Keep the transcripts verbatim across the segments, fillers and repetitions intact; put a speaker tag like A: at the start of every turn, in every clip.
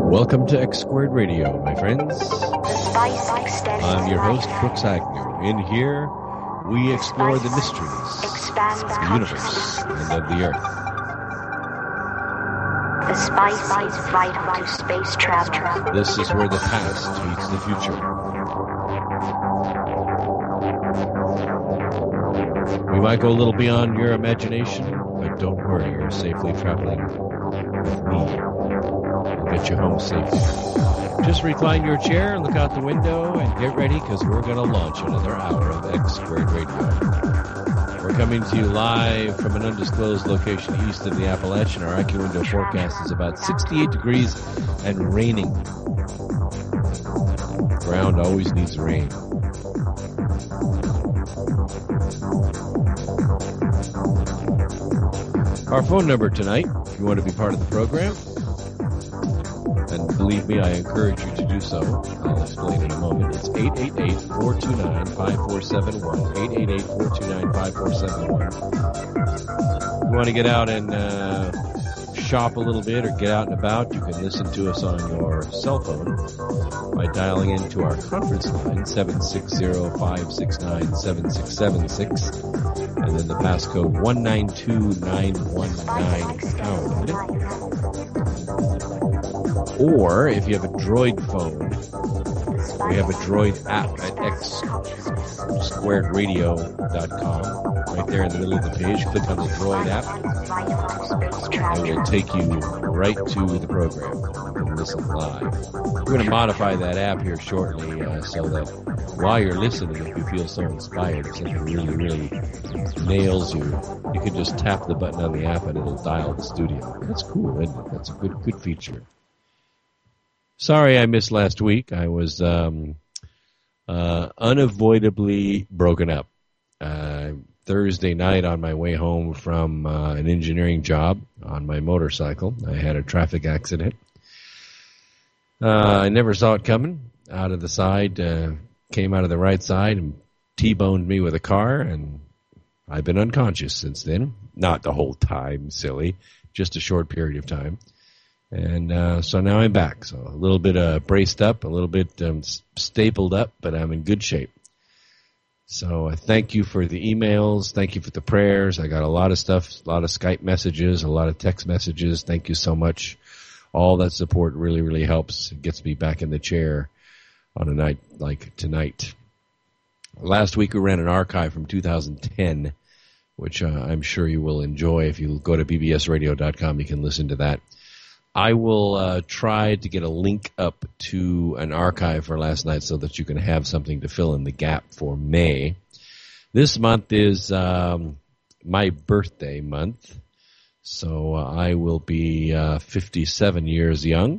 A: Welcome to X Squared Radio, my friends. I'm your host, Brooks Agnew. In here, we explore the mysteries of the universe and of the Earth.
B: The spice is vital to space travel.
A: This is where the past meets the future. We might go a little beyond your imagination, but don't worry, you're safely traveling with me. I'll get you home safely. Just recline your chair and look out the window and get ready, because we're going to launch another hour of X Squared Radio. We're coming to you live from an undisclosed location east of the Appalachian. Our AccuWindow forecast is about sixty-eight degrees and raining. Ground always needs rain. Our phone number tonight, if you want to be part of the program, and believe me, I encourage you to do so. I'll explain in a moment. It's eight eight eight, four two nine, five four seven one. eight eight eight, four two nine, five four seven one. If you want to get out and uh, shop a little bit or get out and about, you can listen to us on your cell phone by dialing into our conference line, seven six zero, five six nine, seven six seven six, and then the passcode one nine two nine one nine pound. Or, if you have a Droid phone, we have a Droid app at x squared radio dot com. Right there in the middle of the page, click on the Droid app, and it will take you right to the program. You can listen live. We're going to modify that app here shortly, uh, so that while you're listening, if you feel so inspired, if something really, really nails you, you can just tap the button on the app and it'll dial the studio. That's cool, isn't it? That's a good, good feature. Sorry I missed last week. I was um, uh, unavoidably broken up. Uh, Thursday night on my way home from uh, an engineering job on my motorcycle, I had a traffic accident. Uh, I never saw it coming. Out of the side, uh, came out of the right side and T-boned me with a car, and I've been unconscious since then. Not the whole time, silly. Just a short period of time. And uh, so now I'm back. So a little bit uh, braced up, a little bit um, stapled up, but I'm in good shape. So uh, thank you for the emails. Thank you for the prayers. I got a lot of stuff, a lot of Skype messages, a lot of text messages. Thank you so much. All that support really, really helps. It gets me back in the chair on a night like tonight. Last week we ran an archive from two thousand ten, which uh, I'm sure you will enjoy. If you go to b b s radio dot com, you can listen to that. I will uh, try to get a link up to an archive for last night so that you can have something to fill in the gap for May. This month is um, my birthday month, so uh, I will be uh, fifty-seven years young.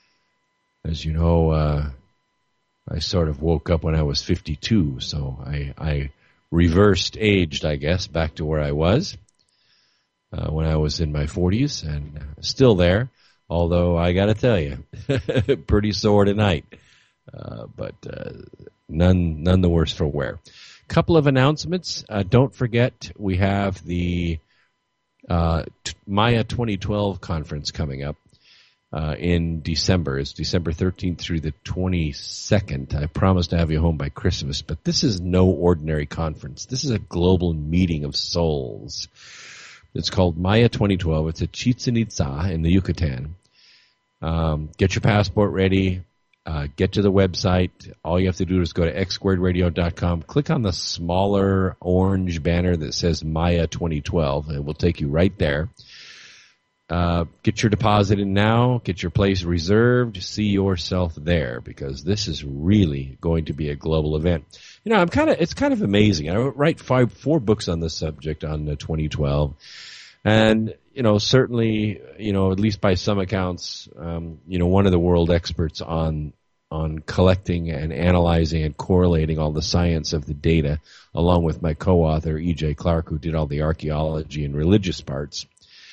A: As you know, uh, I sort of woke up when I was fifty-two, so I, I reversed aged, I guess, back to where I was uh, when I was in my forties, and still there. Although I got to tell you, pretty sore tonight, uh, but uh, none none the worse for wear. Couple of announcements. Uh, don't forget, we have the uh, t- Maya twenty twelve conference coming up uh, in December. It's December thirteenth through the twenty-second. I promise to have you home by Christmas, but this is no ordinary conference. This is a global meeting of souls. It's called Maya twenty twelve. It's at Chichen Itza in the Yucatan. Um, get your passport ready. Uh, get to the website. All you have to do is go to x squared radio dot com. Click on the smaller orange banner that says Maya twenty twelve. It will take you right there. Uh, get your deposit in now. Get your place reserved. See yourself there, because this is really going to be a global event. You know, I'm kind of, it's kind of amazing. I write five, four books on this subject on the twenty twelve. And, you know, certainly, you know, at least by some accounts, um, you know, one of the world experts on, on collecting and analyzing and correlating all the science of the data, along with my co-author, E J Clark, who did all the archaeology and religious parts.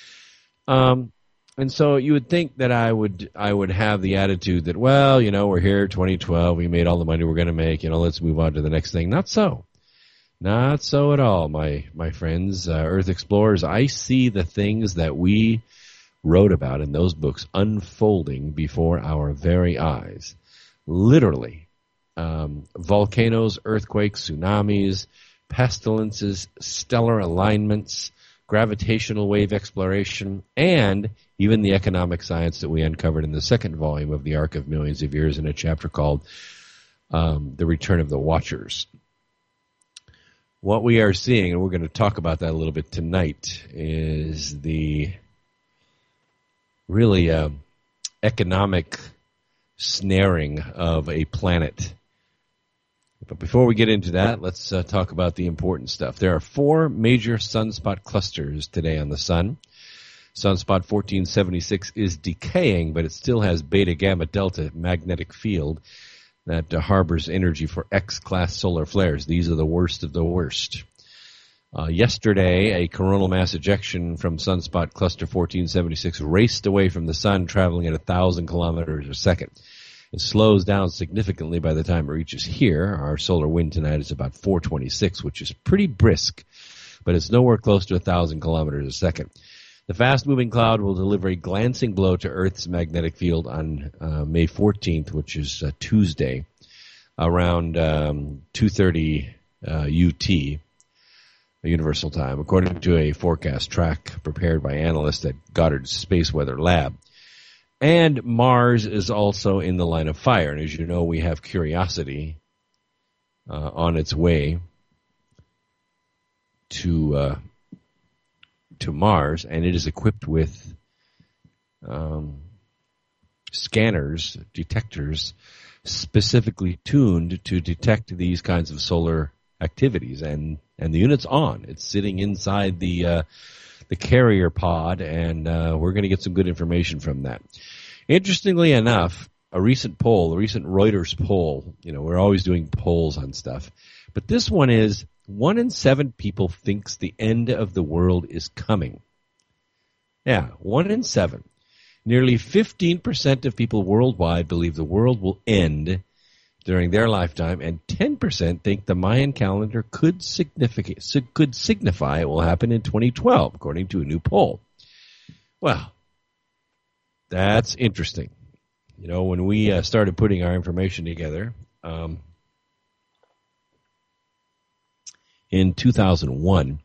A: Um, and so you would think that I would, I would have the attitude that, well, you know, we're here, twenty twelve, we made all the money we're going to make, you know, let's move on to the next thing. Not so. Not so at all, my, my friends, uh, Earth Explorers. I see the things that we wrote about in those books unfolding before our very eyes. Literally, um, volcanoes, earthquakes, tsunamis, pestilences, stellar alignments, gravitational wave exploration, and even the economic science that we uncovered in the second volume of the Arc of Millions of Years in a chapter called um, The Return of the Watchers. What we are seeing, and we're going to talk about that a little bit tonight, is the really uh, economic snaring of a planet. But before we get into that, let's uh, talk about the important stuff. There are four major sunspot clusters today on the sun. Sunspot fourteen seventy-six is decaying, but it still has beta gamma delta magnetic field that uh, harbors energy for X-class solar flares. These are the worst of the worst. Uh, yesterday, a coronal mass ejection from sunspot cluster fourteen seventy-six raced away from the sun, traveling at one thousand kilometers a second. It slows down significantly by the time it reaches here. Our solar wind tonight is about four twenty-six, which is pretty brisk, but it's nowhere close to one thousand kilometers a second. The fast-moving cloud will deliver a glancing blow to Earth's magnetic field on uh, May fourteenth, which is uh, Tuesday, around um, two thirty uh, U T, Universal Time, according to a forecast track prepared by analysts at Goddard Space Weather Lab. And Mars is also in the line of fire. And as you know, we have Curiosity uh, on its way to uh, to Mars, and it is equipped with um, scanners, detectors, specifically tuned to detect these kinds of solar activities. And, and the unit's on. It's sitting inside the uh, the carrier pod, and uh, we're going to get some good information from that. Interestingly enough, a recent poll, a recent Reuters poll, you know, we're always doing polls on stuff, but this one is one in seven people thinks the end of the world is coming. Yeah, one in seven. Nearly fifteen percent of people worldwide believe the world will end during their lifetime, and ten percent think the Mayan calendar could significant, could signify it will happen in twenty twelve, according to a new poll. Well, that's interesting. You know, when we uh, started putting our information together um, in two thousand one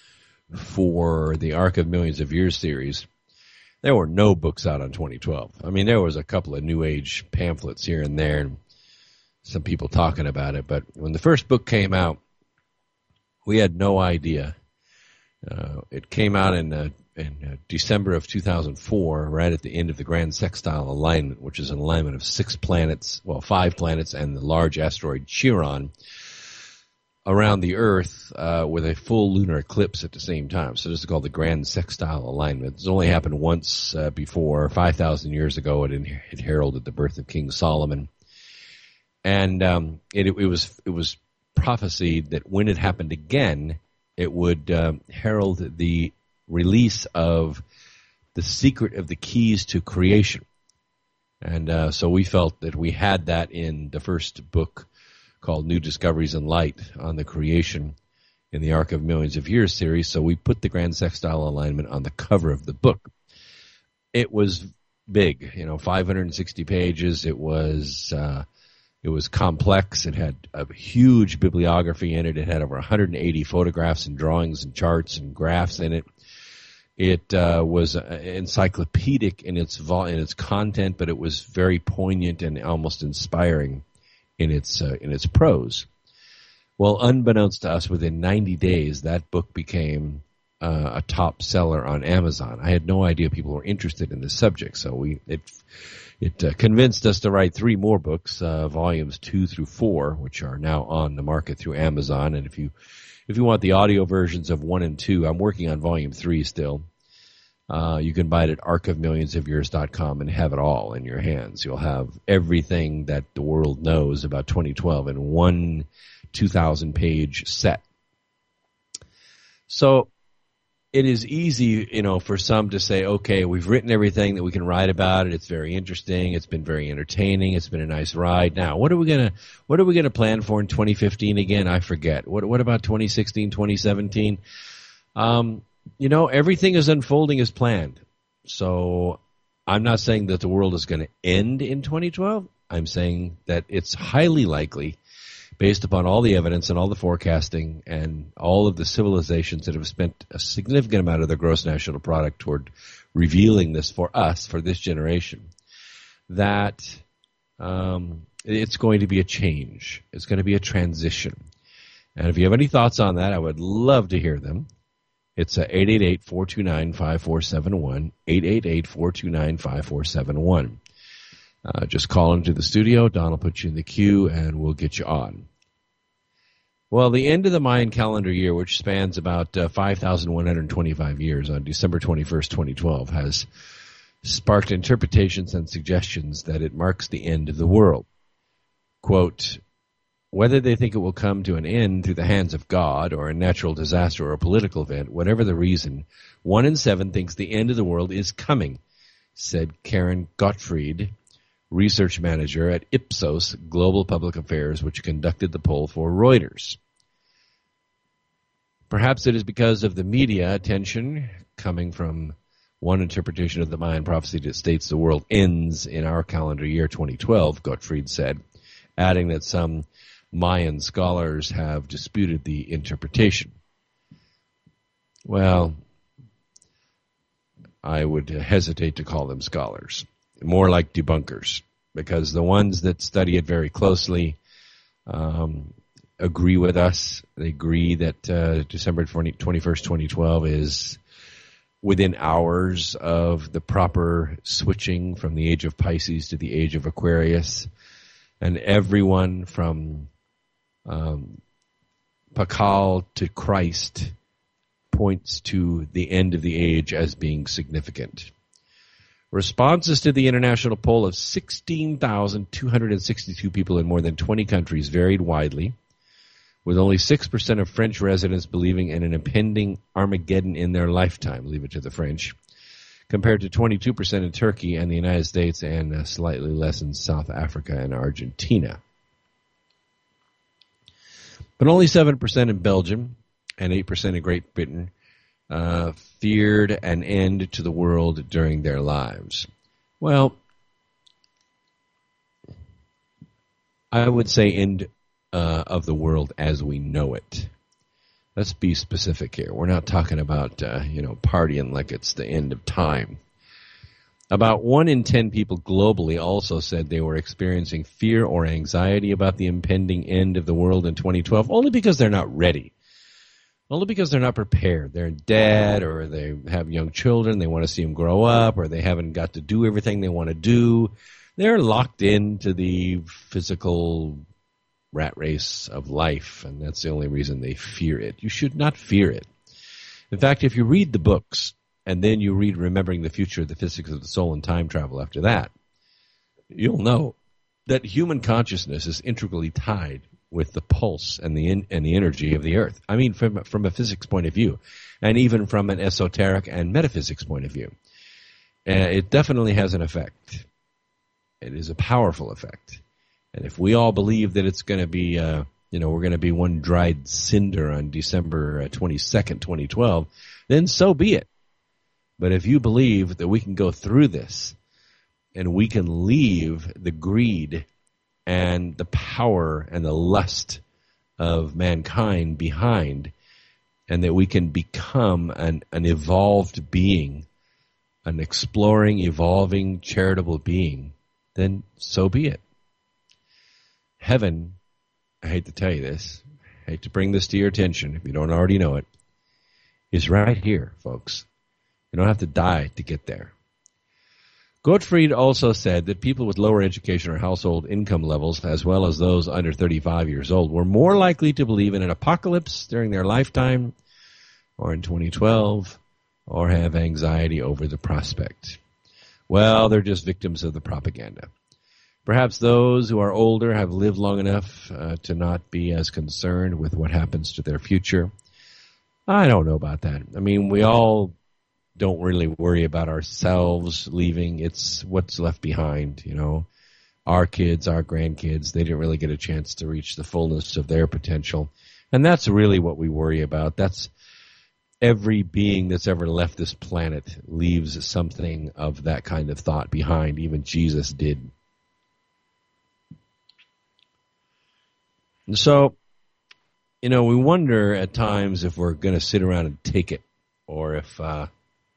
A: for the Arc of Millions of Years series, there were no books out on twenty twelve. I mean, there was a couple of New Age pamphlets here and there, and some people talking about it. But when the first book came out, we had no idea. Uh, it came out in uh, in uh, December of two thousand four, right at the end of the Grand Sextile alignment, which is an alignment of six planets, well, five planets and the large asteroid Chiron around the Earth uh, with a full lunar eclipse at the same time. So this is called the Grand Sextile alignment. It's only happened once uh, before. five thousand years ago, it, it heralded the birth of King Solomon. And um, it, it was it was prophesied that when it happened again, it would uh, herald the release of the secret of the keys to creation. And uh, so we felt that we had that in the first book called New Discoveries in Light on the creation in the Arc of Millions of Years series. So we put the Grand Sextile alignment on the cover of the book. It was big, you know, five hundred sixty pages. It was uh, it was complex. It had a huge bibliography in it. It had over one hundred eighty photographs and drawings and charts and graphs in it. It uh, was encyclopedic in its vol- in its content, but it was very poignant and almost inspiring in its uh, in its prose. Well, unbeknownst to us, within ninety days, that book became uh, a top seller on Amazon. I had no idea people were interested in this subject, so we it it uh, convinced us to write three more books, uh, volumes two through four, which are now on the market through Amazon. And if you if you want the audio versions of one and two, I'm working on volume three still. Uh, you can buy it at arc of millions of years dot com and have it all in your hands. You'll have everything that the world knows about twenty twelve in one two thousand page set. So it is easy, you know, for some to say, okay, we've written everything that we can write about it. It's very interesting. It's been very entertaining. It's been a nice ride. Now, what are we gonna what are we gonna plan for in twenty fifteen again? I forget. What what about twenty sixteen, twenty seventeen? Um, You know, everything is unfolding as planned. So I'm not saying that the world is going to end in twenty twelve. I'm saying that it's highly likely, based upon all the evidence and all the forecasting and all of the civilizations that have spent a significant amount of their gross national product toward revealing this for us, for this generation, that um, it's going to be a change. It's going to be a transition. And if you have any thoughts on that, I would love to hear them. It's eight eight eight, four two nine, five four seven one, eight eight eight, four two nine, five four seven one. Uh, just call into the studio. Don will put you in the queue, and we'll get you on. Well, the end of the Mayan calendar year, which spans about uh, five thousand one hundred twenty-five years on December twenty-first, twenty twelve, has sparked interpretations and suggestions that it marks the end of the world. Quote, whether they think it will come to an end through the hands of God or a natural disaster or a political event, whatever the reason, one in seven thinks the end of the world is coming, said Karen Gottfried, research manager at Ipsos Global Public Affairs, which conducted the poll for Reuters. Perhaps it is because of the media attention coming from one interpretation of the Mayan prophecy that states the world ends in our calendar year twenty twelve, Gottfried said, adding that some Mayan scholars have disputed the interpretation. Well, I would hesitate to call them scholars, more like debunkers, because the ones that study it very closely um, agree with us. They agree that uh, December twenty-first, twenty twelve is within hours of the proper switching from the age of Pisces to the age of Aquarius, and everyone from Um, Pakal to Christ points to the end of the age as being significant. Responses to the international poll of sixteen thousand two hundred sixty-two people in more than twenty countries varied widely, with only six percent of French residents believing in an impending Armageddon in their lifetime, leave it to the French, compared to twenty-two percent in Turkey and the United States, and uh, slightly less in South Africa and Argentina. But only seven percent in Belgium and eight percent in Great Britain uh, feared an end to the world during their lives. Well, I would say end uh, of the world as we know it. Let's be specific here. We're not talking about, uh, you know, partying like it's the end of time. About one in ten people globally also said they were experiencing fear or anxiety about the impending end of the world in twenty twelve, only because they're not ready. Only because they're not prepared. They're dead, or they have young children, they want to see them grow up, or they haven't got to do everything they want to do. They're locked into the physical rat race of life, and that's the only reason they fear it. You should not fear it. In fact, if you read the books, and then you read Remembering the Future, the Physics of the Soul and Time Travel after that, you'll know that human consciousness is integrally tied with the pulse and the in, and the energy of the earth. I mean, from, from a physics point of view, and even from an esoteric and metaphysics point of view. Uh, it definitely has an effect. It is a powerful effect. And if we all believe that it's going to be, uh, you know, we're going to be one dried cinder on December twenty-second, twenty twelve, then so be it. But if you believe that we can go through this and we can leave the greed and the power and the lust of mankind behind, and that we can become an, an evolved being, an exploring, evolving, charitable being, then so be it. Heaven, I hate to tell you this, I hate to bring this to your attention if you don't already know it, is right here, folks. You don't have to die to get there. Gottfried also said that people with lower education or household income levels, as well as those under thirty-five years old, were more likely to believe in an apocalypse during their lifetime, or in twenty twelve, or have anxiety over the prospect. Well, they're just victims of the propaganda. Perhaps those who are older have lived long enough uh, to not be as concerned with what happens to their future. I don't know about that. I mean, we all don't really worry about ourselves leaving. It's what's left behind, you know. Our kids, our grandkids, they didn't really get a chance to reach the fullness of their potential. And that's really what we worry about. That's every being that's ever left this planet leaves something of that kind of thought behind. Even Jesus did. And so, you know, we wonder at times if we're going to sit around and take it, or if uh,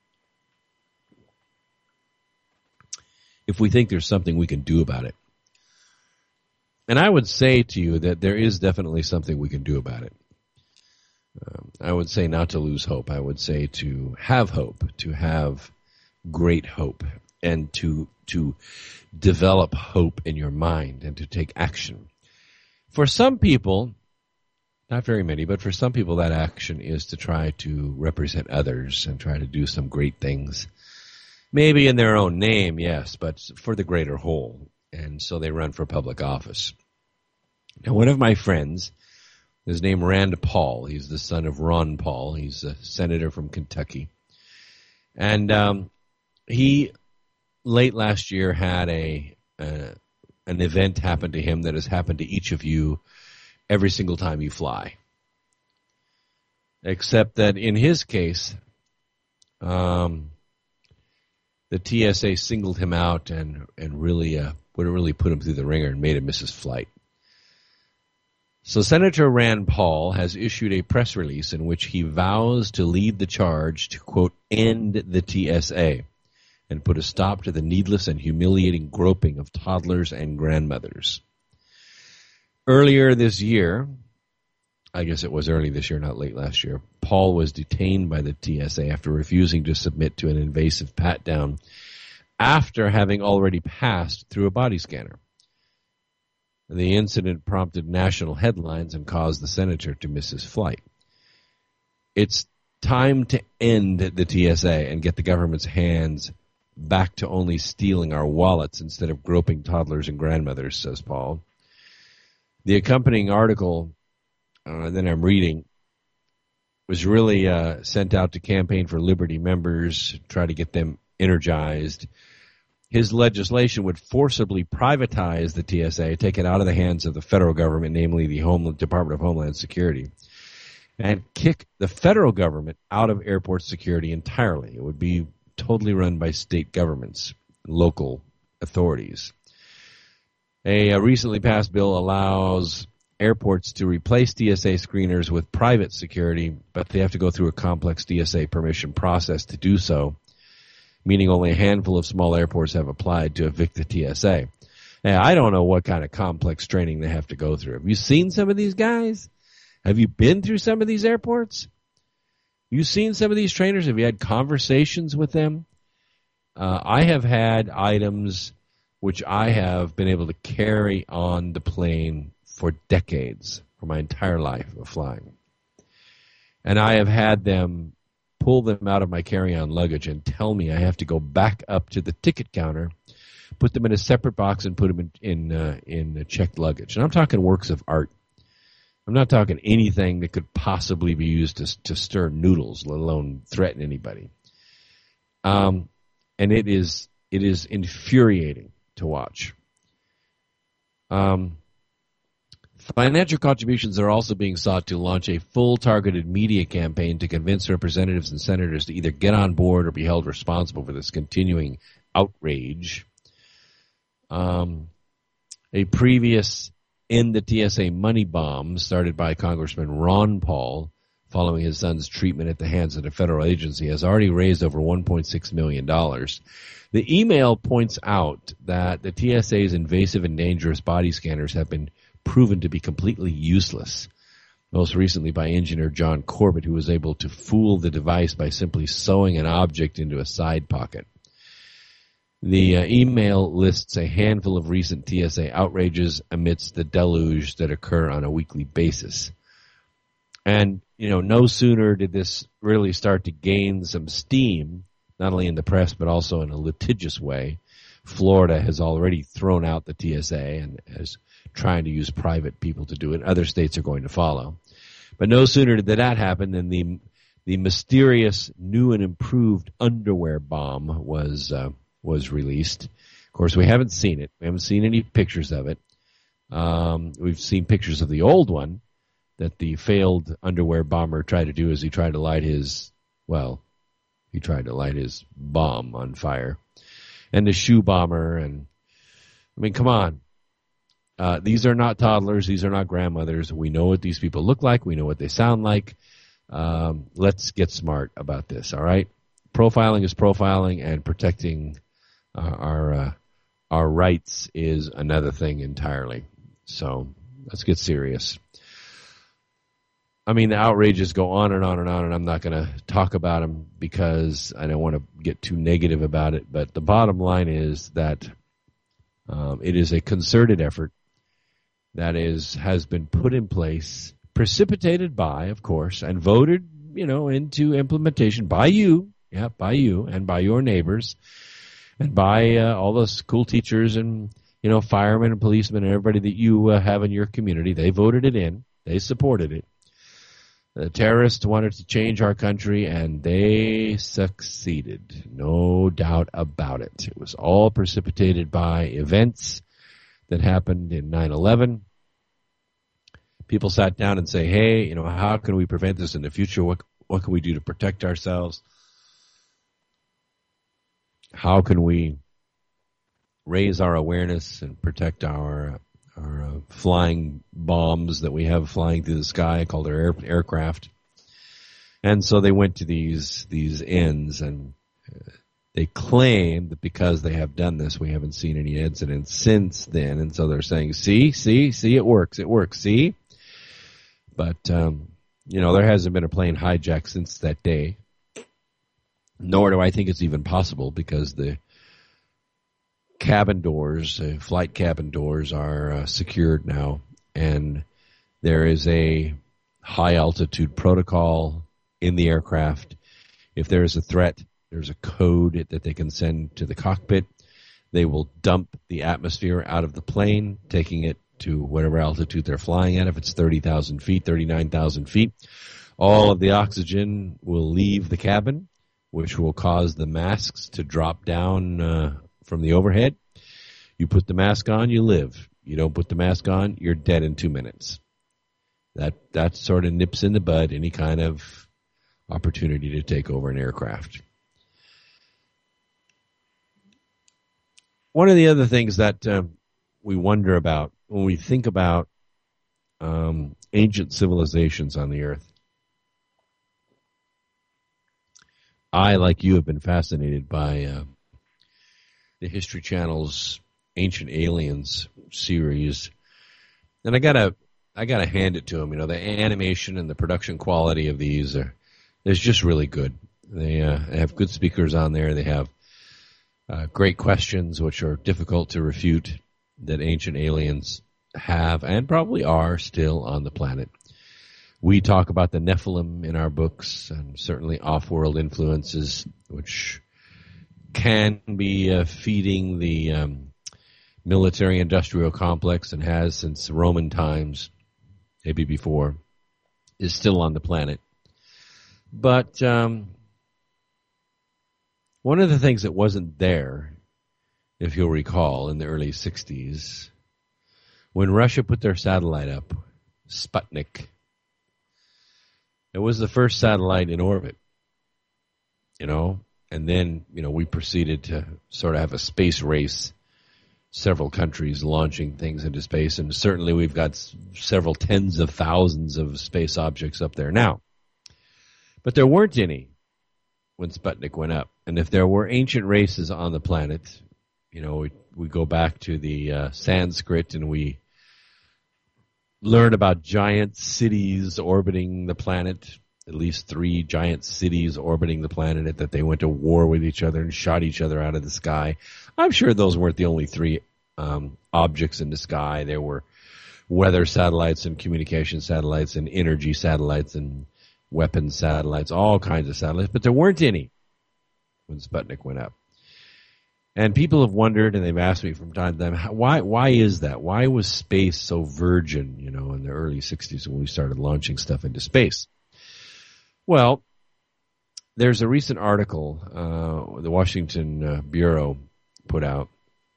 A: if we think there's something we can do about it. And I would say to you that there is definitely something we can do about it. Um, I would say not to lose hope. I would say to have hope, to have great hope, and to to develop hope in your mind and to take action. For some people, not very many, but for some people that action is to try to represent others and try to do some great things. Maybe in their own name, yes, but for the greater whole. And so they run for public office. Now, one of my friends is named Rand Paul. He's the son of Ron Paul. He's a senator from Kentucky. And um, he, late last year, had a uh, an event happen to him that has happened to each of you every single time you fly. Except that in his case, um, the T S A singled him out and, and really uh, would really put him through the ringer and made him miss his flight. So Senator Rand Paul has issued a press release in which he vows to lead the charge to, quote, end the T S A and put a stop to the needless and humiliating groping of toddlers and grandmothers. Earlier this year, I guess it was early this year, not late last year, Paul was detained by the T S A after refusing to submit to an invasive pat-down after having already passed through a body scanner. The incident prompted national headlines and caused the senator to miss his flight. It's time to end the T S A and get the government's hands back to only stealing our wallets instead of groping toddlers and grandmothers, says Paul. The accompanying article uh, that I'm reading was really uh, sent out to Campaign for Liberty members, try to get them energized. His legislation would forcibly privatize the T S A, take it out of the hands of the federal government, namely the Home, Department of Homeland Security, and kick the federal government out of airport security entirely. It would be totally run by state governments, local authorities. A, a recently passed bill allows airports to replace T S A screeners with private security, but they have to go through a complex T S A permission process to do so, meaning only a handful of small airports have applied to evict the T S A. Now, I don't know what kind of complex training they have to go through. Have you seen some of these guys? Have you been through some of these airports? You seen some of these trainers? Have you had conversations with them? Uh, I have had items which I have been able to carry on the plane for decades, for my entire life of flying. And I have had them pull them out of my carry-on luggage and tell me I have to go back up to the ticket counter, put them in a separate box, and put them in in, uh, in checked luggage. And I'm talking works of art. I'm not talking anything that could possibly be used to, to stir noodles, let alone threaten anybody. Um, and it is it is infuriating to watch. Um, financial contributions are also being sought to launch a full targeted media campaign to convince representatives and senators to either get on board or be held responsible for this continuing outrage. Um, a previous End the T S A money bomb started by Congressman Ron Paul following his son's treatment at the hands of the federal agency has already raised over one point six million dollars. The email points out that the T S A's invasive and dangerous body scanners have been proven to be completely useless, most recently by engineer John Corbett, who was able to fool the device by simply sewing an object into a side pocket. The uh, email lists a handful of recent T S A outrages amidst the deluge that occur on a weekly basis. And, you know, no sooner did this really start to gain some steam, not only in the press but also in a litigious way. Florida has already thrown out the T S A and is trying to use private people to do it. Other states are going to follow. But no sooner did that happen than the the mysterious new and improved underwear bomb was uh, was released. Of course, we haven't seen it. We haven't seen any pictures of it. Um, we've seen pictures of the old one that the failed underwear bomber tried to do as he tried to light his well, he tried to light his bomb on fire. And the shoe bomber, and I mean, come on. Uh, these are not toddlers. These are not grandmothers. We know what these people look like. We know what they sound like. Um, let's get smart about this, all right? Profiling is profiling, and protecting uh, our uh, our rights is another thing entirely. So let's get serious. I mean, the outrages go on and on and on, and I'm not going to talk about them because I don't want to get too negative about it. But the bottom line is that um, it is a concerted effort that is has been put in place, precipitated by, of course, and voted, you know, into implementation by you, yeah, by you and by your neighbors, and by uh, all those school teachers and, you know, firemen and policemen and everybody that you uh, have in your community. They voted it in. They supported it. The terrorists wanted to change our country, and they succeeded. No doubt about it. It was all precipitated by events that happened in nine eleven. People sat down and say, hey, you know, how can we prevent this in the future? What, what can we do to protect ourselves? How can we raise our awareness and protect our our uh, flying bombs that we have flying through the sky called our air, aircraft? And so they went to these these ends, and uh, they claim that because they have done this, we haven't seen any incidents since then. And so they're saying, see, see, see, it works, it works, see? But, um, you know, there hasn't been a plane hijacked since that day. Nor do I think it's even possible, because the cabin doors, uh, flight cabin doors are uh, secured now. And there is a high altitude protocol in the aircraft. If there is a threat, there's a code that they can send to the cockpit. They will dump the atmosphere out of the plane, taking it to whatever altitude they're flying at. If it's thirty thousand feet, thirty-nine thousand feet, all of the oxygen will leave the cabin, which will cause the masks to drop down uh, from the overhead. You put the mask on, you live. You don't put the mask on, you're dead in two minutes. That that sort of nips in the bud any kind of opportunity to take over an aircraft. One of the other things that um, we wonder about when we think about um, ancient civilizations on the earth, I, like you, have been fascinated by uh, the History Channel's Ancient Aliens series, and I gotta, I gotta hand it to them. You know, the animation and the production quality of these are, is just really good. They, uh, they have good speakers on there. They have uh, great questions, which are difficult to refute, that ancient aliens have and probably are still on the planet. We talk about the Nephilim in our books, and certainly off-world influences, which can be uh, feeding the um, military-industrial complex, and has since Roman times, maybe before, is still on the planet. But um, one of the things that wasn't there, if you'll recall, in the early sixties, when Russia put their satellite up, Sputnik, it was the first satellite in orbit, you know, and then, you know, we proceeded to sort of have a space race, several countries launching things into space, and certainly we've got s- several tens of thousands of space objects up there now. But there weren't any when Sputnik went up. And if there were ancient races on the planet, you know, we, we go back to the uh, Sanskrit, and we learn about giant cities orbiting the planet, at least three giant cities orbiting the planet, that they went to war with each other and shot each other out of the sky. I'm sure those weren't the only three um, objects in the sky. There were weather satellites and communication satellites and energy satellites and weapons satellites, all kinds of satellites, but there weren't any when Sputnik went up. And people have wondered, and they've asked me from time to time, how, why why is that? Why was space so virgin, you know, in the early sixties when we started launching stuff into space? Well, there's a recent article uh, the Washington uh, Bureau put out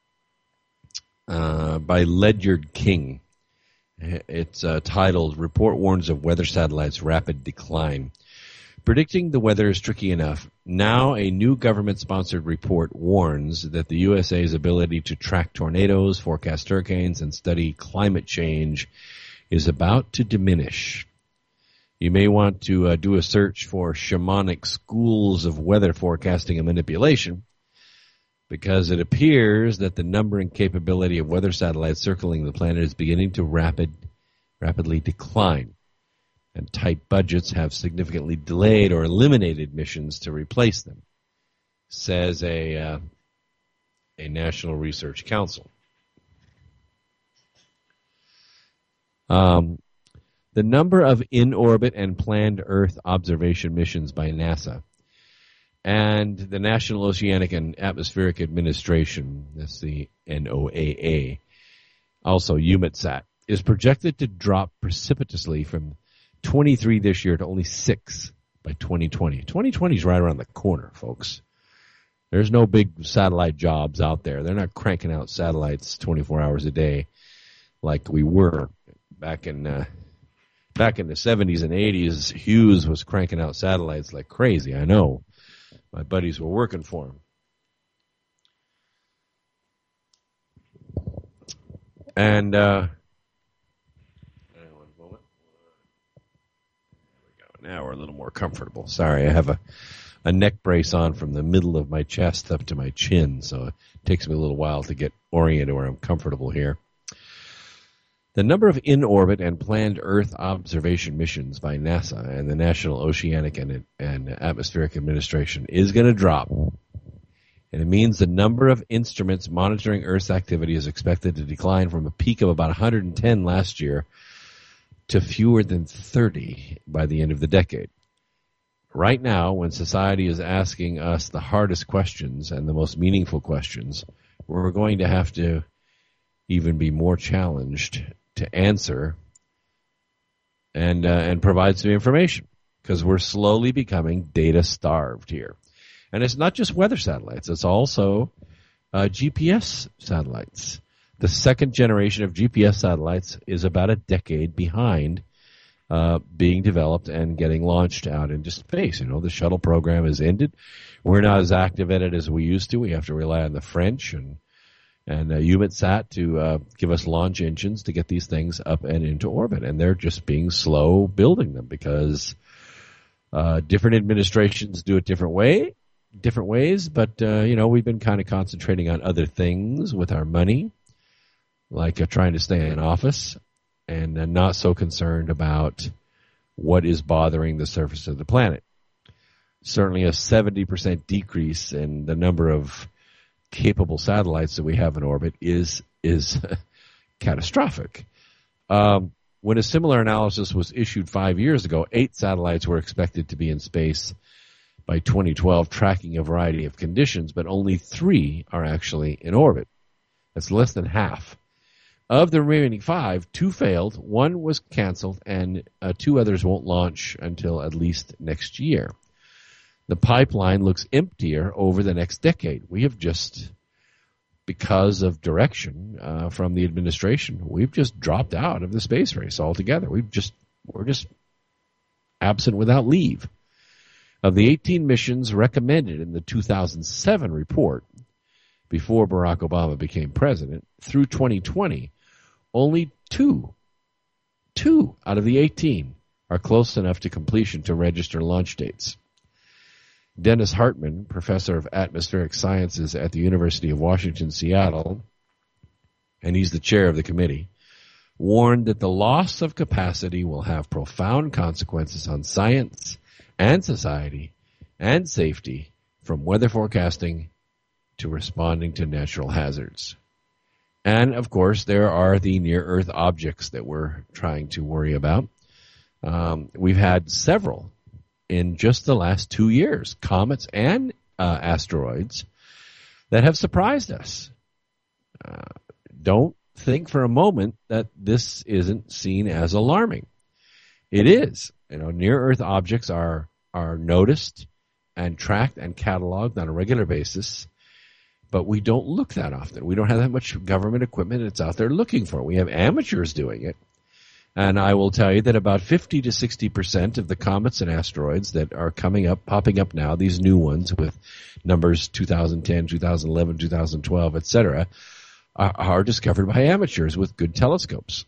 A: uh, by Ledyard King. It's uh, titled, "Report Warns of Weather Satellites' Rapid Decline." Predicting the weather is tricky enough. Now a new government-sponsored report warns that the U S A's ability to track tornadoes, forecast hurricanes, and study climate change is about to diminish. You may want to uh, do a search for shamanic schools of weather forecasting and manipulation, because it appears that the number and capability of weather satellites circling the planet is beginning to rapid, rapidly decline. And tight budgets have significantly delayed or eliminated missions to replace them, says a uh, a National Research Council. Um, the number of in-orbit and planned Earth observation missions by NASA and the National Oceanic and Atmospheric Administration, that's the N O A A, also EUMETSAT, is projected to drop precipitously from twenty-three this year to only six by twenty twenty. twenty twenty is right around the corner, folks. There's no big satellite jobs out there. They're not cranking out satellites twenty-four hours a day like we were back in uh, back in the seventies and eighties. Hughes was cranking out satellites like crazy. I know. My buddies were working for him. And uh now we're a little more comfortable. Sorry, I have a, a neck brace on from the middle of my chest up to my chin, so it takes me a little while to get oriented where I'm comfortable here. The number of in-orbit and planned Earth observation missions by NASA and the National Oceanic and, and Atmospheric Administration is going to drop. And it means the number of instruments monitoring Earth's activity is expected to decline from a peak of about one hundred ten last year to fewer than thirty by the end of the decade. Right now, when society is asking us the hardest questions and the most meaningful questions, we're going to have to even be more challenged to answer and uh, and provide some information, because we're slowly becoming data starved here. And it's not just weather satellites, it's also uh, G P S satellites. The second generation of G P S satellites is about a decade behind uh, being developed and getting launched out into space. You know, the shuttle program has ended. We're not as active in it as we used to. We have to rely on the French and and uh, EUMETSAT to uh, give us launch engines to get these things up and into orbit. And they're just being slow building them because uh, different administrations do it different way, different ways. But, uh, you know, we've been kind of concentrating on other things with our money, like uh, trying to stay in office, and uh, not so concerned about what is bothering the surface of the planet. Certainly a seventy percent decrease in the number of capable satellites that we have in orbit is is catastrophic. Um, when a similar analysis was issued five years ago, eight satellites were expected to be in space by twenty twelve, tracking a variety of conditions, but only three are actually in orbit. That's less than half. Of the remaining five, two failed, one was canceled, and uh, two others won't launch until at least next year. The pipeline looks emptier over the next decade. We have just, because of direction uh, from the administration, we've just dropped out of the space race altogether. We've just, we're just absent without leave. Of the eighteen missions recommended in the two thousand seven report, before Barack Obama became president, through twenty twenty, only two, two out of the eighteen are close enough to completion to register launch dates. Dennis Hartman, professor of atmospheric sciences at the University of Washington, Seattle, and he's the chair of the committee, warned that the loss of capacity will have profound consequences on science and society and safety, from weather forecasting to responding to natural hazards. And, of course, there are the near-Earth objects that we're trying to worry about. Um, we've had several in just the last two years, comets and uh, asteroids, that have surprised us. Uh, don't think for a moment that this isn't seen as alarming. It is. You know, near-Earth objects are are noticed and tracked and cataloged on a regular basis, but we don't look that often. We don't have that much government equipment that's out there looking for it. We have amateurs doing it, And I will tell you that about fifty to sixty percent of the comets and asteroids that are coming up, popping up now, these new ones with numbers two thousand ten, two thousand eleven, two thousand twelve, et cetera, are, are discovered by amateurs with good telescopes.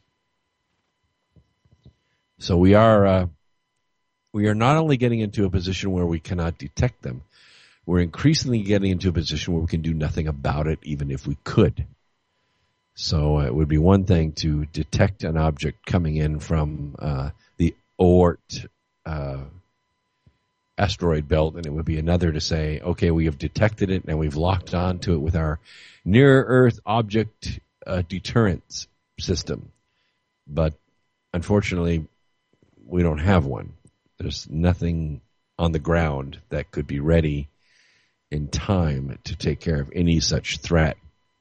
A: So we are uh, we are not only getting into a position where we cannot detect them, we're increasingly getting into a position where we can do nothing about it, even if we could. So uh, it would be one thing to detect an object coming in from uh, the Oort uh, asteroid belt, and it would be another to say, okay, we have detected it and we've locked on to it with our near-Earth object uh, deterrence system. But unfortunately, we don't have one. There's nothing on the ground that could be ready in time to take care of any such threat.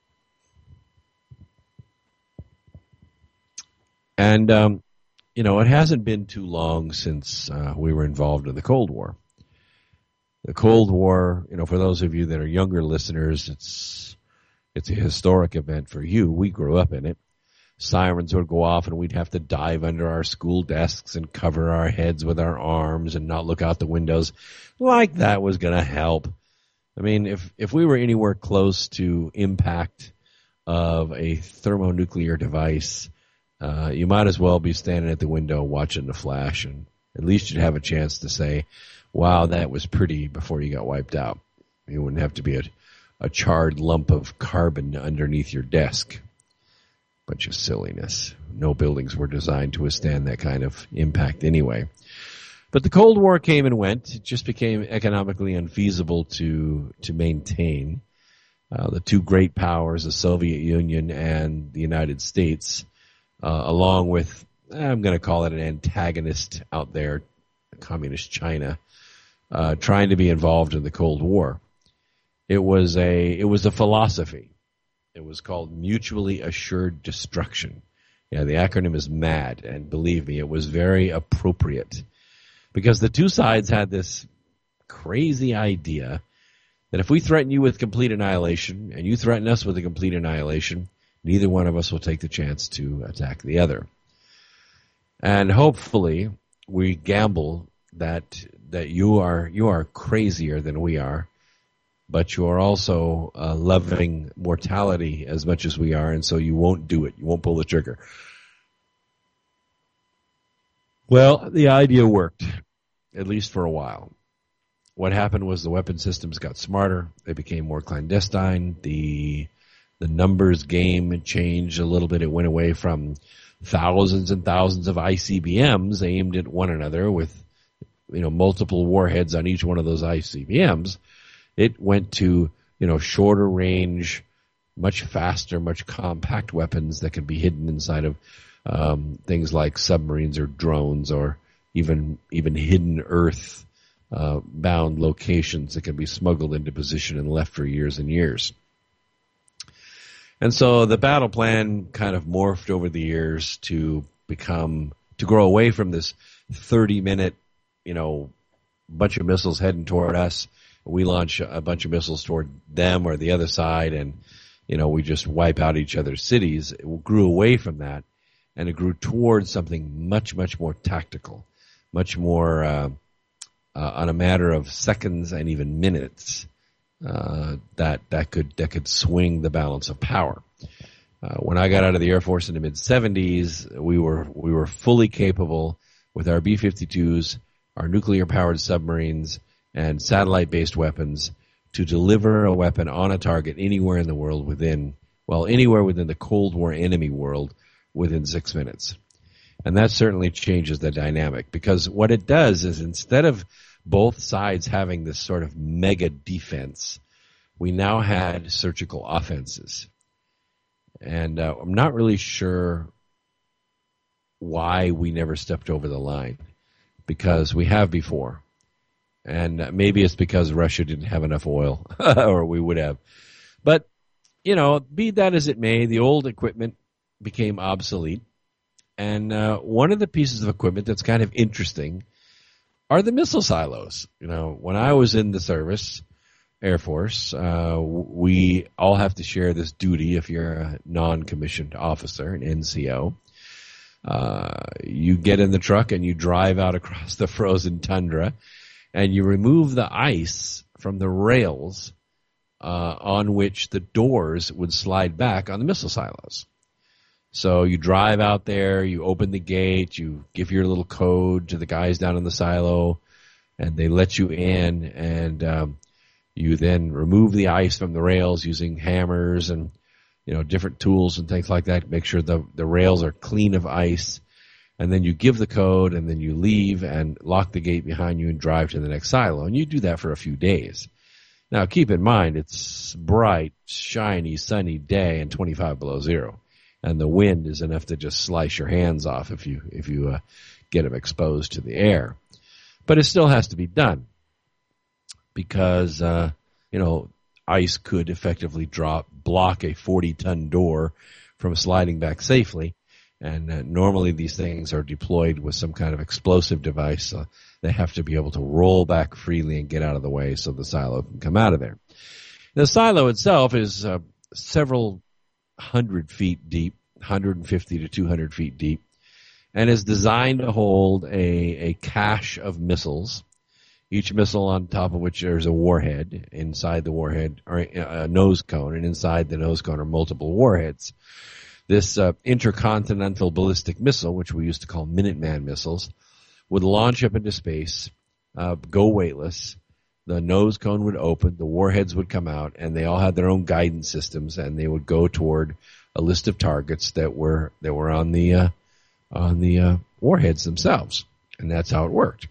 A: And, um, you know, it hasn't been too long since uh, we were involved in the Cold War. The Cold War, you know, for those of you that are younger listeners, it's it's a historic event for you. We grew up in it. Sirens would go off and we'd have to dive under our school desks and cover our heads with our arms and not look out the windows. Like that was going to help. I mean, if, if we were anywhere close to impact of a thermonuclear device, Uh, you might as well be standing at the window watching the flash, and at least you'd have a chance to say, wow, that was pretty before you got wiped out. You wouldn't have to be a, a charred lump of carbon underneath your desk. Bunch of silliness. No buildings were designed to withstand that kind of impact anyway. But the Cold War came and went. It just became economically unfeasible to, to maintain. Uh, the two great powers, the Soviet Union and the United States, Uh, along with, I'm going to call it an antagonist out there, Communist China, uh, trying to be involved in the Cold War. It was a, it was a philosophy. It was called Mutually Assured Destruction. Yeah, the acronym is MAD, and believe me, it was very appropriate because the two sides had this crazy idea that if we threaten you with complete annihilation and you threaten us with a complete annihilation, neither one of us will take the chance to attack the other. And hopefully we gamble that that you are you are crazier than we are, but you are also uh, loving mortality as much as we are, and so you won't do it. You won't pull the trigger. Well, the idea worked, at least for a while. What happened was the weapon systems got smarter. They became more clandestine. The The numbers game changed a little bit. It went away from thousands and thousands of I C B Ms aimed at one another with, you know, multiple warheads on each one of those I C B Ms. It went to, you know, shorter range, much faster, much compact weapons that could be hidden inside of um, things like submarines or drones or even even hidden Earth uh, bound locations that can be smuggled into position and left for years and years. And so the battle plan kind of morphed over the years to become, to grow away from this thirty minute, you know, bunch of missiles heading toward us. We launch a bunch of missiles toward them or the other side, and, you know, we just wipe out each other's cities. It grew away from that, and it grew towards something much, much more tactical, much more uh, uh, on a matter of seconds and even minutes. Uh, that that could that could swing the balance of power. Uh, when I got out of the Air Force in the mid seventies, we were we were fully capable with our B fifty-twos, our nuclear-powered submarines, and satellite-based weapons to deliver a weapon on a target anywhere in the world within, well, anywhere within the Cold War enemy world within six minutes. And that certainly changes the dynamic, because what it does is instead of both sides having this sort of mega defense, we now had surgical offenses. And uh, I'm not really sure why we never stepped over the line, because we have before. And maybe it's because Russia didn't have enough oil, or we would have. But, you know, be that as it may, the old equipment became obsolete. And uh, one of the pieces of equipment that's kind of interesting are the missile silos. You know, when I was in the service, Air Force, uh, we all have to share this duty if you're a non-commissioned officer, an N C O. Uh, you get in the truck and you drive out across the frozen tundra, and you remove the ice from the rails uh, on which the doors would slide back on the missile silos. So you drive out there, you open the gate, you give your little code to the guys down in the silo, and they let you in, and um, you then remove the ice from the rails using hammers and, you know, different tools and things like that. Make sure the, the rails are clean of ice, and then you give the code, and then you leave and lock the gate behind you and drive to the next silo, and you do that for a few days. Now, keep in mind, it's bright, shiny, sunny day and twenty-five below zero. And the wind is enough to just slice your hands off if you if you uh, get them exposed to the air. But it still has to be done because, uh, you know, ice could effectively drop, block a forty-ton door from sliding back safely. And uh, normally these things are deployed with some kind of explosive device. So they have to be able to roll back freely and get out of the way so the silo can come out of there. The silo itself is uh, several hundred feet deep, one hundred fifty to two hundred feet deep, and is designed to hold a, a cache of missiles, each missile on top of which there's a warhead. Inside the warhead, or a nose cone, and inside the nose cone are multiple warheads. This uh, intercontinental ballistic missile, which we used to call Minuteman missiles, would launch up into space, uh, go weightless. The nose cone would open, the warheads would come out, and they all had their own guidance systems, and they would go toward a list of targets that were that were on the uh, on the uh, warheads themselves, and that's how it worked.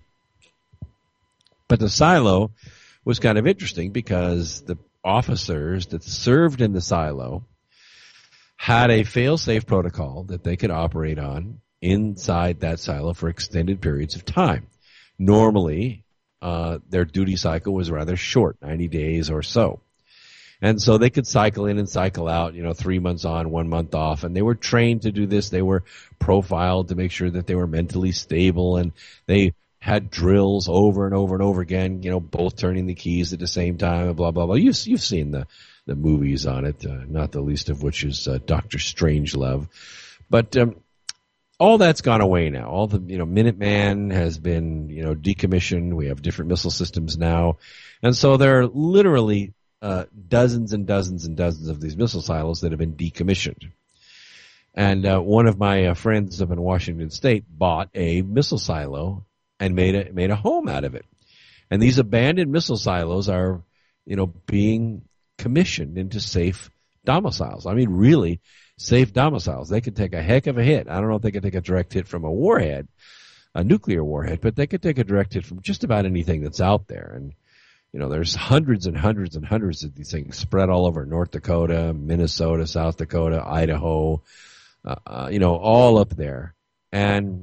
A: But the silo was kind of interesting because the officers that served in the silo had a fail-safe protocol that they could operate on inside that silo for extended periods of time. Normally, Uh, their duty cycle was rather short, ninety days or so. And so they could cycle in and cycle out, you know, three months on, one month off. And they were trained to do this. They were profiled to make sure that they were mentally stable. And they had drills over and over and over again, you know, both turning the keys at the same time and blah, blah, blah. You've, you've seen the, the movies on it, uh, not the least of which is uh, Doctor Strangelove. But um, all that's gone away now. All the, you know, Minuteman has been, you know, decommissioned. We have different missile systems now. And so there are literally uh, dozens and dozens and dozens of these missile silos that have been decommissioned. And uh, one of my uh, friends up in Washington State bought a missile silo and made a, made a home out of it. And these abandoned missile silos are, you know, being commissioned into safe domiciles. I mean, really, safe domiciles. They could take a heck of a hit. I don't know if they could take a direct hit from a warhead, a nuclear warhead, but they could take a direct hit from just about anything that's out there. And, you know, there's hundreds and hundreds and hundreds of these things spread all over North Dakota, Minnesota, South Dakota, Idaho, uh, uh, you know, all up there. And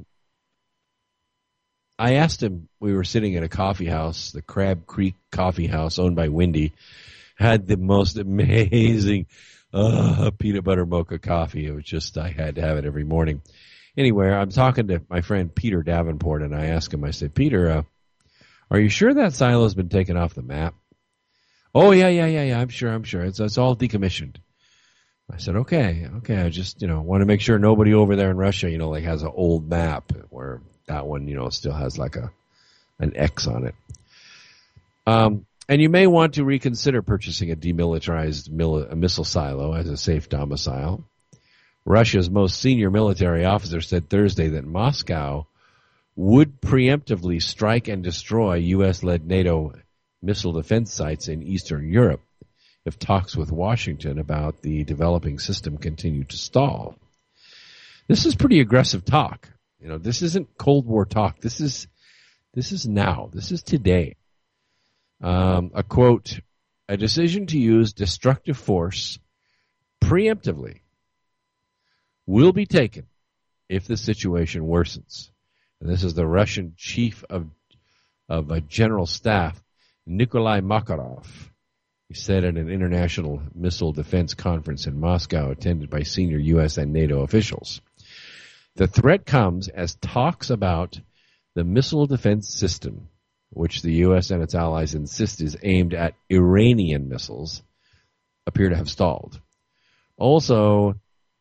A: I asked him, we were sitting at a coffee house, the Crab Creek Coffee House owned by Wendy, had the most amazing Uh, peanut butter mocha coffee. It was just, I had to have it every morning. Anyway, I'm talking to my friend Peter Davenport, and I asked him, I said, Peter, uh, are you sure that silo's been taken off the map? Oh, yeah, yeah, yeah, yeah, I'm sure, I'm sure. It's, it's all decommissioned. I said, okay, okay, I just, you know, want to make sure nobody over there in Russia, you know, like has an old map where that one, you know, still has like a, an X on it. Um, And you may want to reconsider purchasing a demilitarized mil- a missile silo as a safe domicile. Russia's most senior military officer said Thursday that Moscow would preemptively strike and destroy U S-led NATO missile defense sites in Eastern Europe if talks with Washington about the developing system continue to stall. This is pretty aggressive talk. You know, this isn't Cold War talk. This is this is now. This is today. Um, a quote, a decision to use destructive force preemptively will be taken if the situation worsens. And this is the Russian chief of of a general staff, Nikolai Makarov. He said at an international missile defense conference in Moscow attended by senior U S and NATO officials. The threat comes as talks about the missile defense system, which the U S and its allies insist is aimed at Iranian missiles, appear to have stalled. Also,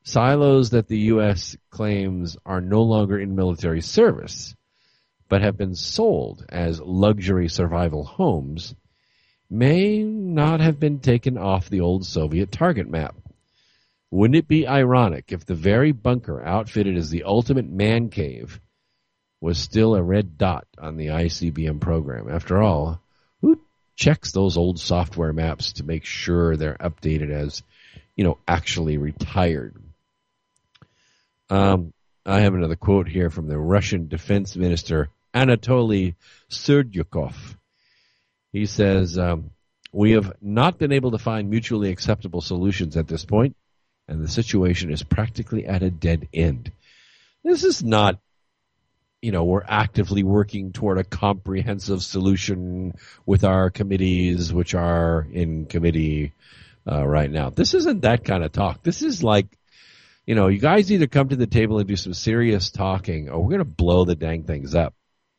A: Silos that the U S claims are no longer in military service, but have been sold as luxury survival homes, may not have been taken off the old Soviet target map. Wouldn't it be ironic if the very bunker outfitted as the ultimate man cave was still a red dot on the I C B M program? After all, who checks those old software maps to make sure they're updated as, you know, actually retired? Um, I have another quote here from the Russian Defense Minister Anatoly Serdyukov. He says, um, we have not been able to find mutually acceptable solutions at this point, and the situation is practically at a dead end. This is not, you know, we're actively working toward a comprehensive solution with our committees, which are in committee uh, right now. This isn't that kind of talk. This is like, you know, you guys either come to the table and do some serious talking, or we're going to blow the dang things up.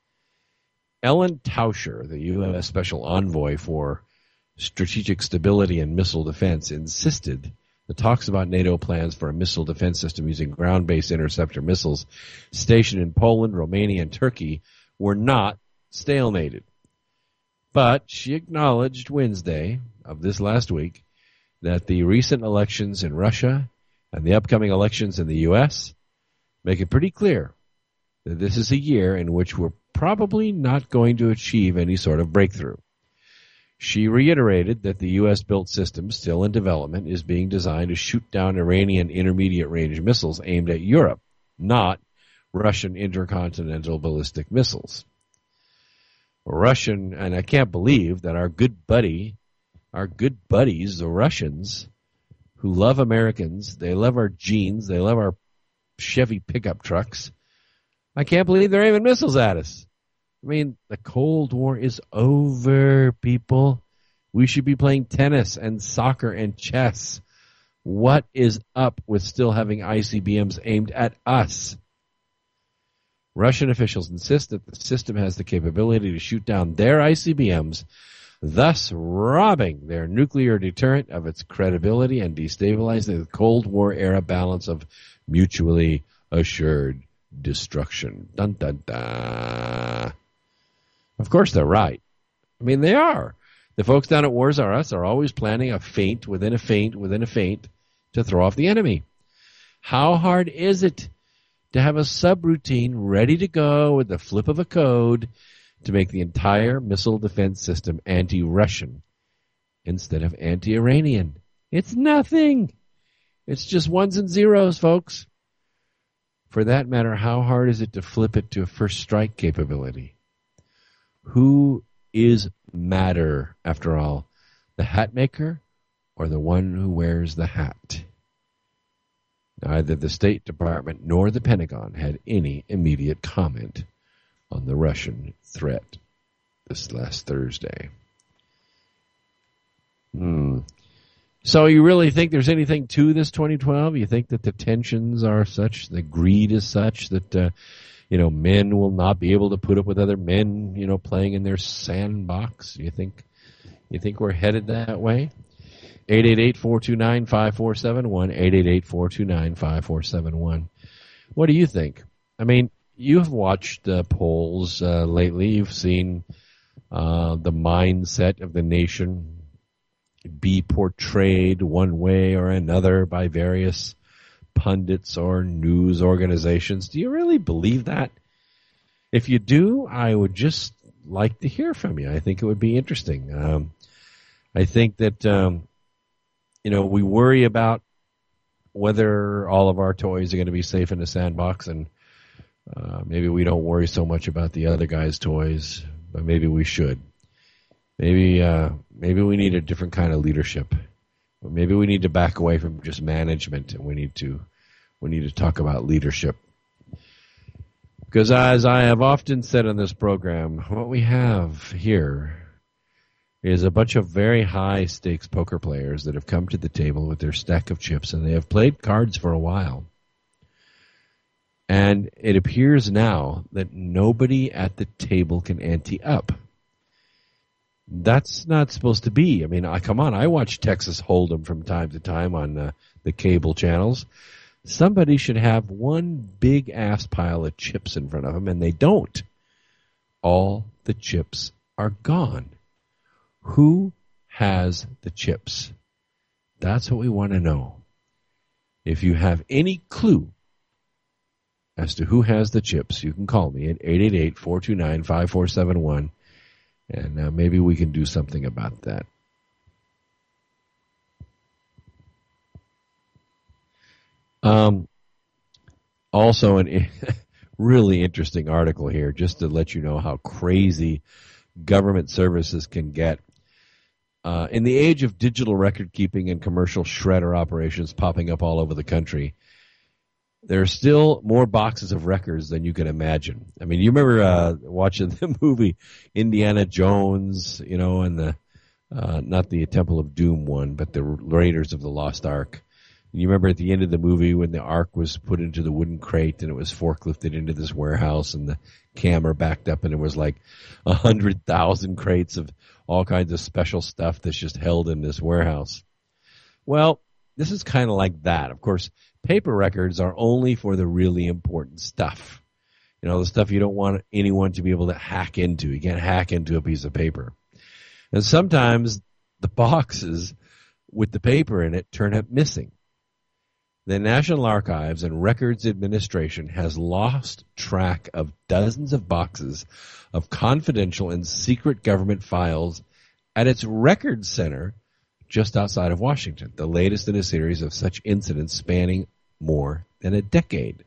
A: Ellen Tauscher, the U S Special Envoy for Strategic Stability and Missile Defense, insisted the talks about NATO plans for a missile defense system using ground-based interceptor missiles stationed in Poland, Romania, and Turkey were not stalemated. But she acknowledged Wednesday of this last week that the recent elections in Russia and the upcoming elections in the U S make it pretty clear that this is a year in which we're probably not going to achieve any sort of breakthrough. She reiterated that the U S-built system still in development is being designed to shoot down Iranian intermediate-range missiles aimed at Europe, not Russian intercontinental ballistic missiles. Russian, and I can't believe that our good buddy, our good buddies, the Russians, who love Americans, they love our jeans, they love our Chevy pickup trucks. I can't believe they're aiming missiles at us. I mean, the Cold War is over, people. We should be playing tennis and soccer and chess. What is up with still having I C B Ms aimed at us? Russian officials insist that the system has the capability to shoot down their I C B Ms, thus robbing their nuclear deterrent of its credibility and destabilizing the Cold War-era balance of mutually assured destruction. Dun, dun, dun. Of course they're right. I mean, they are. The folks down at Wars R Us are always planning a feint within a feint within a feint to throw off the enemy. How hard is it to have a subroutine ready to go with the flip of a code to make the entire missile defense system anti-Russian instead of anti-Iranian? It's nothing. It's just ones and zeros, folks. For that matter, how hard is it to flip it to a first strike capability? Who is madder, after all, the hat maker or the one who wears the hat? Neither the State Department nor the Pentagon had any immediate comment on the Russian threat this last Thursday. Hmm. So you really think there's anything to this twenty twelve? You think that the tensions are such, the greed is such that, uh, you know, men will not be able to put up with other men, you know, playing in their sandbox? You think, you think we're headed that way? eight eight eight, four two nine, five four seven one, eight eight eight, four two nine, five four seven one. What do you think? I mean, you've watched uh, polls uh, lately. You've seen uh, the mindset of the nation be portrayed one way or another by various pundits or news organizations. Do you really believe that? If you do, I would just like to hear from you. I think it would be interesting. Um, I think that, um, you know, we worry about whether all of our toys are going to be safe in the sandbox, and uh, maybe we don't worry so much about the other guy's toys, but maybe we should. Maybe uh, maybe we need a different kind of leadership. Maybe we need to back away from just management, and we need to we need to talk about leadership. Because as I have often said on this program, what we have here is a bunch of very high-stakes poker players that have come to the table with their stack of chips, and they have played cards for a while. And it appears now that nobody at the table can ante up. That's not supposed to be. I mean, I, come on, I watch Texas Hold'em from time to time on uh, the cable channels. Somebody should have one big ass pile of chips in front of them, and they don't. All the chips are gone. Who has the chips? That's what we want to know. If you have any clue as to who has the chips, you can call me at eight eight eight, four two nine, five four seven one, and uh, maybe we can do something about that. Um, also, an really interesting article here, just to let you know how crazy government services can get. Uh, in the age of digital record keeping and commercial shredder operations popping up all over the country, there are still more boxes of records than you can imagine. I mean, you remember uh, watching the movie Indiana Jones, you know, and the uh, not the Temple of Doom one, but the Raiders of the Lost Ark. You remember at the end of the movie when the Ark was put into the wooden crate and it was forklifted into this warehouse and the camera backed up and it was like a hundred thousand crates of all kinds of special stuff that's just held in this warehouse. Well, this is kind of like that. Of course, paper records are only for the really important stuff. You know, the stuff you don't want anyone to be able to hack into. You can't hack into a piece of paper. And sometimes the boxes with the paper in it turn up missing. The National Archives and Records Administration has lost track of dozens of boxes of confidential and secret government files at its records center just outside of Washington, the latest in a series of such incidents spanning more than a decade.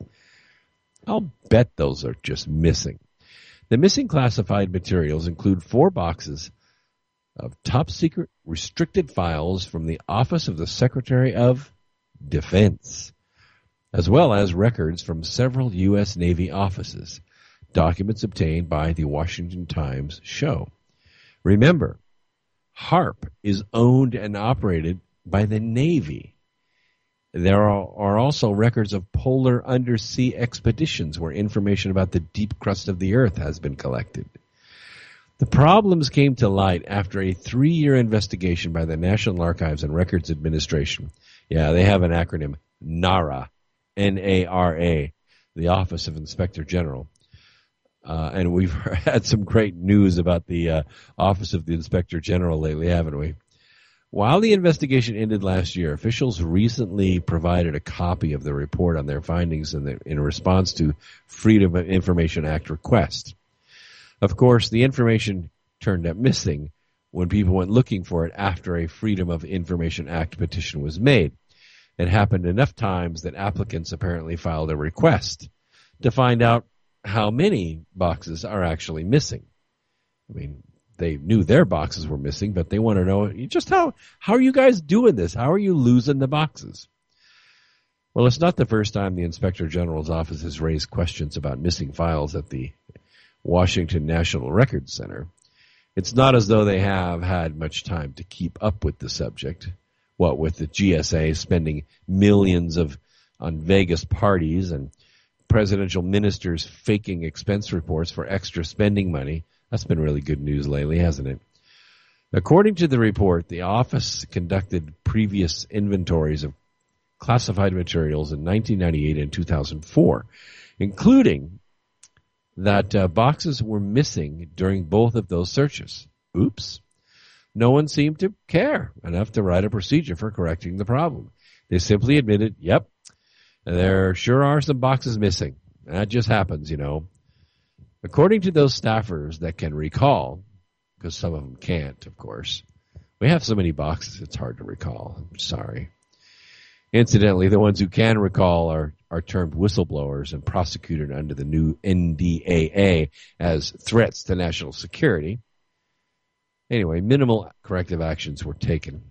A: I'll bet those are just missing. The missing classified materials include four boxes of top-secret restricted files from the Office of the Secretary of Defense, as well as records from several U S Navy offices, documents obtained by the Washington Times show. Remember, HAARP is owned and operated by the Navy. There are, are also records of polar undersea expeditions where information about the deep crust of the Earth has been collected. The problems came to light after a three-year investigation by the National Archives and Records Administration. Yeah, they have an acronym, NARA, N A R A, the Office of Inspector General. Uh, and we've had some great news about the uh, Office of the Inspector General lately, haven't we? While the investigation ended last year, officials recently provided a copy of the report on their findings in, the, in response to Freedom of Information Act requests. Of course, the information turned up missing when people went looking for it after a Freedom of Information Act petition was made. It happened enough times that applicants apparently filed a request to find out how many boxes are actually missing. I mean, they knew their boxes were missing, but they want to know just how, how are you guys doing this? How are you losing the boxes? Well, it's not the first time the Inspector General's office has raised questions about missing files at the Washington National Records Center. It's not as though they have had much time to keep up with the subject. What with the G S A spending millions of on Vegas parties and presidential ministers faking expense reports for extra spending money. That's been really good news lately, hasn't it? According to the report, the office conducted previous inventories of classified materials in nineteen ninety-eight and two thousand four, including that uh, boxes were missing during both of those searches. Oops. No one seemed to care enough to write a procedure for correcting the problem. They simply admitted, yep, there sure are some boxes missing. That just happens, you know. According to those staffers that can recall, because some of them can't, of course, we have so many boxes it's hard to recall. I'm sorry. Incidentally, the ones who can recall are, are termed whistleblowers and prosecuted under the new N D A A as threats to national security. Anyway, minimal corrective actions were taken.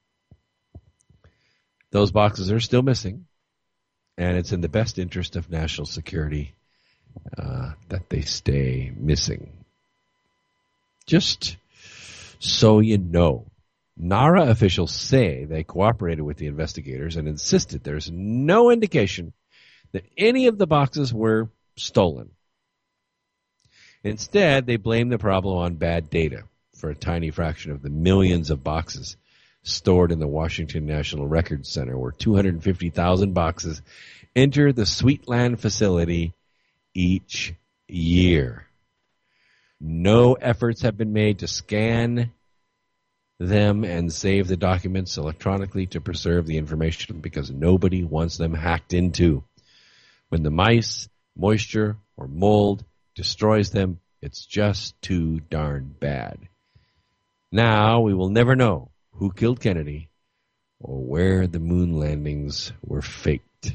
A: Those boxes are still missing, and it's in the best interest of national security uh, that they stay missing. Just so you know, NARA officials say they cooperated with the investigators and insisted there's no indication that any of the boxes were stolen. Instead, they blame the problem on bad data for a tiny fraction of the millions of boxes stored in the Washington National Records Center, where two hundred fifty thousand boxes enter the Sweetland facility each year. No efforts have been made to scan them and save the documents electronically to preserve the information because nobody wants them hacked into. When the mice, moisture, or mold destroys them, it's just too darn bad. Now we will never know who killed Kennedy or where the moon landings were faked.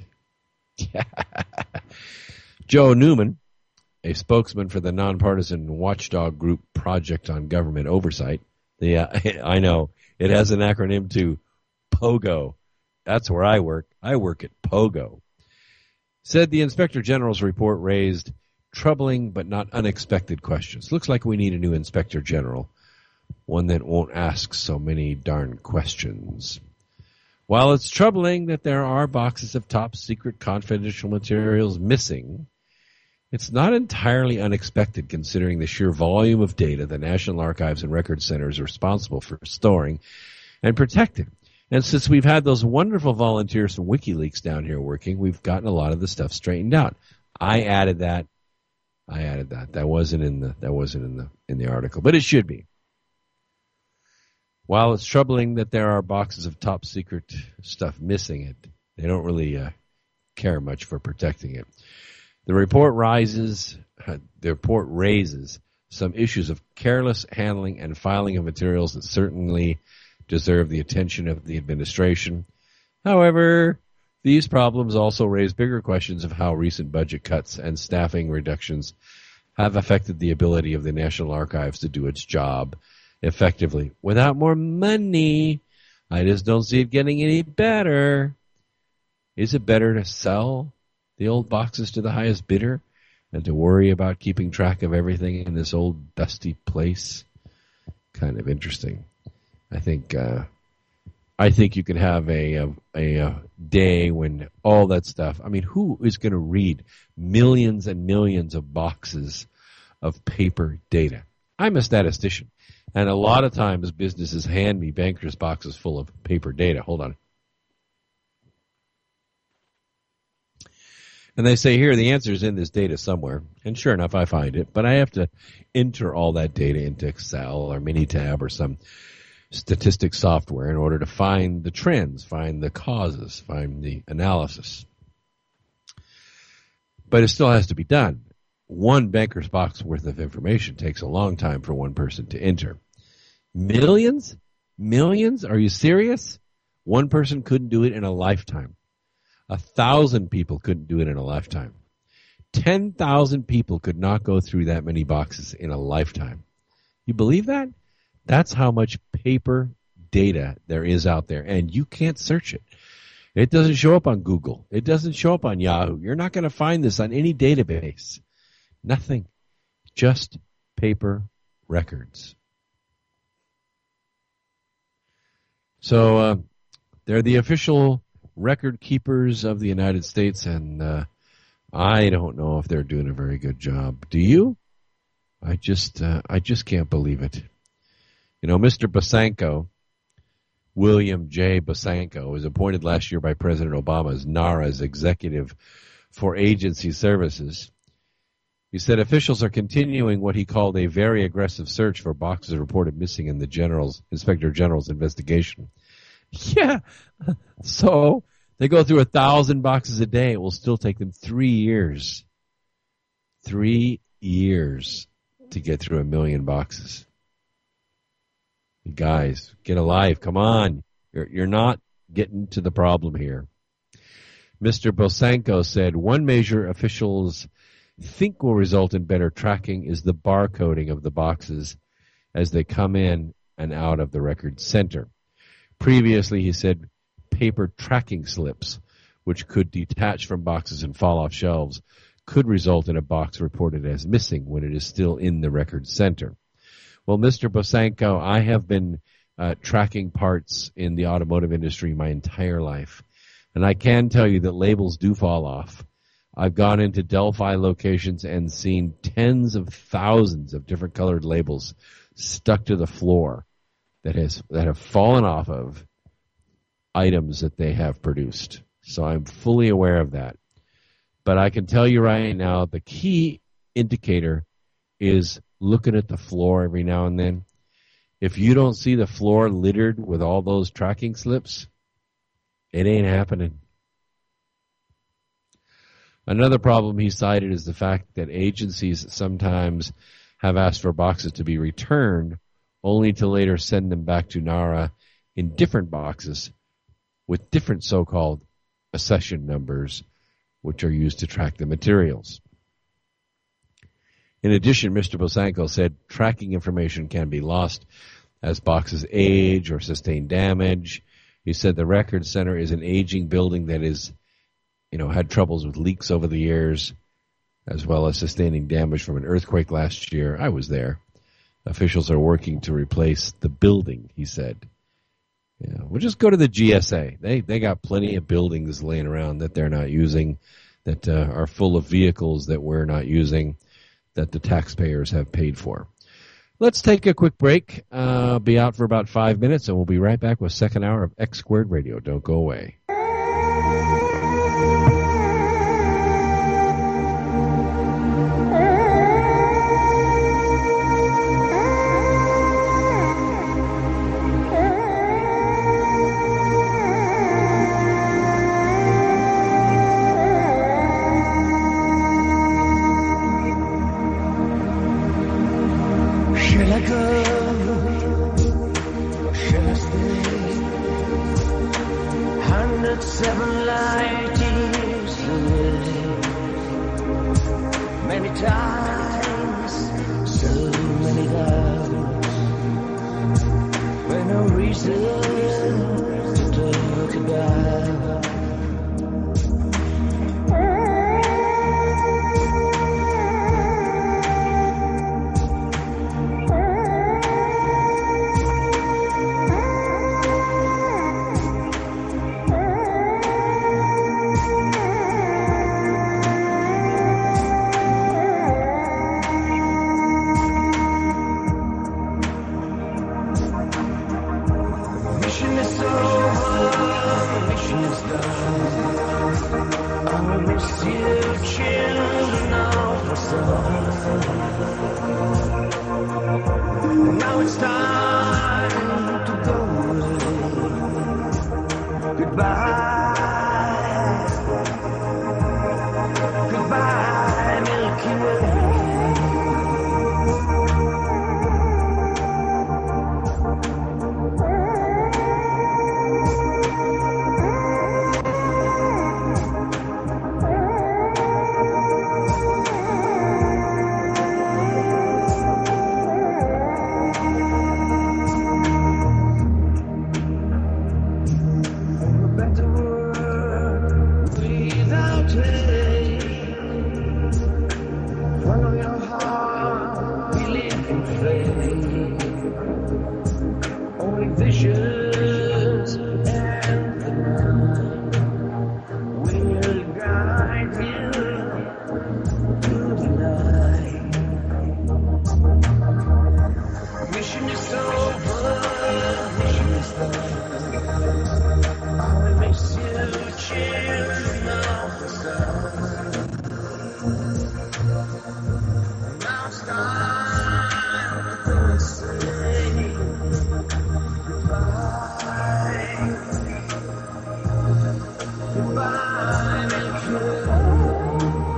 A: Joe Newman, a spokesman for the nonpartisan watchdog group Project on Government Oversight, yeah, I know, it has an acronym too, POGO. That's where I work. I work at POGO. Said the Inspector General's report raised troubling but not unexpected questions. Looks like we need a new Inspector General, one that won't ask so many darn questions. While it's troubling that there are boxes of top-secret confidential materials missing, it's not entirely unexpected considering the sheer volume of data the National Archives and Record Center is responsible for storing and protecting. And since we've had those wonderful volunteers from WikiLeaks down here working, we've gotten a lot of the stuff straightened out. I added that. I added that. That wasn't in the that wasn't in the in the article, but it should be. While it's troubling that there are boxes of top secret stuff missing it, they don't really uh, care much for protecting it. The report rises. Uh, the report raises some issues of careless handling and filing of materials that certainly deserve the attention of the administration. However, these problems also raise bigger questions of how recent budget cuts and staffing reductions have affected the ability of the National Archives to do its job effectively. Without more money, I just don't see it getting any better. Is it better to sell the old boxes to the highest bidder and to worry about keeping track of everything in this old dusty place? Kind of interesting. I think uh, I think you can have a, a, a day when all that stuff, I mean, who is going to read millions and millions of boxes of paper data? I'm a statistician, and a lot of times businesses hand me bankers' boxes full of paper data. Hold on. And they say, here, the answer is in this data somewhere. And sure enough, I find it. But I have to enter all that data into Excel or Minitab or some statistics software in order to find the trends, find the causes, find the analysis. But it still has to be done. One banker's box worth of information takes a long time for one person to enter. Millions? Millions? Are you serious? One person couldn't do it in a lifetime. A thousand people couldn't do it in a lifetime. Ten thousand people could not go through that many boxes in a lifetime. You believe that? That's how much paper data there is out there, and you can't search it. It doesn't show up on Google. It doesn't show up on Yahoo. You're not going to find this on any database. Nothing. Just paper records. So uh, they're the official record keepers of the United States, and uh, I don't know if they're doing a very good job. Do you? I just, uh, I just can't believe it. You know, Mister Bosanko, William J. Bosanko, was appointed last year by President Obama as NARA's executive for agency services. He said officials are continuing what he called a very aggressive search for boxes reported missing in the General's Inspector General's investigation. Yeah, so they go through a thousand boxes a day. It will still take them three years. Three years to get through a million boxes. You guys, get alive. Come on. You're, you're not getting to the problem here. Mister Bosanko said one measure officials think will result in better tracking is the barcoding of the boxes as they come in and out of the record center. Previously, he said paper tracking slips, which could detach from boxes and fall off shelves, could result in a box reported as missing when it is still in the record center. Well, Mister Bosanko, I have been uh, tracking parts in the automotive industry my entire life, and I can tell you that labels do fall off. I've gone into Delphi locations and seen tens of thousands of different colored labels stuck to the floor that has that have fallen off of items that they have produced. So I'm fully aware of that. But I can tell you right now, the key indicator is looking at the floor every now and then. If you don't see the floor littered with all those tracking slips, it ain't happening. Another problem he cited is the fact that agencies sometimes have asked for boxes to be returned, only to later send them back to NARA in different boxes with different so-called accession numbers, which are used to track the materials. In addition, Mister Bosanko said tracking information can be lost as boxes age or sustain damage. He said the Record Center is an aging building that is, you know, had troubles with leaks over the years, as well as sustaining damage from an earthquake last year. I was there. Officials are working to replace the building, he said. Yeah, we'll just go to the G S A. They they got plenty of buildings laying around that they're not using, that uh, are full of vehicles that we're not using, that the taxpayers have paid for. Let's take a quick break. Uh, be out for about five minutes, and we'll be right back with second hour of X Squared Radio. Don't go away.
C: Seven light years away, many times, so many times, when no reason to talk about. Now it's time to go away. Goodbye, goodbye, Milky Way. Goodbye, Milky Way.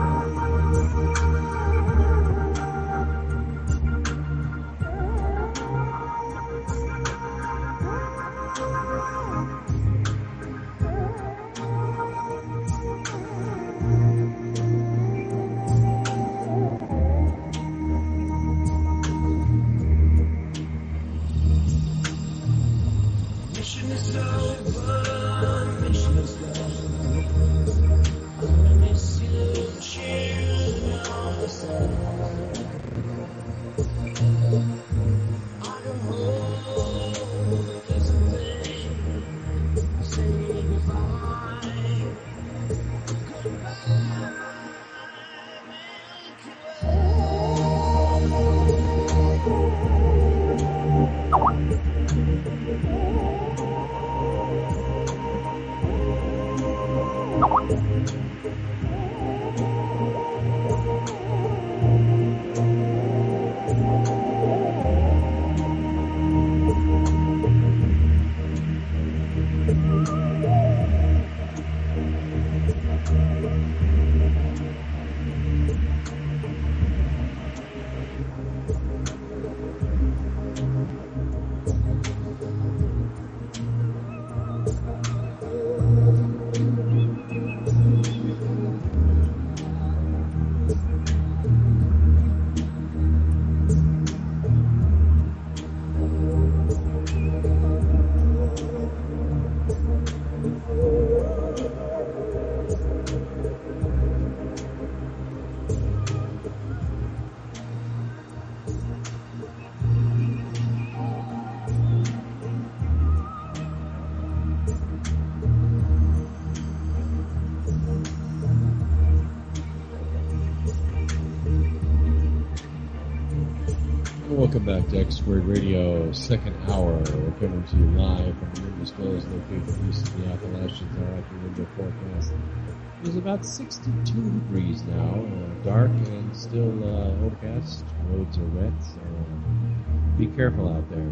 A: Welcome back to X Squared Radio, second hour. We're coming to you live from the Windows Hills, located east of the Appalachians. Our after window forecast is about sixty-two degrees now, uh, dark and still uh, overcast. Roads are wet, so uh, be careful out there.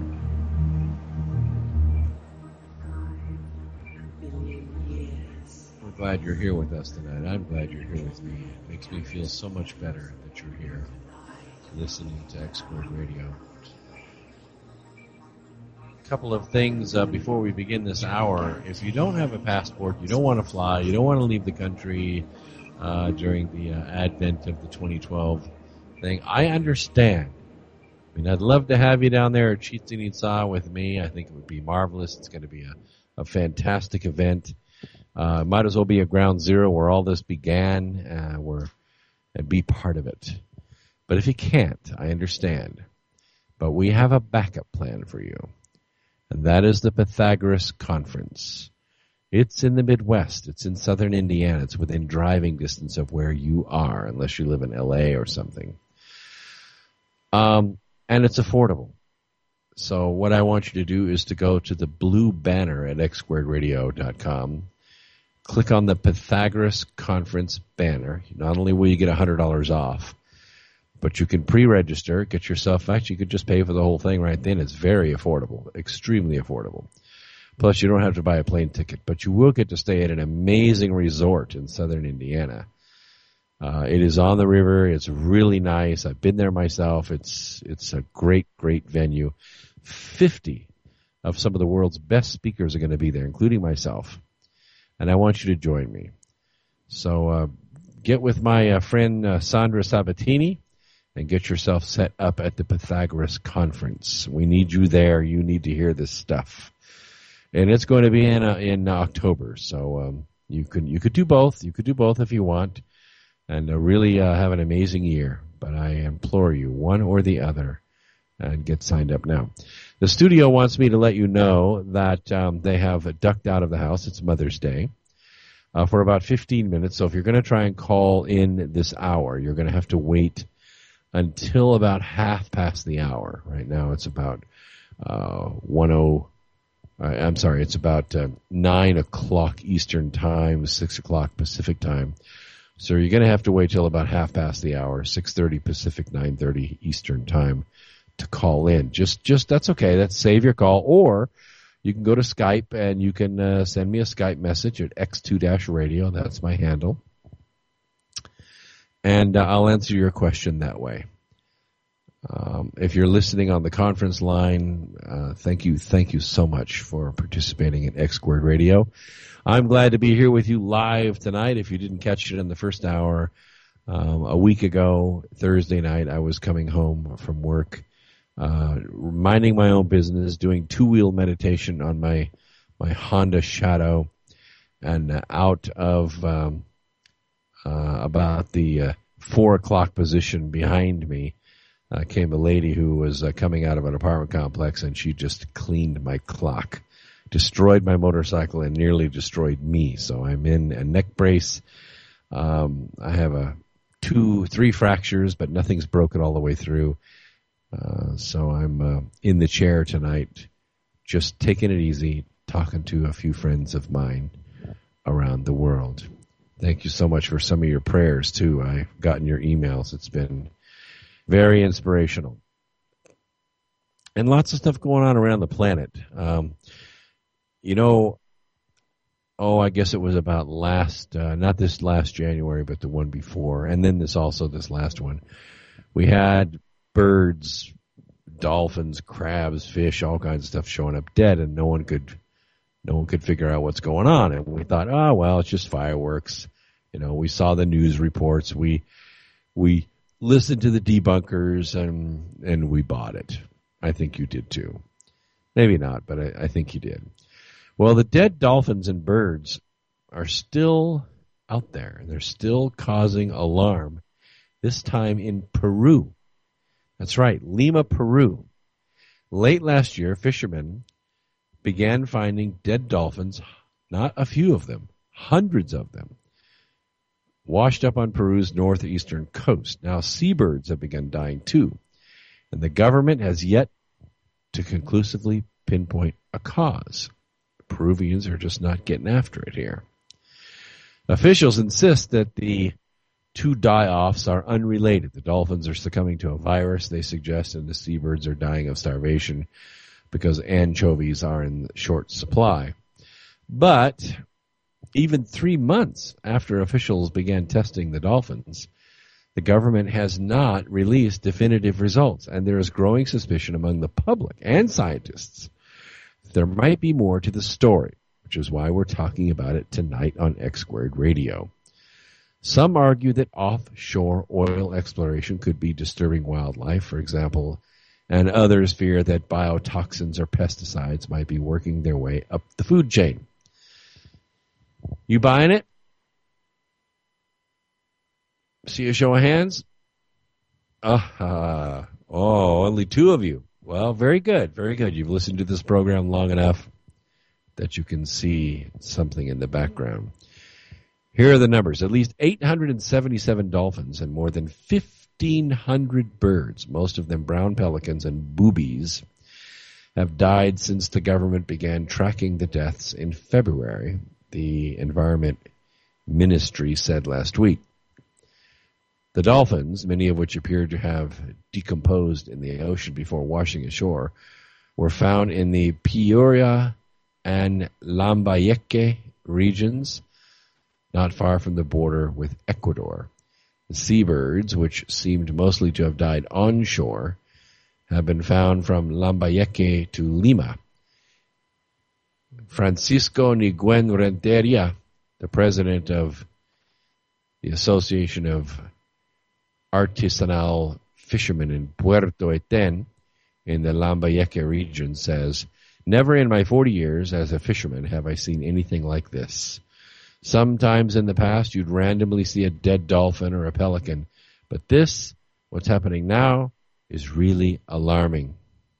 A: We're glad you're here with us tonight. I'm glad you're here with me. It makes me feel so much better that you're here, listening to X Squared Radio. A couple of things uh, before we begin this hour. If you don't have a passport, you don't want to fly, you don't want to leave the country uh, during the uh, advent of the twenty twelve thing, I understand. I mean, I'd love to have you down there at Chichen Itza with me. I think it would be marvelous. It's going to be a, a fantastic event. Uh, might as well be a ground zero where all this began, uh, where, and be part of it. But if you can't, I understand. But we have a backup plan for you. And that is the Pythagoras Conference. It's in the Midwest. It's in southern Indiana. It's within driving distance of where you are, unless you live in L A or something. Um, and it's affordable. So what I want you to do is to go to the blue banner at x squared radio dot com. Click on the Pythagoras Conference banner. Not only will you get one hundred dollars off, but you can pre-register, get yourself, actually you could just pay for the whole thing right then. It's very affordable, extremely affordable. Plus you don't have to buy a plane ticket, but you will get to stay at an amazing resort in southern Indiana. Uh, it is on the river. It's really nice. I've been there myself. It's, it's a great, great venue. fifty of some of the world's best speakers are going to be there, including myself. And I want you to join me. So, uh, get with my uh, friend uh, Sandra Sabatini and get yourself set up at the Pythagoras Conference. We need you there. You need to hear this stuff. And it's going to be in uh, in October. So um, you can you could do both. You could do both if you want, and uh, really uh, have an amazing year. But I implore you, one or the other, and get signed up now. The studio wants me to let you know that um, they have ducked out of the house. It's Mother's Day. Uh, for about fifteen minutes. So if you're going to try and call in this hour, you're going to have to wait until about half past the hour. Right now it's about uh, one oh. Uh, I'm sorry, it's about uh, nine o'clock Eastern Time, six o'clock Pacific Time. So you're going to have to wait till about half past the hour, six thirty Pacific, nine thirty Eastern Time, to call in. Just, just that's okay. That's save your call, or you can go to Skype and you can uh, send me a Skype message at X two Radio. That's my handle. And uh, I'll answer your question that way. Um, if you're listening on the conference line, uh, thank you, thank you so much for participating in X Squared Radio. I'm glad to be here with you live tonight. If you didn't catch it in the first hour, um, a week ago, Thursday night, I was coming home from work, uh, minding my own business, doing two-wheel meditation on my my Honda Shadow, and uh, out of um, uh, about the uh, four o'clock position behind me uh, came a lady who was uh, coming out of an apartment complex, and she just cleaned my clock, destroyed my motorcycle, and nearly destroyed me. So I'm in a neck brace. Um, I have a two, three fractures, but nothing's broken all the way through. Uh, so I'm uh, in the chair tonight, just taking it easy, talking to a few friends of mine around the world. Thank you so much for some of your prayers, too. I've gotten your emails. It's been very inspirational. And lots of stuff going on around the planet. Um, you know, oh, I guess it was about last, uh, not this last January, but the one before, and then this also, this last one. We had birds, dolphins, crabs, fish, all kinds of stuff showing up dead, and no one could no one could figure out what's going on. And we thought, oh, well, it's just fireworks. You know, we saw the news reports. We we listened to the debunkers, and and we bought it. I think you did too. Maybe not, but I, I think you did. Well, the dead dolphins and birds are still out there. They're still causing alarm, this time in Peru. That's right, Lima, Peru. Late last year, fishermen began finding dead dolphins, not a few of them, hundreds of them, washed up on Peru's northeastern coast. Now, seabirds have begun dying too. And the government has yet to conclusively pinpoint a cause. Peruvians are just not getting after it here. Officials insist that the two die-offs are unrelated. The dolphins are succumbing to a virus, they suggest, and the seabirds are dying of starvation because anchovies are in short supply. But even three months after officials began testing the dolphins, the government has not released definitive results, and there is growing suspicion among the public and scientists that there might be more to the story, which is why we're talking about it tonight on X Squared Radio. Some argue that offshore oil exploration could be disturbing wildlife, for example, and others fear that biotoxins or pesticides might be working their way up the food chain. You buying it? See a show of hands? Uh, oh, only two of you. Well, very good, very good. You've listened to this program long enough that you can see something in the background. Here are the numbers. At least eight hundred seventy-seven dolphins and more than fifteen hundred birds, most of them brown pelicans and boobies, have died since the government began tracking the deaths in February, the Environment Ministry said last week. The dolphins, many of which appeared to have decomposed in the ocean before washing ashore, were found in the Piura and Lambayeque regions, not far from the border with Ecuador. The seabirds, which seemed mostly to have died onshore, have been found from Lambayeque to Lima. Francisco Niguen Renteria, the president of the Association of Artisanal Fishermen in Puerto Eten in the Lambayeque region, says, "Never in my forty years as a fisherman have I seen anything like this. Sometimes in the past you'd randomly see a dead dolphin or a pelican, but this, what's happening now, is really alarming."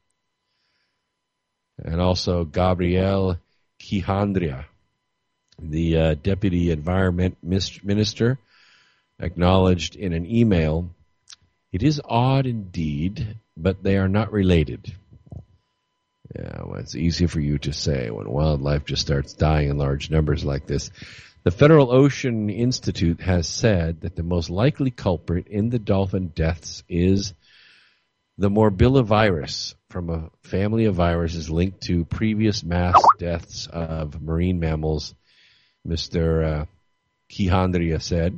A: And also Gabriel Quijandria, the uh, Deputy Environment Minister, acknowledged in an email, "It is odd indeed, but they are not related." Yeah, well, it's easy for you to say when wildlife just starts dying in large numbers like this. The Federal Ocean Institute has said that the most likely culprit in the dolphin deaths is the morbillivirus, from a family of viruses linked to previous mass deaths of marine mammals, Mister Uh, Quijandria said,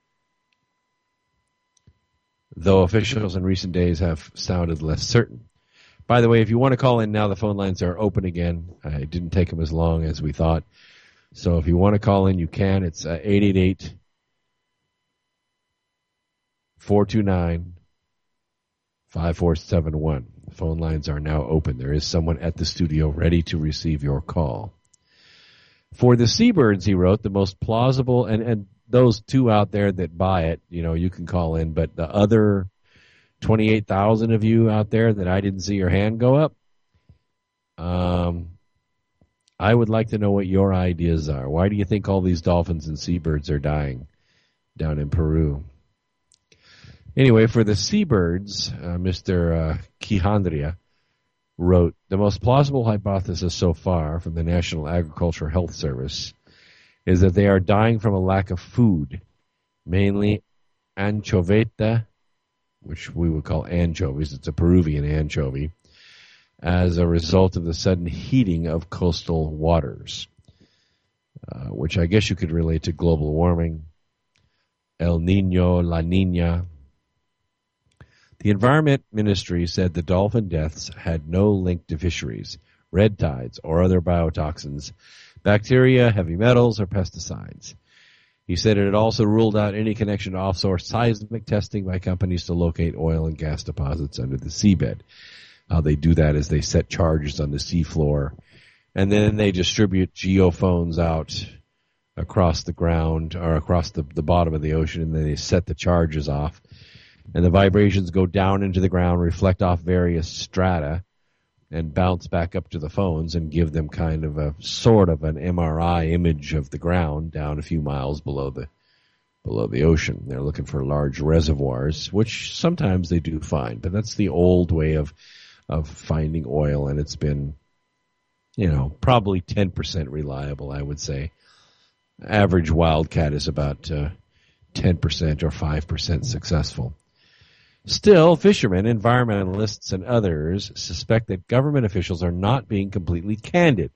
A: though officials in recent days have sounded less certain. By the way, if you want to call in now, the phone lines are open again. Uh, it didn't take them as long as we thought. So if you want to call in, you can. It's uh, eight eight eight, four two nine, five four seven one. The phone lines are now open. There is someone at the studio ready to receive your call. For the seabirds, he wrote, the most plausible, and, and those two out there that buy it, you know, you can call in, but the other twenty-eight thousand of you out there that I didn't see your hand go up, um, I would like to know what your ideas are. Why do you think all these dolphins and seabirds are dying down in Peru? Anyway, for the seabirds, uh, Mister Uh, Quijandria wrote, the most plausible hypothesis so far from the National Agricultural Health Service is that they are dying from a lack of food, mainly anchoveta, which we would call anchovies. It's a Peruvian anchovy, as a result of the sudden heating of coastal waters, uh, which I guess you could relate to global warming, El Nino, La Nina. The Environment Ministry said the dolphin deaths had no link to fisheries, red tides, or other biotoxins, bacteria, heavy metals, or pesticides. He said it had also ruled out any connection to offshore seismic testing by companies to locate oil and gas deposits under the seabed. How they do that is they set charges on the seafloor, and then they distribute geophones out across the ground or across the, the bottom of the ocean, and then they set the charges off. And the vibrations go down into the ground, reflect off various strata, and bounce back up to the phones and give them kind of a sort of an M R I image of the ground down a few miles below the below the ocean. They're looking for large reservoirs, which sometimes they do find, but that's the old way of of finding oil, and it's been, you know, probably ten percent reliable, I would say. Average wildcat is about uh, ten percent or five percent successful. Still, fishermen, environmentalists, and others suspect that government officials are not being completely candid.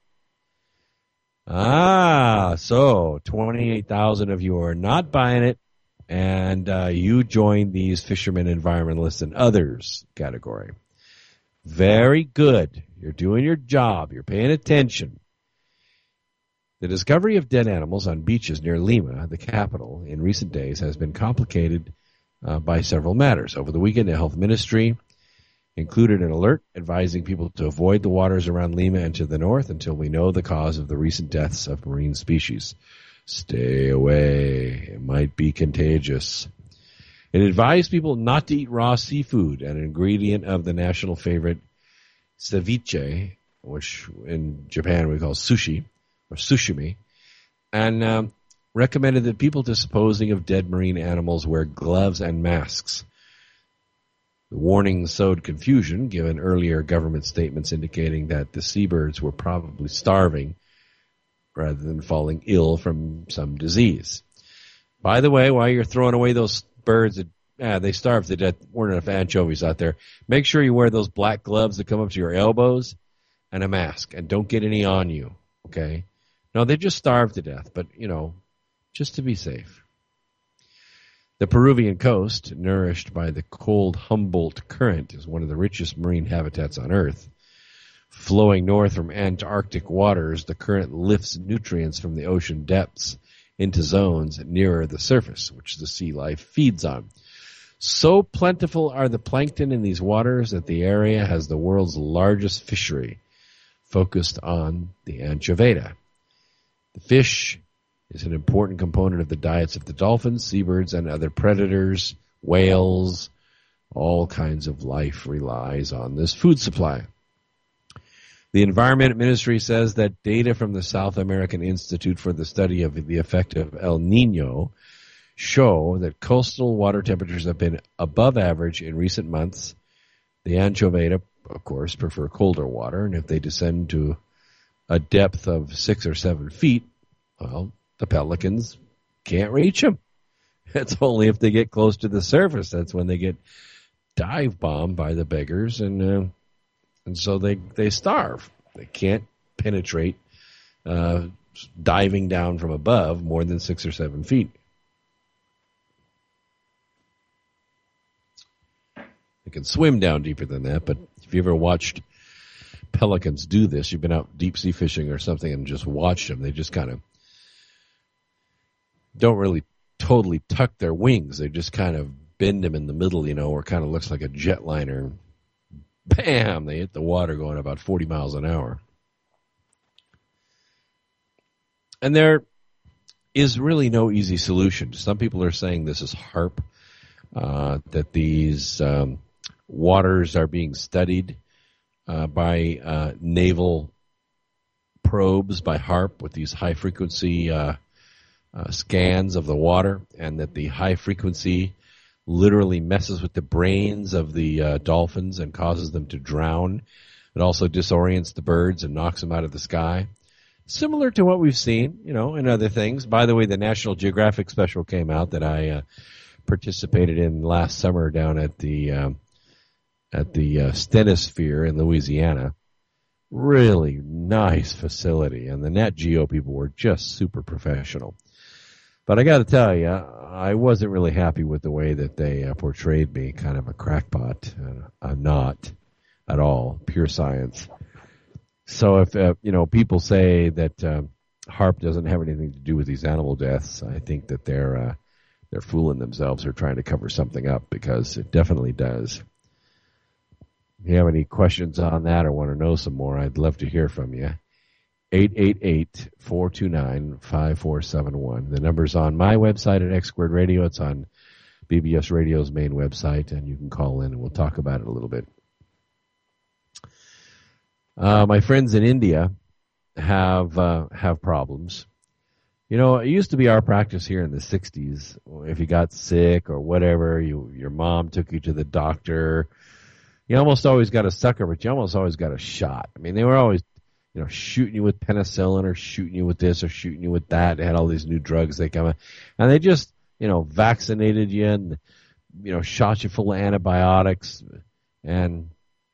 A: Ah, so twenty-eight thousand of you are not buying it, and uh, you join these fishermen, environmentalists, and others category. Very good. You're doing your job. You're paying attention. The discovery of dead animals on beaches near Lima, the capital, in recent days has been complicated uh, by several matters. Over the weekend, the health ministry included an alert advising people to avoid the waters around Lima and to the north until we know the cause of the recent deaths of marine species. Stay away. It might be contagious. It advised people not to eat raw seafood, an ingredient of the national favorite ceviche, which in Japan we call sushi, or sushimi, and um, recommended that people disposing of dead marine animals wear gloves and masks. The warning sowed confusion, given earlier government statements indicating that the seabirds were probably starving rather than falling ill from some disease. By the way, while you're throwing away those birds that ah, they starved to death, weren't enough anchovies out there, make sure you wear those black gloves that come up to your elbows and a mask, and don't get any on you, okay? No, they just starved to death, but, you know, just to be safe. The Peruvian coast, nourished by the cold Humboldt Current, is one of the richest marine habitats on Earth. Flowing north from Antarctic waters, the current lifts nutrients from the ocean depths into zones nearer the surface, which the sea life feeds on. So plentiful are the plankton in these waters that the area has the world's largest fishery, focused on the anchoveta. The fish is an important component of the diets of the dolphins, seabirds, and other predators, whales. All kinds of life relies on this food supply. The Environment Ministry says that data from the South American Institute for the Study of the Effect of El Nino show that coastal water temperatures have been above average in recent months. The anchoveta, of course, prefer colder water, and if they descend to a depth of six or seven feet, well, the pelicans can't reach them. It's only if they get close to the surface. That's when they get dive bombed by the beggars, and uh, and so they, they starve. They can't penetrate uh, diving down from above more than six or seven feet. They can swim down deeper than that, but if you ever watched pelicans do this, you've been out deep sea fishing or something and just watched them, they just kind of don't really totally tuck their wings. They just kind of bend them in the middle, you know, or kind of looks like a jetliner. Bam! They hit the water going about forty miles an hour. And there is really no easy solution. Some people are saying this is HAARP, uh, that these um, waters are being studied uh, by uh, naval probes, by HAARP, with these high-frequency uh, uh, scans of the water, and that the high frequency literally messes with the brains of the uh, dolphins and causes them to drown. It also disorients the birds and knocks them out of the sky. Similar to what we've seen, you know, in other things. By the way, the National Geographic special came out that I uh, participated in last summer down at the um, at the uh, Stenosphere in Louisiana. Really nice facility, and the Nat Geo people were just super professional. But I got to tell you, I wasn't really happy with the way that they uh, portrayed me, kind of a crackpot. Uh, I'm not at all, pure science. So if, uh, you know, people say that uh, HAARP doesn't have anything to do with these animal deaths, I think that they're uh, they're fooling themselves or trying to cover something up, because it definitely does. If you have any questions on that or want to know some more, I'd love to hear from you. eight eight eight, four two nine, five four seven one. The number's on my website at X Squared Radio. It's on B B S Radio's main website, and you can call in and we'll talk about it a little bit. Uh, my friends in India have uh, have problems. You know, it used to be our practice here in the sixties. If you got sick or whatever, you your mom took you to the doctor. You almost always got a sucker, but you almost always got a shot. I mean, they were always, you know, shooting you with penicillin or shooting you with this or shooting you with that. They had all these new drugs they come in. And they just, you know, vaccinated you and, you know, shot you full of antibiotics. And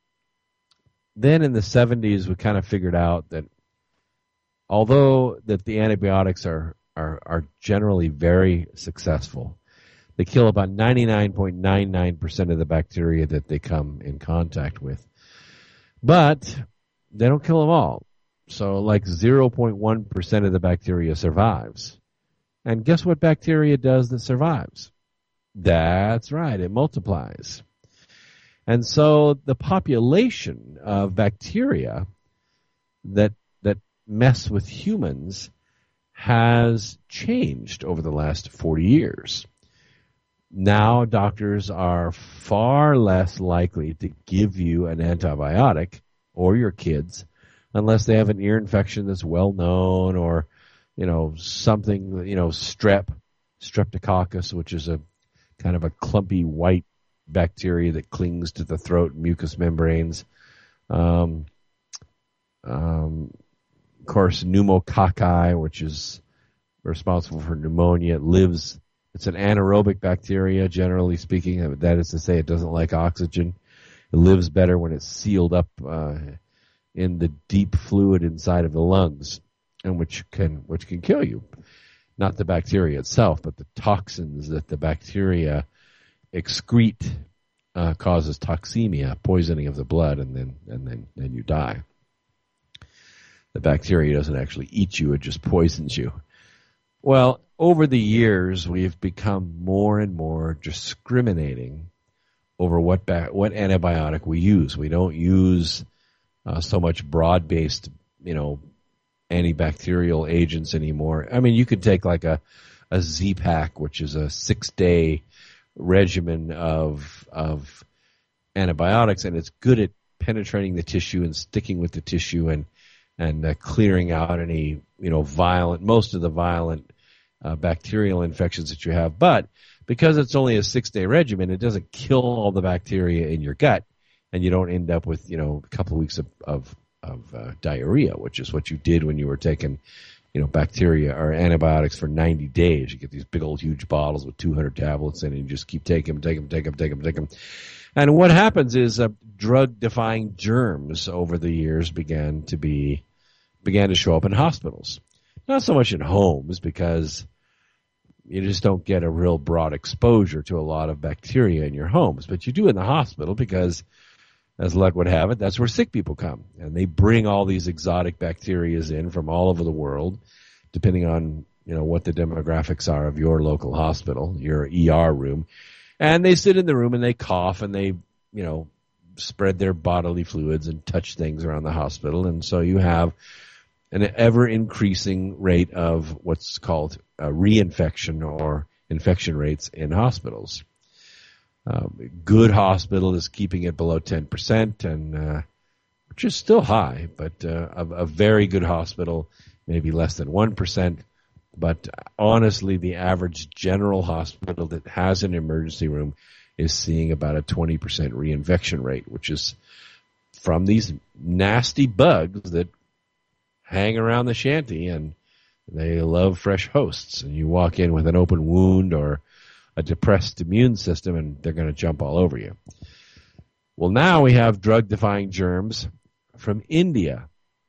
A: then in the seventies, we kind of figured out that although that the antibiotics are, are, are generally very successful, they kill about ninety-nine point nine nine percent of the bacteria that they come in contact with. But they don't kill them all. So like zero point one percent of the bacteria survives. And guess what bacteria does that survives? That's right, it multiplies. And so the population of bacteria that that mess with humans has changed over the last forty years. Now doctors are far less likely to give you an antibiotic or your kids unless they have an ear infection that's well known or, you know, something, you know, strep, streptococcus, which is a kind of a clumpy white bacteria that clings to the throat mucous membranes. Um, um, of course, pneumococci, which is responsible for pneumonia. It lives, it's an anaerobic bacteria, generally speaking. That is to say, it doesn't like oxygen. It lives better when it's sealed up uh, in the deep fluid inside of the lungs, and which can which can kill you. Not the bacteria itself, but the toxins that the bacteria excrete uh, causes toxemia, poisoning of the blood, and then and then then you die. The bacteria doesn't actually eat you; it just poisons you. Well, over the years, we've become more and more discriminating over what ba- what antibiotic we use. We don't use uh, so much broad-based, you know, antibacterial agents anymore. I mean, you could take like a a Z-Pak, which is a six-day regimen of of antibiotics, and it's good at penetrating the tissue and sticking with the tissue and and uh, clearing out any, you know, violent, most of the violent uh, bacterial infections that you have. But because it's only a six-day regimen, it doesn't kill all the bacteria in your gut, and you don't end up with, you know, a couple of weeks of of, of uh, diarrhea, which is what you did when you were taking, you know, bacteria or antibiotics for ninety days. You get these big old huge bottles with two hundred tablets in, and you just keep taking them, take them, take them, take them, take them. And what happens is uh, drug-defying germs over the years began to be began to show up in hospitals. Not so much in homes, because you just don't get a real broad exposure to a lot of bacteria in your homes, but you do in the hospital because, as luck would have it, that's where sick people come. And they bring all these exotic bacterias in from all over the world, depending on, you know, what the demographics are of your local hospital, your E R room. And they sit in the room and they cough and they, you know, spread their bodily fluids and touch things around the hospital. And so you have an ever-increasing rate of what's called a reinfection or infection rates in hospitals. Um, a good hospital is keeping it below ten percent, and uh, which is still high, but uh, a, a very good hospital, maybe less than one percent. But honestly, the average general hospital that has an emergency room is seeing about a twenty percent reinfection rate, which is from these nasty bugs that hang around the shanty, and they love fresh hosts. And you walk in with an open wound or a depressed immune system, and they're going to jump all over you. Well, now we have drug-defying germs from India.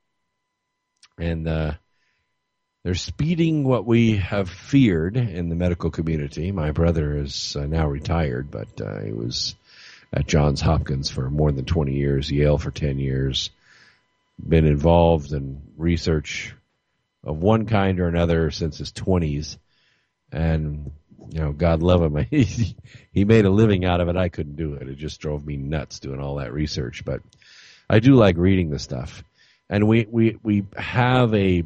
A: And uh, they're speeding what we have feared in the medical community. My brother is uh, now retired, but uh, he was at Johns Hopkins for more than twenty years, Yale for ten years, been involved in research of one kind or another since his twenties. And, you know, God love him, he, he made a living out of it. I couldn't do it. It just drove me nuts doing all that research. But I do like reading the stuff. And we, we, we have a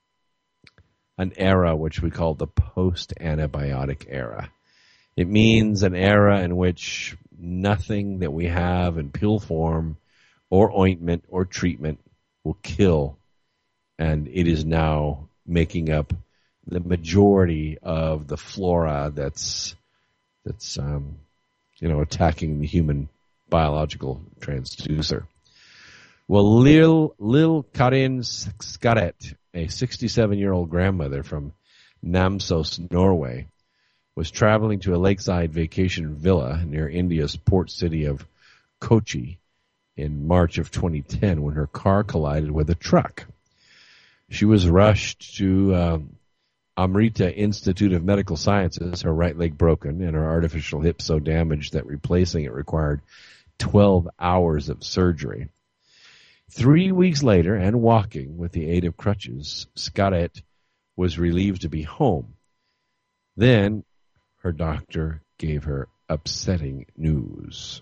A: an era which we call the post-antibiotic era. It means an era in which nothing that we have in pill form or ointment or treatment will kill, and it is now making up the majority of the flora that's that's um, you know attacking the human biological transducer. Well, Lil Lil Karin Skaret, a sixty-seven-year-old grandmother from Namsos, Norway, was traveling to a lakeside vacation villa near India's port city of Kochi in March of twenty ten when her car collided with a truck. She was rushed to um, Amrita Institute of Medical Sciences, her right leg broken and her artificial hip so damaged that replacing it required twelve hours of surgery. Three weeks later, and walking with the aid of crutches, Skaret was relieved to be home. Then her doctor gave her upsetting news.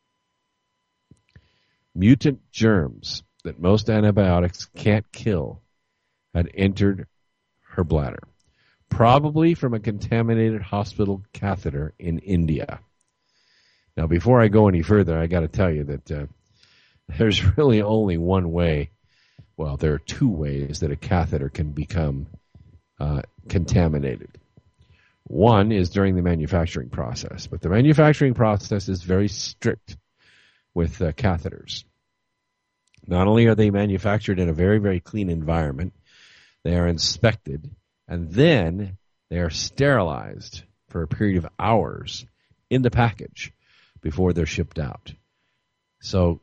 A: Mutant germs that most antibiotics can't kill had entered her bladder, probably from a contaminated hospital catheter in India. Now, before I go any further, I got to tell you that uh, there's really only one way. Well, there are two ways that a catheter can become uh, contaminated. One is during the manufacturing process, but the manufacturing process is very strict with uh, catheters. Not only are they manufactured in a very, very clean environment, they are inspected, and then they are sterilized for a period of hours in the package before they're shipped out. So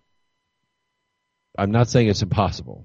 A: I'm not saying it's impossible,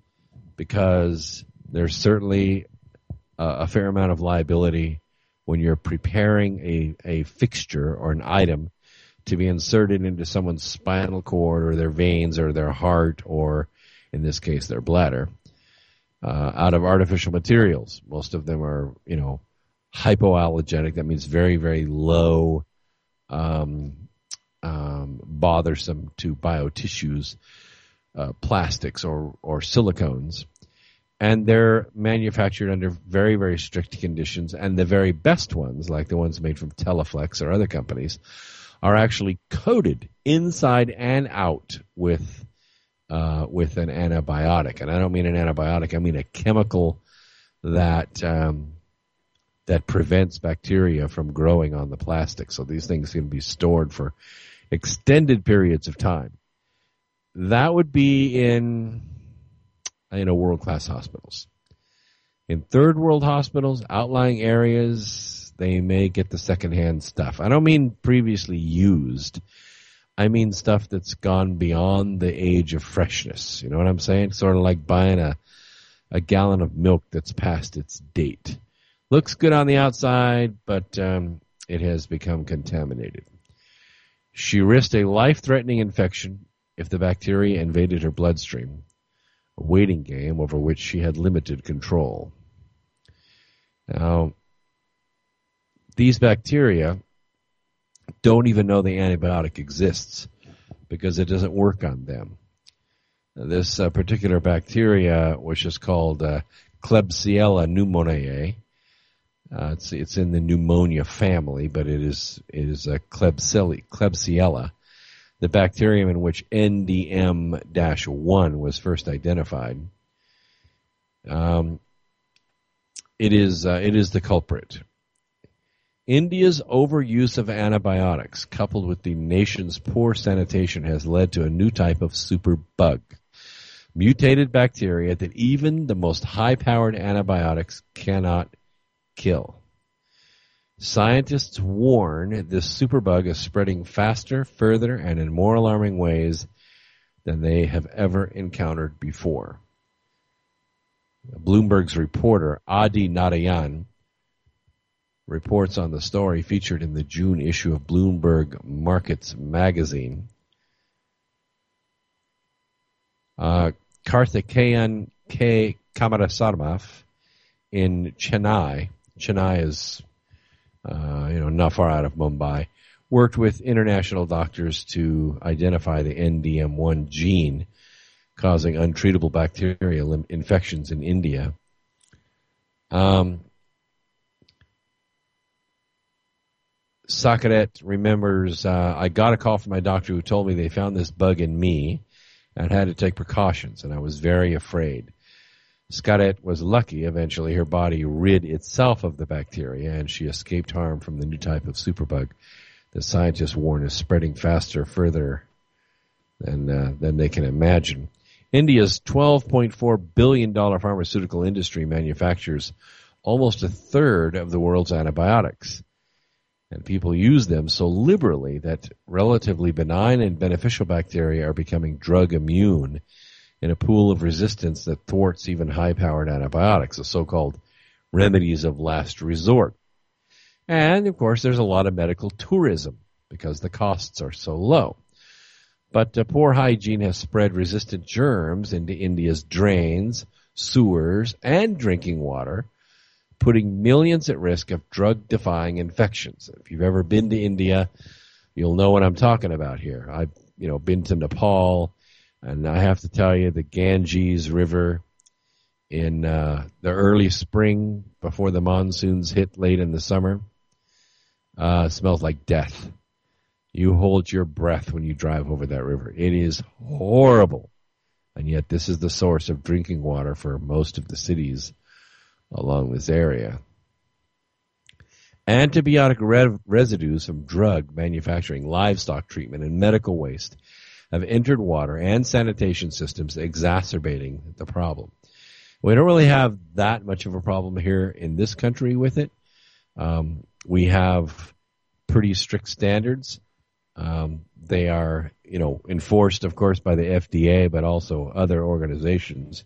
A: because there's certainly a, a fair amount of liability when you're preparing a, a fixture or an item to be inserted into someone's spinal cord or their veins or their heart or, in this case, their bladder, uh, out of artificial materials. Most of them are, you know, hypoallergenic. That means very, very low, um, um, bothersome to biotissues, uh, plastics or, or silicones. And they're manufactured under very, very strict conditions. And the very best ones, like the ones made from Teleflex or other companies, are actually coated inside and out with uh, with an antibiotic. And I don't mean an antibiotic, I mean a chemical that um, that prevents bacteria from growing on the plastic. So these things can be stored for extended periods of time. That would be in, you know, world-class hospitals. In third world hospitals, outlying areas, they may get the secondhand stuff. I don't mean previously used. I mean stuff that's gone beyond the age of freshness. You know what I'm saying? Sort of like buying a, a gallon of milk that's past its date. Looks good on the outside, but um, it has become contaminated. She risked a life-threatening infection if the bacteria invaded her bloodstream, a waiting game over which she had limited control. Now, these bacteria don't even know the antibiotic exists because it doesn't work on them. Now, this uh, particular bacteria, which is called uh, Klebsiella pneumoniae, uh, it's it's in the pneumonia family, but it is it is a Klebsiella, Klebsiella, the bacterium in which N D M one was first identified. Um, it is uh, it is the culprit. India's overuse of antibiotics, coupled with the nation's poor sanitation, has led to a new type of superbug, mutated bacteria that even the most high-powered antibiotics cannot kill. Scientists warn this superbug is spreading faster, further, and in more alarming ways than they have ever encountered before. Bloomberg's reporter, Adi Narayan, reports on the story featured in the June issue of Bloomberg Markets magazine. Uh, Karthikeyan K. Kamarasarmaf in Chennai, Chennai is uh, you know not far out of Mumbai, worked with international doctors to identify the N D M one gene causing untreatable bacterial infections in India. Um, Sakaret remembers, uh, I got a call from my doctor who told me they found this bug in me and had to take precautions, and I was very afraid. Scadette was lucky. Eventually, her body rid itself of the bacteria, and she escaped harm from the new type of superbug that scientists warn is spreading faster, further than uh, than they can imagine. India's twelve point four billion dollars pharmaceutical industry manufactures almost a third of the world's antibiotics. And people use them so liberally that relatively benign and beneficial bacteria are becoming drug immune in a pool of resistance that thwarts even high-powered antibiotics, the so-called remedies of last resort. And, of course, there's a lot of medical tourism because the costs are so low. But uh, poor hygiene has spread resistant germs into India's drains, sewers, and drinking water, putting millions at risk of drug-defying infections. If you've ever been to India, you'll know what I'm talking about here. I've, you know, been to Nepal, and I have to tell you, the Ganges River in uh, the early spring, before the monsoons hit late in the summer, uh, smells like death. You hold your breath when you drive over that river. It is horrible, and yet this is the source of drinking water for most of the cities along this area. Antibiotic re- residues from drug manufacturing, livestock treatment, and medical waste have entered water and sanitation systems, exacerbating the problem. We don't really have that much of a problem here in this country with it. Um, we have pretty strict standards. Um, they are, you know, enforced, of course, by the F D A, but also other organizations.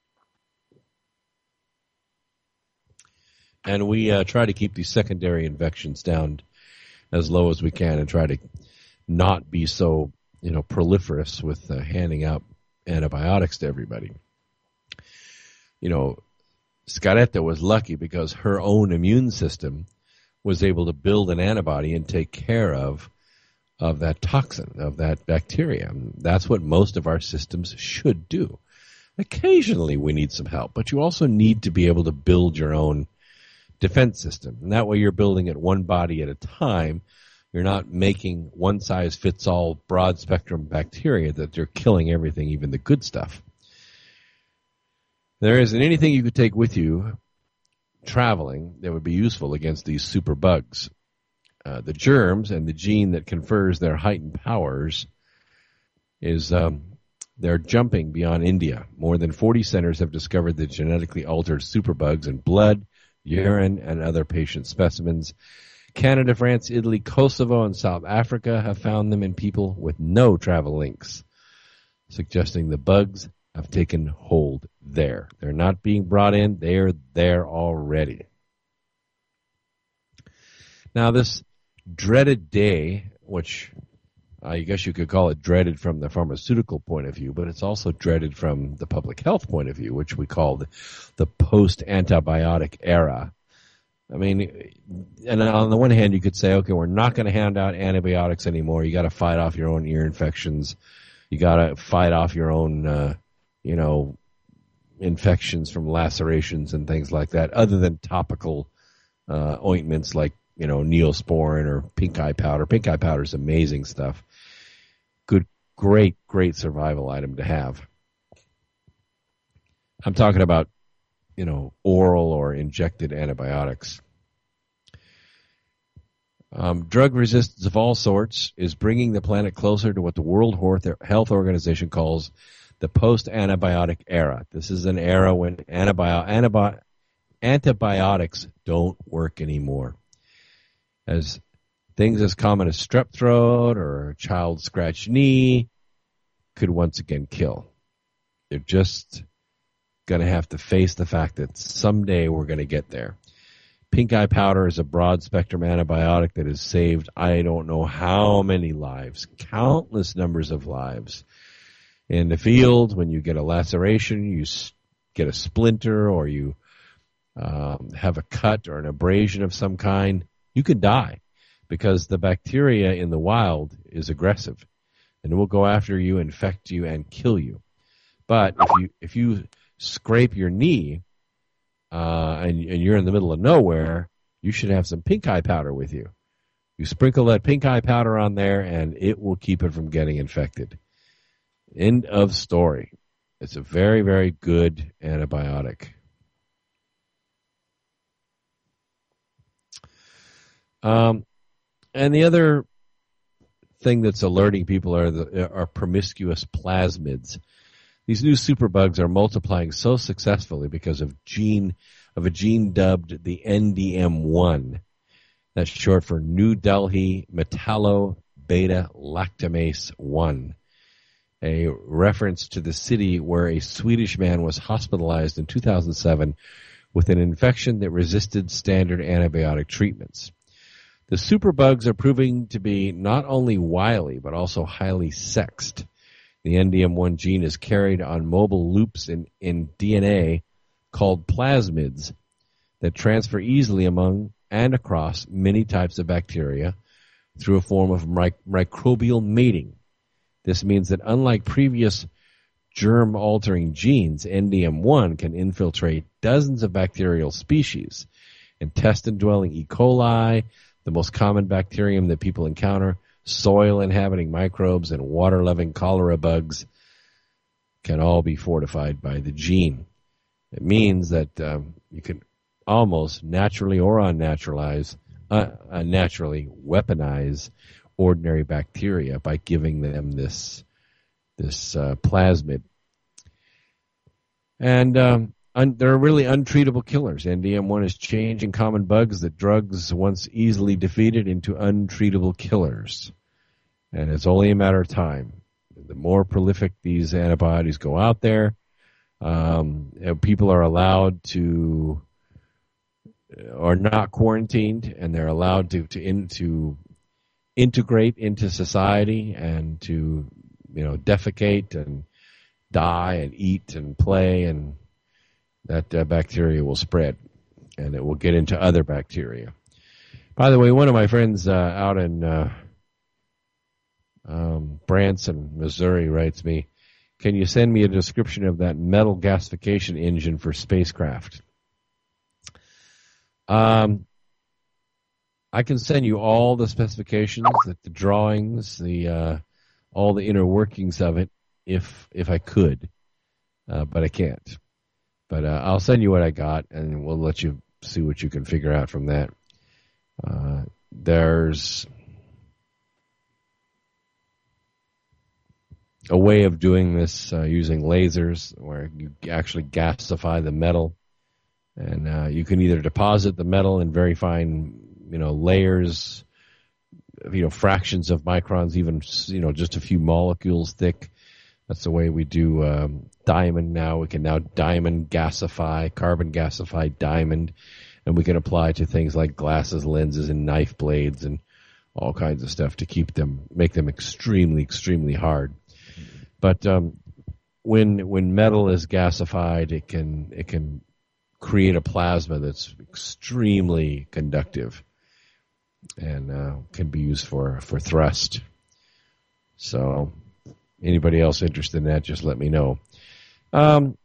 A: And we uh, try to keep these secondary infections down as low as we can and try to not be so, you know, proliferous with uh, handing out antibiotics to everybody. You know, Scadette was lucky because her own immune system was able to build an antibody and take care of of that toxin, of that bacteria. That's what most of our systems should do. Occasionally we need some help, but you also need to be able to build your own defense system. And that way you're building it one body at a time. You're not making one-size-fits-all broad-spectrum bacteria that they're killing everything, even the good stuff. There isn't anything you could take with you traveling that would be useful against these super bugs. Uh, the germs and the gene that confers their heightened powers is um, they're jumping beyond India. More than forty centers have discovered the genetically altered superbugs in blood, urine, and other patient specimens. Canada, France, Italy, Kosovo, and South Africa have found them in people with no travel links, suggesting the bugs have taken hold there. They're not being brought in. They're there already. Now, this dreaded day, which I guess you could call it dreaded from the pharmaceutical point of view, but it's also dreaded from the public health point of view, which we call the, the post-antibiotic era. I mean, and on the one hand, you could say, okay, we're not going to hand out antibiotics anymore. You got to fight off your own ear infections. You got to fight off your own, uh, you know, infections from lacerations and things like that, other than topical uh, ointments like, you know, Neosporin or pink eye powder. Pink eye powder is amazing stuff. Good, great, great survival item to have. I'm talking about, you know, oral or injected antibiotics. Um, drug resistance of all sorts is bringing the planet closer to what the World Health Organization calls the post-antibiotic era. This is an era when antibio- antibi- antibiotics don't work anymore. As things as common as strep throat or a child's scratched knee could once again kill. They're just going to have to face the fact that someday we're going to get there. Pink eye powder is a broad-spectrum antibiotic that has saved I don't know how many lives, countless numbers of lives. In the field, when you get a laceration, you get a splinter, or you um, have a cut or an abrasion of some kind, you could die because the bacteria in the wild is aggressive, and it will go after you, infect you, and kill you. But if you if you scrape your knee uh, and, and you're in the middle of nowhere, you should have some pink eye powder with you. You sprinkle that pink eye powder on there, and it will keep it from getting infected. End of story. It's a very, very good antibiotic. Um, and the other thing that's alerting people are the are promiscuous plasmids. These new superbugs are multiplying so successfully because of gene of a gene dubbed the N D M one. That's short for New Delhi Metallo Beta Lactamase one, a reference to the city where a Swedish man was hospitalized in two thousand seven with an infection that resisted standard antibiotic treatments. The superbugs are proving to be not only wily, but also highly sexed. The N D M one gene is carried on mobile loops in, in D N A called plasmids that transfer easily among and across many types of bacteria through a form of mic- microbial mating. This means that unlike previous germ-altering genes, N D M one can infiltrate dozens of bacterial species. Intestine-dwelling E. coli, the most common bacterium that people encounter, soil-inhabiting microbes, and water-loving cholera bugs can all be fortified by the gene. It means that um, you can almost naturally or unnaturalize, uh, unnaturally weaponize ordinary bacteria by giving them this this uh, plasmid. And um, un- they're really untreatable killers. N D M one is changing common bugs that drugs once easily defeated into untreatable killers. And it's only a matter of time. The more prolific these antibiotics go out there, um, people are allowed to, are not quarantined, and they're allowed to to, in, to integrate into society and to, you know, defecate and die and eat and play, and that uh, bacteria will spread, and it will get into other bacteria. By the way, one of my friends uh, out in uh, um, Branson, Missouri, writes me, "Can you send me a description of that metal gasification engine for spacecraft?" Um, I can send you all the specifications, the, the drawings, the uh, all the inner workings of it, if if I could, uh, but I can't. But uh, I'll send you what I got, and we'll let you see what you can figure out from that. Uh, there's a way of doing this uh, using lasers, where you actually gasify the metal, and uh, you can either deposit the metal in very fine, you know, layers, you know, fractions of microns, even, you know, just a few molecules thick. That's the way we do um, diamond now. We can now diamond gasify, carbon gasify diamond, and we can apply to things like glasses, lenses, and knife blades, and all kinds of stuff to keep them, make them extremely, extremely hard. But um, when when metal is gasified, it can it can create a plasma that's extremely conductive, and uh, can be used for, for thrust. So anybody else interested in that, just let me know. Um,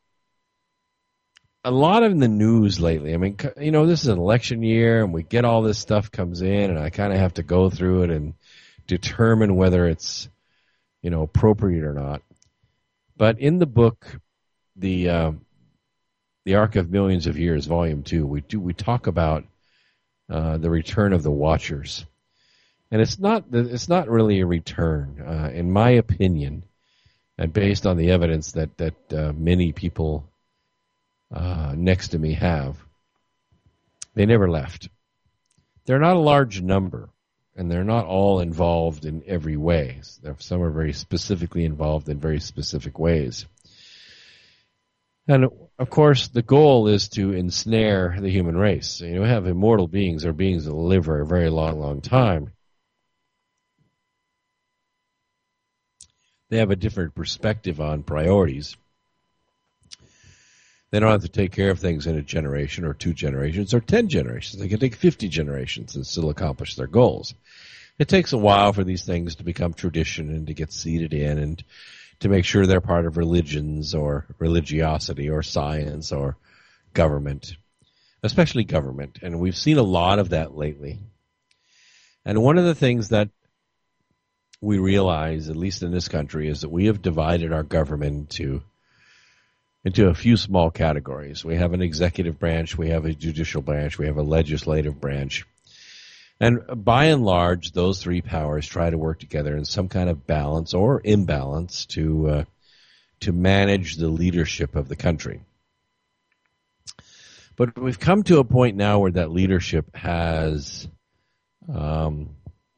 A: a lot in the news lately, I mean, you know, this is an election year, and we get all this stuff comes in, and I kind of have to go through it and determine whether it's, you know, appropriate or not. But in the book, the uh, the Arc of Millions of Years, Volume Two, we do we talk about uh, the return of the Watchers, and it's not it's not really a return, uh, in my opinion, and based on the evidence that that uh, many people uh, next to me have. They never left. They're not a large number, and they're not all involved in every way. Some are very specifically involved in very specific ways. And, of course, the goal is to ensnare the human race. You know, we have immortal beings, or beings that live for a very long, long time. They have a different perspective on priorities. They don't have to take care of things in a generation or two generations or ten generations. They can take fifty generations and still accomplish their goals. It takes a while for these things to become tradition and to get seeded in, and to make sure they're part of religions or religiosity or science or government, especially government. And we've seen a lot of that lately. And one of the things that we realize, at least in this country, is that we have divided our government into into a few small categories. We have an executive branch, we have a judicial branch, we have a legislative branch. And by and large, those three powers try to work together in some kind of balance or imbalance to uh, to manage the leadership of the country. But we've come to a point now where that leadership has um,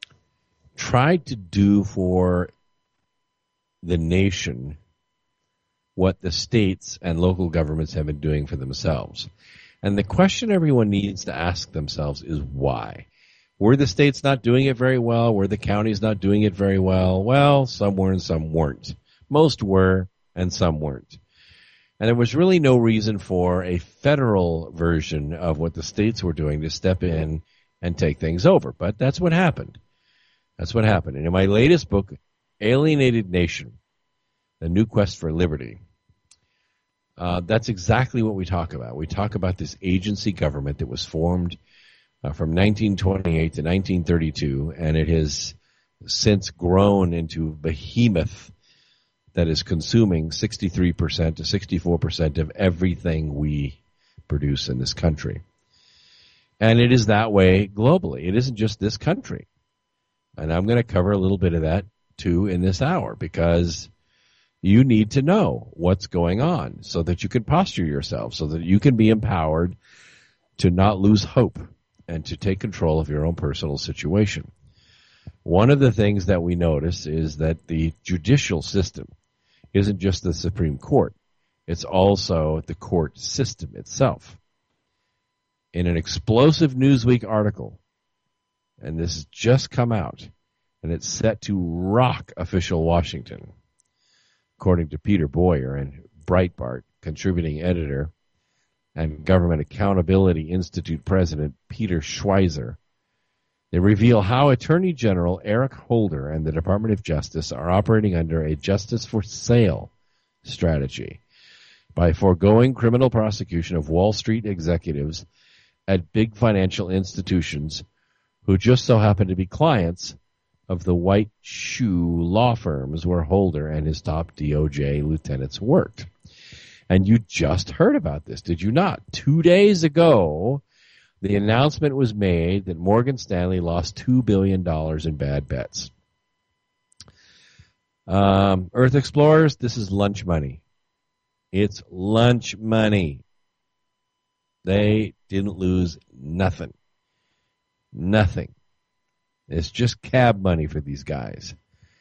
A: tried to do for the nation what the states and local governments have been doing for themselves. And the question everyone needs to ask themselves is why? Were the states not doing it very well? Were the counties not doing it very well? Well, some were and some weren't. Most were and some weren't. And there was really no reason for a federal version of what the states were doing to step in and take things over. But that's what happened. That's what happened. And in my latest book, Alienated Nation, The New Quest for Liberty, uh, that's exactly what we talk about. We talk about this agency government that was formed uh, from nineteen twenty-eight to nineteen thirty-two, and it has since grown into a behemoth that is consuming sixty-three percent to sixty-four percent of everything we produce in this country. And it is that way globally. It isn't just this country. And I'm going to cover a little bit of that, too, in this hour, because you need to know what's going on so that you can posture yourself, so that you can be empowered to not lose hope and to take control of your own personal situation. One of the things that we notice is that the judicial system isn't just the Supreme Court. It's also the court system itself. In an explosive Newsweek article, and this has just come out, and it's set to rock official Washington, according to Peter Boyer and Breitbart, contributing editor, and Government Accountability Institute president Peter Schweizer. They reveal how Attorney General Eric Holder and the Department of Justice are operating under a justice for sale strategy by foregoing criminal prosecution of Wall Street executives at big financial institutions who just so happen to be clients of the white shoe law firms where Holder and his top D O J lieutenants worked. And you just heard about this, did you not? Two days ago, the announcement was made that Morgan Stanley lost two billion dollars in bad bets. Um, Earth Explorers, this is lunch money. It's lunch money. They didn't lose nothing. Nothing. It's just cab money for these guys.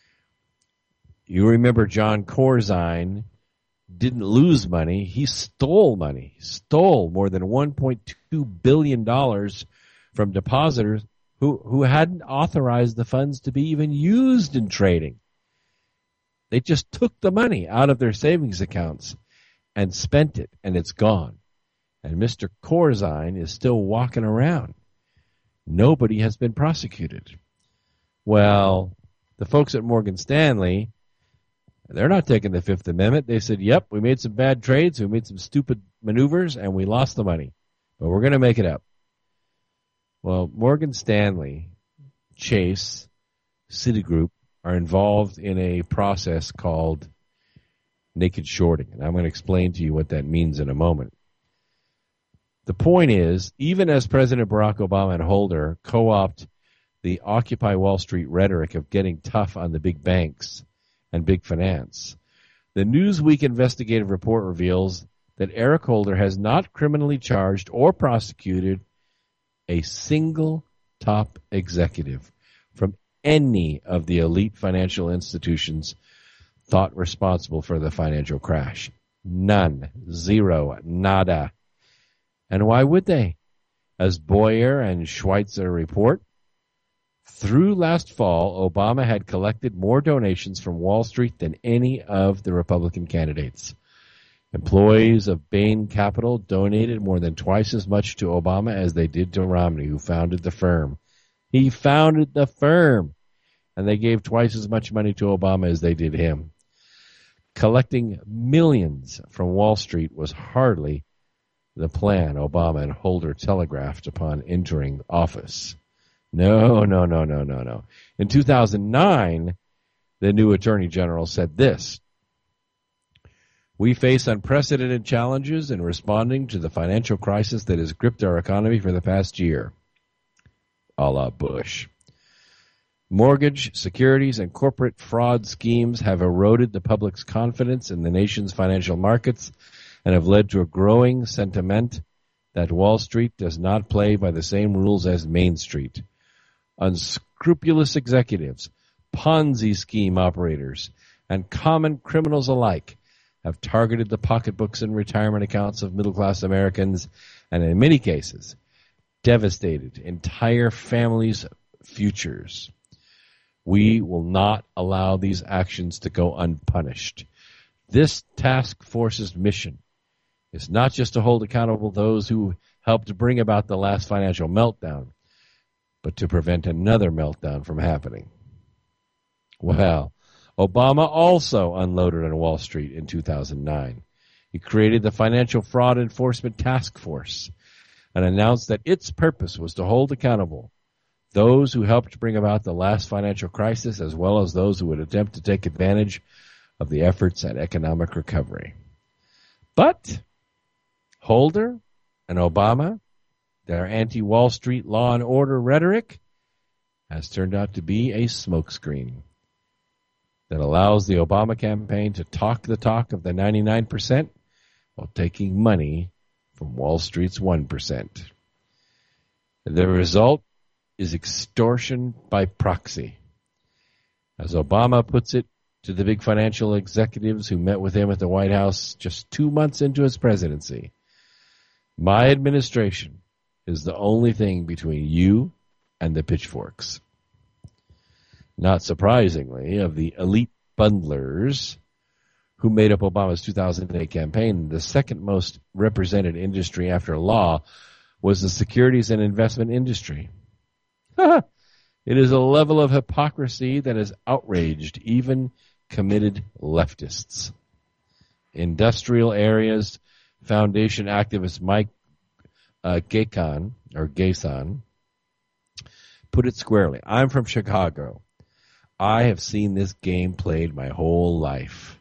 A: You remember John Corzine didn't lose money. He stole money. He stole more than one point two billion dollars from depositors who, who hadn't authorized the funds to be even used in trading. They just took the money out of their savings accounts and spent it, and it's gone. And Mister Corzine is still walking around. Nobody has been prosecuted. Well, the folks at Morgan Stanley, they're not taking the Fifth Amendment. They said, yep, we made some bad trades, we made some stupid maneuvers, and we lost the money. But we're going to make it up. Well, Morgan Stanley, Chase, Citigroup are involved in a process called naked shorting. And I'm going to explain to you what that means in a moment. The point is, even as President Barack Obama and Holder co-opt the Occupy Wall Street rhetoric of getting tough on the big banks and big finance, the Newsweek investigative report reveals that Eric Holder has not criminally charged or prosecuted a single top executive from any of the elite financial institutions thought responsible for the financial crash. None. Zero. Nada. And why would they? As Boyer and Schweitzer report, through last fall, Obama had collected more donations from Wall Street than any of the Republican candidates. Employees of Bain Capital donated more than twice as much to Obama as they did to Romney, who founded the firm. He founded the firm, and they gave twice as much money to Obama as they did him. Collecting millions from Wall Street was hardly the plan Obama and Holder telegraphed upon entering office. No, no, no, no, no, no. In two thousand nine, the new Attorney General said this: We face unprecedented challenges in responding to the financial crisis that has gripped our economy for the past year. A la Bush. Mortgage, securities, and corporate fraud schemes have eroded the public's confidence in the nation's financial markets and have led to a growing sentiment that Wall Street does not play by the same rules as Main Street. Unscrupulous executives, Ponzi scheme operators, and common criminals alike have targeted the pocketbooks and retirement accounts of middle-class Americans and, in many cases, devastated entire families' futures. We will not allow these actions to go unpunished. This task force's mission is not just to hold accountable those who helped bring about the last financial meltdown, but to prevent another meltdown from happening. Well, Obama also unloaded on Wall Street in two thousand nine. He created the Financial Fraud Enforcement Task Force and announced that its purpose was to hold accountable those who helped bring about the last financial crisis, as well as those who would attempt to take advantage of the efforts at economic recovery. But Holder and Obama, their anti-Wall Street law and order rhetoric, has turned out to be a smokescreen that allows the Obama campaign to talk the talk of the ninety-nine percent while taking money from Wall Street's one percent. The result is extortion by proxy. As Obama puts it to the big financial executives who met with him at the White House just two months into his presidency, my administration is the only thing between you and the pitchforks. Not surprisingly, of the elite bundlers who made up Obama's two thousand eight campaign, the second most represented industry after law was the securities and investment industry. It is a level of hypocrisy that has outraged even committed leftists. Industrial Areas Foundation activist Mike uh, Gayson, or Gayson, put it squarely. I'm from Chicago. I have seen this game played my whole life.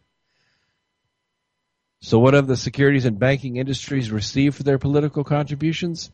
A: So what have the securities and banking industries received for their political contributions?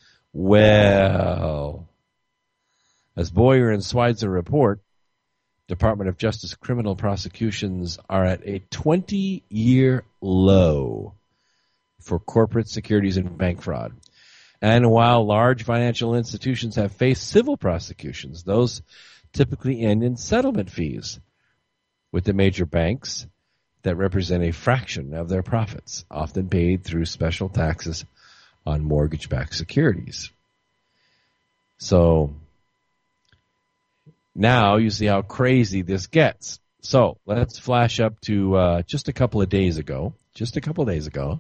A: Well, as Boyer and Schweitzer report, Department of Justice criminal prosecutions are at a twenty-year low for corporate securities and bank fraud. And while large financial institutions have faced civil prosecutions, those typically end in settlement fees with the major banks that represent a fraction of their profits, often paid through special taxes on mortgage-backed securities. So now you see how crazy this gets. So let's flash up to uh, just a couple of days ago. Just a couple of days ago.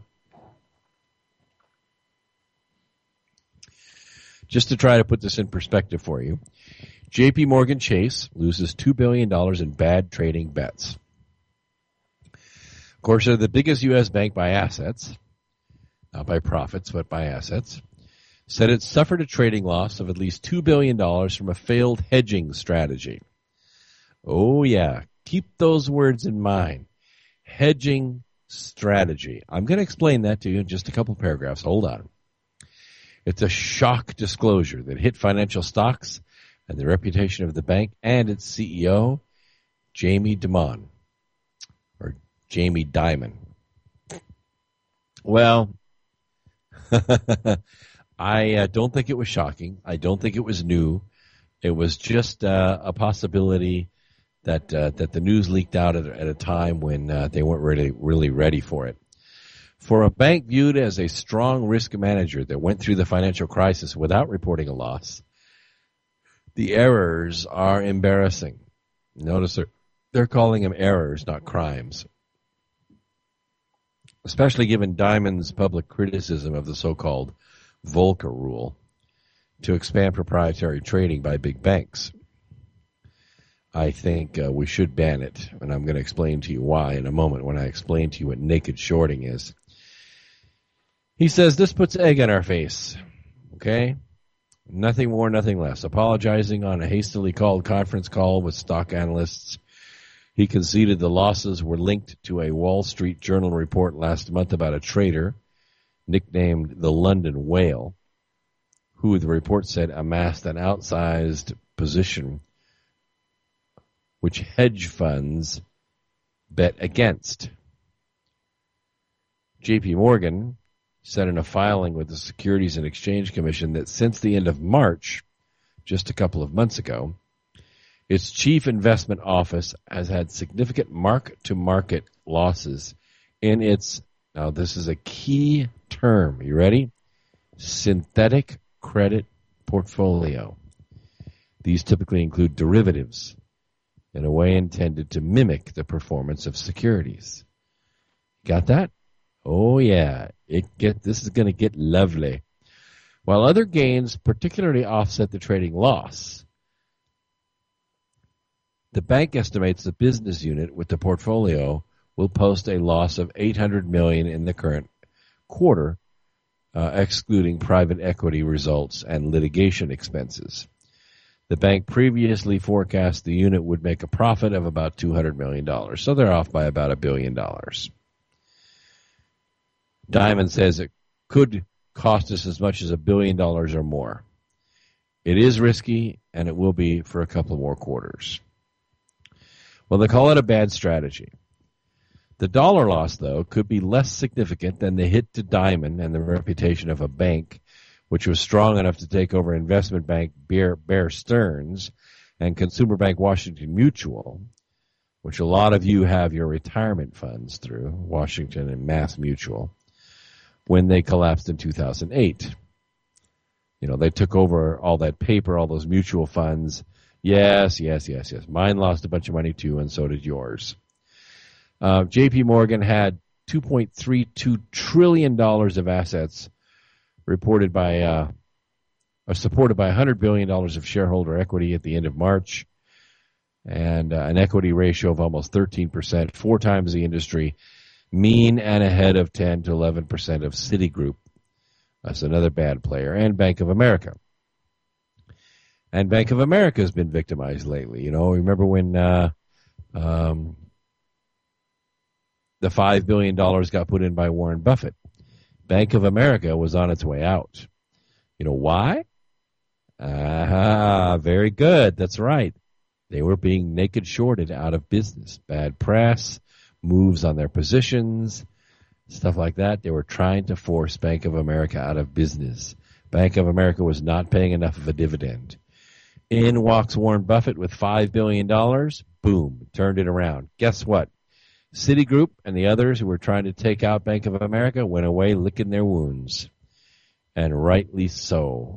A: Just to try to put this in perspective for you, J P Morgan Chase loses two billion dollars in bad trading bets. Of course, they're the biggest U S bank by assets, not by profits, but by assets, said it suffered a trading loss of at least two billion dollars from a failed hedging strategy. Oh, yeah. Keep those words in mind. Hedging strategy. I'm going to explain that to you in just a couple paragraphs. Hold on. It's a shock disclosure that hit financial stocks and the reputation of the bank and its C E O, Jamie Dimon, or Jamie Dimon. Well, I uh, don't think it was shocking. I don't think it was new. It was just uh, a possibility that uh, that the news leaked out at, at a time when uh, they weren't really really ready for it. For a bank viewed as a strong risk manager that went through the financial crisis without reporting a loss, the errors are embarrassing. Notice they're, they're calling them errors, not crimes. Especially given Dimon's public criticism of the so-called Volcker rule to expand proprietary trading by big banks. I think uh, we should ban it, and I'm going to explain to you why in a moment when I explain to you what naked shorting is. He says this puts egg on our face, okay? Nothing more, nothing less. Apologizing on a hastily called conference call with stock analysts He conceded the losses were linked to a Wall Street Journal report last month about a trader nicknamed the London Whale, who the report said amassed an outsized position which hedge funds bet against. J P Morgan said in a filing with the Securities and Exchange Commission that since the end of March, just a couple of months ago, its chief investment office has had significant mark-to-market losses in its, now this is a key term, you ready? Synthetic credit portfolio. These typically include derivatives in a way intended to mimic the performance of securities. Got that? Oh yeah, it get this is going to get lovely. While other gains particularly offset the trading loss, the bank estimates the business unit with the portfolio will post a loss of eight hundred million dollars in the current quarter, uh, excluding private equity results and litigation expenses. The bank previously forecast the unit would make a profit of about two hundred million dollars, so they're off by about a billion dollars. Diamond says it could cost us as much as a billion dollars or more. It is risky, and it will be for a couple more quarters. Well, they call it a bad strategy. The dollar loss, though, could be less significant than the hit to Diamond and the reputation of a bank which was strong enough to take over investment bank Bear, Bear Stearns and consumer bank Washington Mutual, which a lot of you have your retirement funds through, Washington and Mass Mutual, when they collapsed in two thousand eight. You know, they took over all that paper, all those mutual funds. Yes, yes, yes, yes. Mine lost a bunch of money too, and so did yours. Uh, J P Morgan had two point three two trillion dollars of assets reported by, uh, or supported by one hundred billion dollars of shareholder equity at the end of March, and uh, an equity ratio of almost thirteen percent, four times the industry mean, and ahead of ten to eleven percent of Citigroup. That's another bad player, and Bank of America. And Bank of America has been victimized lately. You know, remember when uh, um, the five billion dollars got put in by Warren Buffett? Bank of America was on its way out. You know why? Ah, very good. That's right. They were being naked shorted out of business. Bad press, moves on their positions, stuff like that. They were trying to force Bank of America out of business. Bank of America was not paying enough of a dividend. In walks Warren Buffett with five billion dollars. Boom, turned it around. Guess what? Citigroup and the others who were trying to take out Bank of America went away licking their wounds. And rightly so.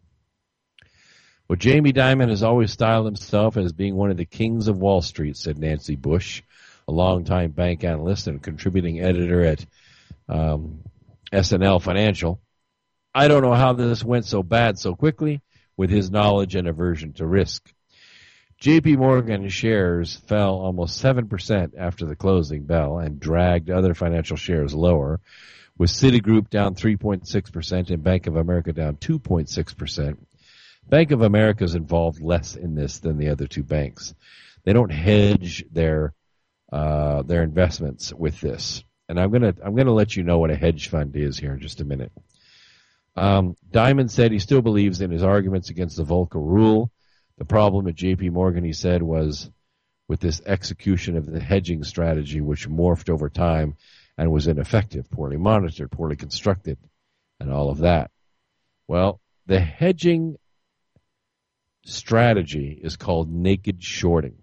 A: Well, Jamie Dimon has always styled himself as being one of the kings of Wall Street, said Nancy Bush, a longtime bank analyst and contributing editor at um, S N L Financial. I don't know how this went so bad so quickly with his knowledge and aversion to risk. J P Morgan shares fell almost seven percent after the closing bell and dragged other financial shares lower, with Citigroup down three point six percent and Bank of America down two point six percent. Bank of America is involved less in this than the other two banks. They don't hedge their uh, their investments with this. And I'm gonna I'm gonna let you know what a hedge fund is here in just a minute. Um, Diamond said he still believes in his arguments against the Volcker rule. The problem at J P Morgan, he said, was with this execution of the hedging strategy, which morphed over time and was ineffective, poorly monitored, poorly constructed, and all of that. Well, the hedging strategy is called naked shorting.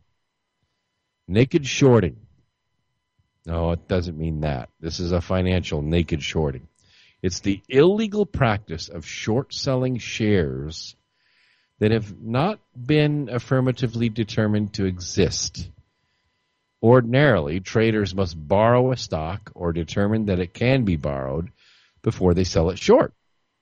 A: Naked shorting. No, it doesn't mean that. This is a financial naked shorting. It's the illegal practice of short-selling shares that have not been affirmatively determined to exist. Ordinarily, traders must borrow a stock or determine that it can be borrowed before they sell it short.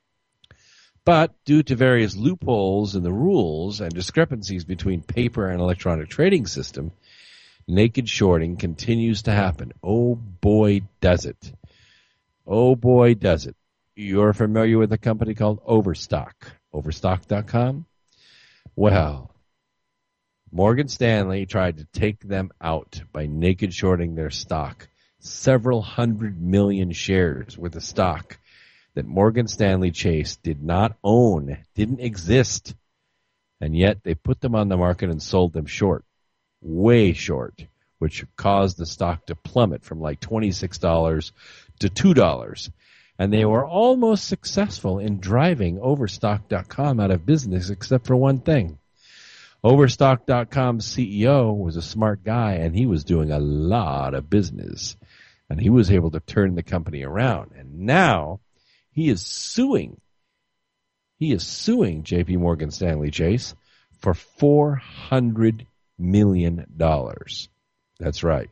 A: But due to various loopholes in the rules and discrepancies between paper and electronic trading system, naked shorting continues to happen. Oh boy, does it. Oh boy, does it. You're familiar with a company called Overstock, overstock dot com? Well, Morgan Stanley tried to take them out by naked shorting their stock. Several hundred million shares worth of stock that Morgan Stanley Chase did not own, didn't exist, and yet they put them on the market and sold them short, way short, which caused the stock to plummet from like twenty-six dollars to two dollars. And they were almost successful in driving Overstock dot com out of business, except for one thing. Overstock dot com's C E O was a smart guy, and he was doing a lot of business. And he was able to turn the company around. And now he is suing. He is suing J P Morgan Stanley Chase for four hundred million dollars. That's right.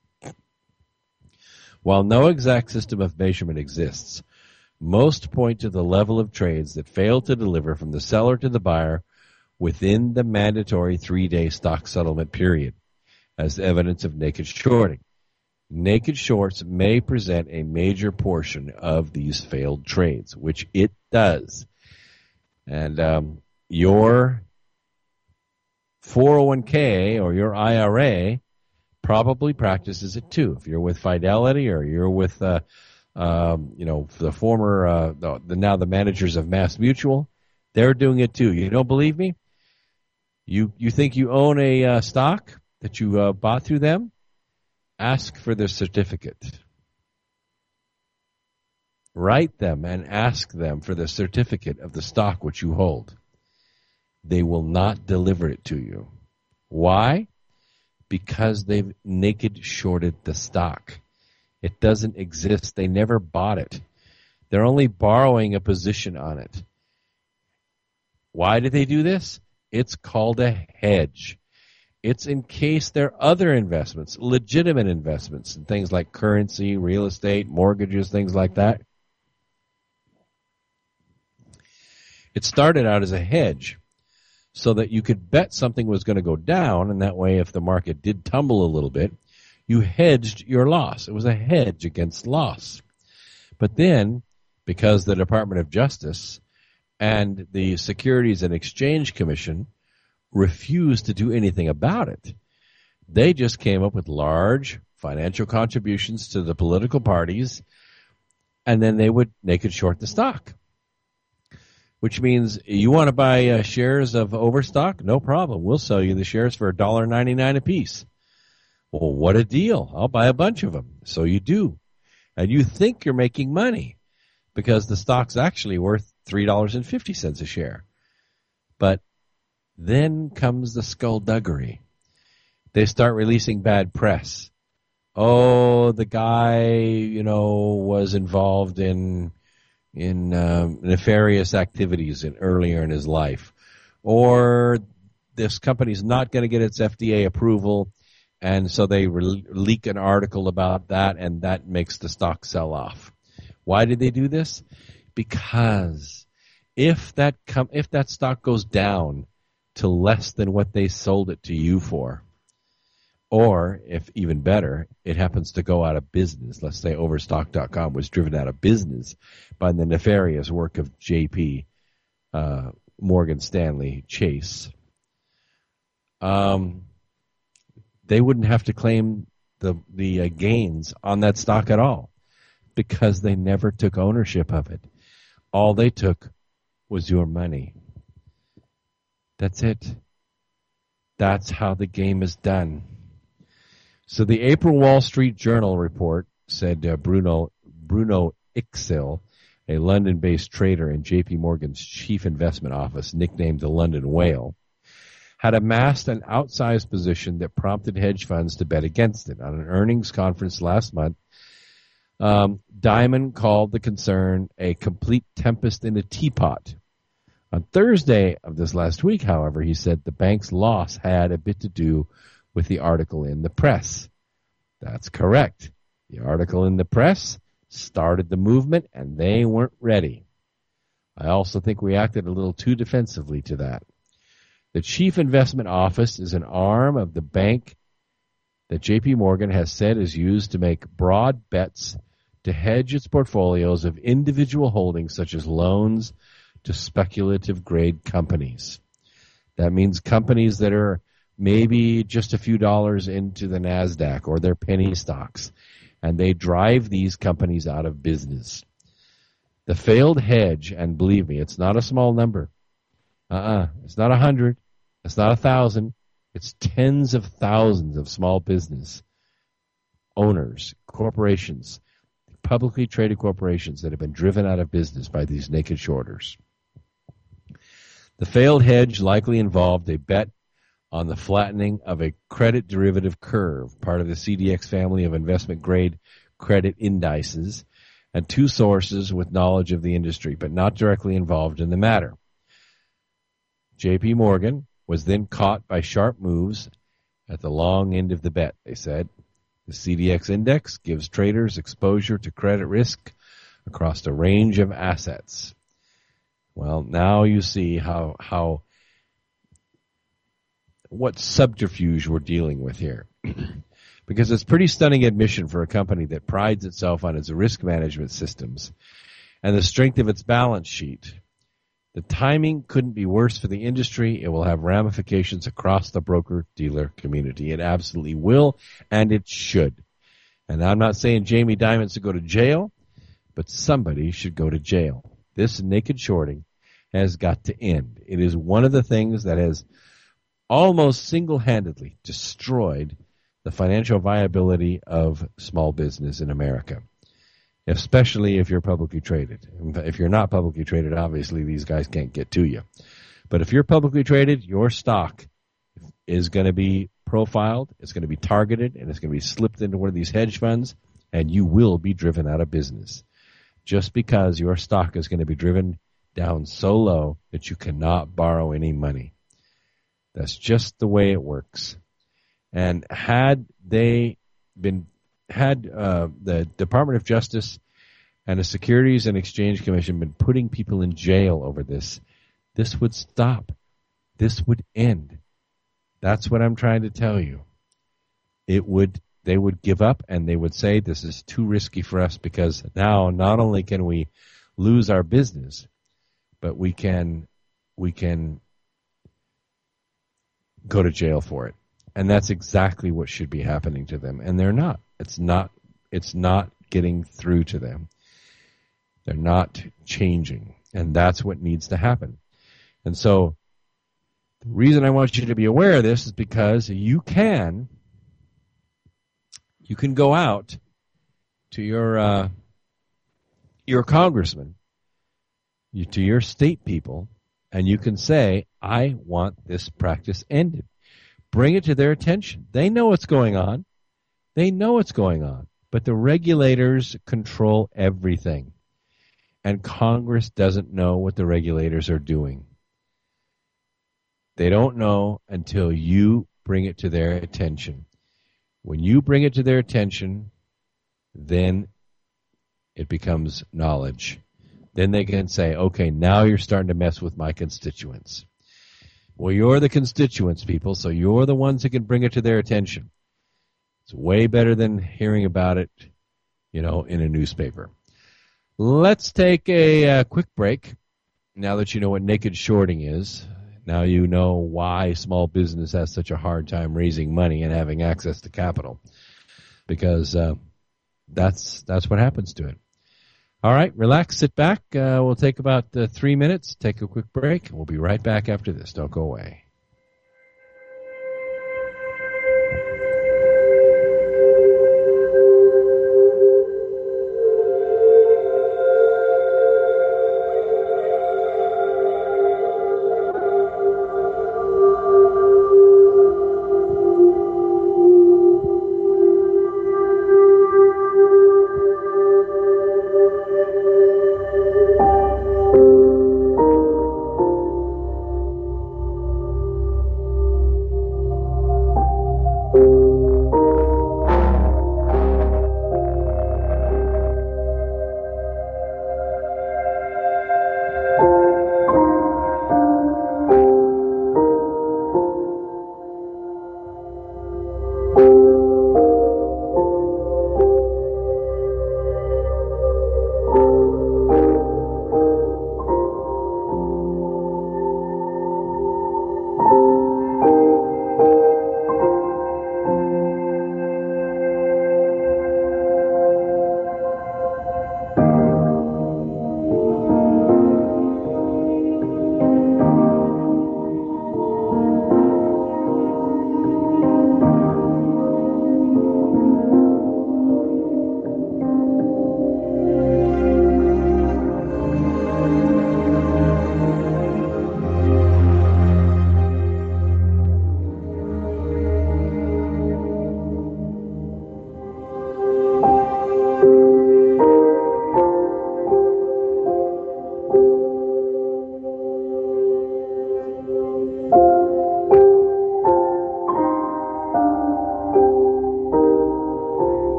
A: While no exact system of measurement exists, most point to the level of trades that fail to deliver from the seller to the buyer within the mandatory three-day stock settlement period as evidence of naked shorting. Naked shorts may present a major portion of these failed trades, which it does. And um, your four oh one k or your I R A probably practices it too. If you're with Fidelity or you're with, uh, um, you know, the former, uh, the, the now the managers of Mass Mutual, they're doing it too. You don't believe me? You you think you own a uh, stock that you uh, bought through them? Ask for their certificate. Write them and ask them for the certificate of the stock which you hold. They will not deliver it to you. Why? Because they've naked shorted the stock. It doesn't exist. They never bought it. They're only borrowing a position on it. Why did they do this? It's called a hedge. It's in case there are other investments, legitimate investments in things like currency, real estate, mortgages, things like that. It started out as a hedge so that you could bet something was going to go down, and that way if the market did tumble a little bit, you hedged your loss. It was a hedge against loss. But then, because the Department of Justice and the Securities and Exchange Commission refused to do anything about it, they just came up with large financial contributions to the political parties, and then they would naked short the stock. Which means you want to buy uh, shares of Overstock? No problem. We'll sell you the shares for one dollar ninety-nine a piece. Well, what a deal. I'll buy a bunch of them. So you do. And you think you're making money because the stock's actually worth three dollars and fifty cents a share. But then comes the skullduggery. They start releasing bad press. Oh, the guy, you know, was involved in in um, nefarious activities in, earlier in his life. Or this company's not going to get its F D A approval, and so they re- leak an article about that, and that makes the stock sell off. Why did they do this? Because if that com- if that stock goes down to less than what they sold it to you for, or if even better, it happens to go out of business. Let's say Overstock dot com was driven out of business by the nefarious work of J P uh, Morgan Stanley Chase. Um, they wouldn't have to claim the the uh, gains on that stock at all because they never took ownership of it. All they took was your money. That's it. That's how the game is done. So the April Wall Street Journal report said uh, Bruno Bruno Ixil, a London-based trader in J P Morgan's chief investment office, nicknamed the London Whale, had amassed an outsized position that prompted hedge funds to bet against it. On an earnings conference last month, um, Diamond called the concern a complete tempest in a teapot. On Thursday of this last week, however, he said the bank's loss had a bit to do with the article in the press. That's correct. The article in the press started the movement, and they weren't ready. I also think we acted a little too defensively to that. The Chief Investment Office is an arm of the bank that J P Morgan has said is used to make broad bets to hedge its portfolios of individual holdings such as loans to speculative grade companies. That means companies that are maybe just a few dollars into the NASDAQ or their penny stocks, and they drive these companies out of business. The failed hedge, and believe me, it's not a small number. Uh-uh. It's not a hundred. It's not a thousand. It's tens of thousands of small business owners, corporations, publicly traded corporations that have been driven out of business by these naked shorters. The failed hedge likely involved a bet on the flattening of a credit derivative curve, part of the C D X family of investment-grade credit indices, and two sources with knowledge of the industry, but not directly involved in the matter. J P. Morgan was then caught by sharp moves at the long end of the bet, they said. The C D X index gives traders exposure to credit risk across a range of assets. Well, now you see how how what subterfuge we're dealing with here. Because it's pretty stunning admission for a company that prides itself on its risk management systems and the strength of its balance sheet. The timing couldn't be worse for the industry. It will have ramifications across the broker-dealer community. It absolutely will, and it should. And I'm not saying Jamie Dimon should go to jail, but somebody should go to jail. This naked shorting has got to end. It is one of the things that has almost single-handedly destroyed the financial viability of small business in America, especially if you're publicly traded. If you're not publicly traded, obviously these guys can't get to you. But if you're publicly traded, your stock is going to be profiled, it's going to be targeted, and it's going to be slipped into one of these hedge funds, and you will be driven out of business just because your stock is going to be driven down so low that you cannot borrow any money. That's just the way it works. And had they been, had uh, the Department of Justice and the Securities and Exchange Commission been putting people in jail over this, this would stop. This would end. That's what I'm trying to tell you. It would, they would give up and they would say this is too risky for us because now not only can we lose our business, but we can, we can go to jail for it. And that's exactly what should be happening to them. And they're not. It's not, it's not getting through to them. They're not changing. And that's what needs to happen. And so the reason I want you to be aware of this is because you can, you can go out to your, uh, your congressman, you, to your state people, and you can say, I want this practice ended. Bring it to their attention. They know what's going on. They know what's going on. But the regulators control everything. And Congress doesn't know what the regulators are doing. They don't know until you bring it to their attention. When you bring it to their attention, then it becomes knowledge. Then they can say, okay, now you're starting to mess with my constituents. Well, you're the constituents, people, so you're the ones that can bring it to their attention. It's way better than hearing about it, you know, in a newspaper. Let's take a uh, quick break. Now that you know what naked shorting is, now you know why small business has such a hard time raising money and having access to capital, because uh, that's that's what happens to it. All right, relax, sit back. Uh, we'll take about uh, three minutes, take a quick break. We'll be right back after this. Don't go away.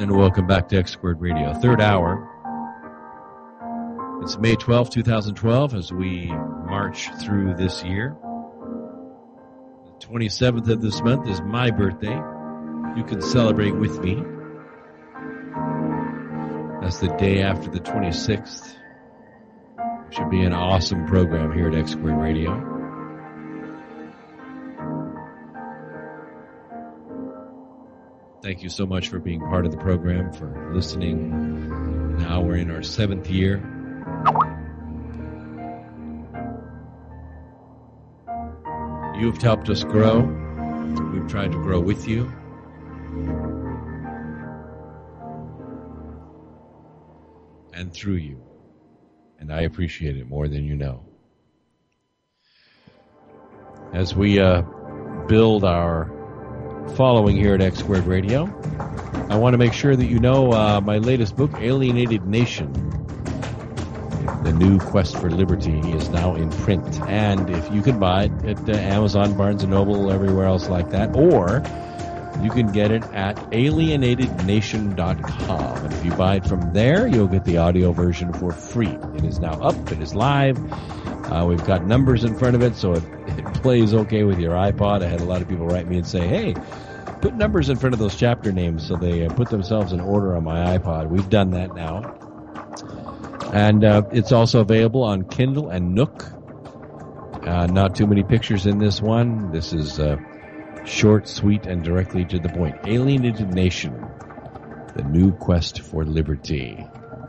A: And welcome back to X Squared Radio, third hour. It's May twelfth, twenty twelve, as we march through this year. The twenty-seventh of this month is my birthday. You can celebrate with me. That's the day after the twenty-sixth. Should be an awesome program here at X Squared Radio. Thank you so much for being part of the program, for listening. Now we're in our seventh year. You've helped us grow. We've tried to grow with you. And through you. And I appreciate it more than you know. As we uh, build our following here at X Squared Radio, I want to make sure that you know uh, my latest book, Alienated Nation, The New Quest for Liberty, is now in print. And if you can buy it at uh, Amazon, Barnes and Noble, everywhere else like that, or you can get it at alienated nation dot com. And if you buy it from there, you'll get the audio version for free. It is now up. It is live. Uh, we've got numbers in front of it, so it, it plays okay with your iPod. I had a lot of people write me and say, hey, put numbers in front of those chapter names so they uh, put themselves in order on my iPod. We've done that now. And uh, it's also available on Kindle and Nook. Uh, not too many pictures in this one. This is uh, short, sweet, and directly to the point. Alienated Nation, The New Quest for Liberty.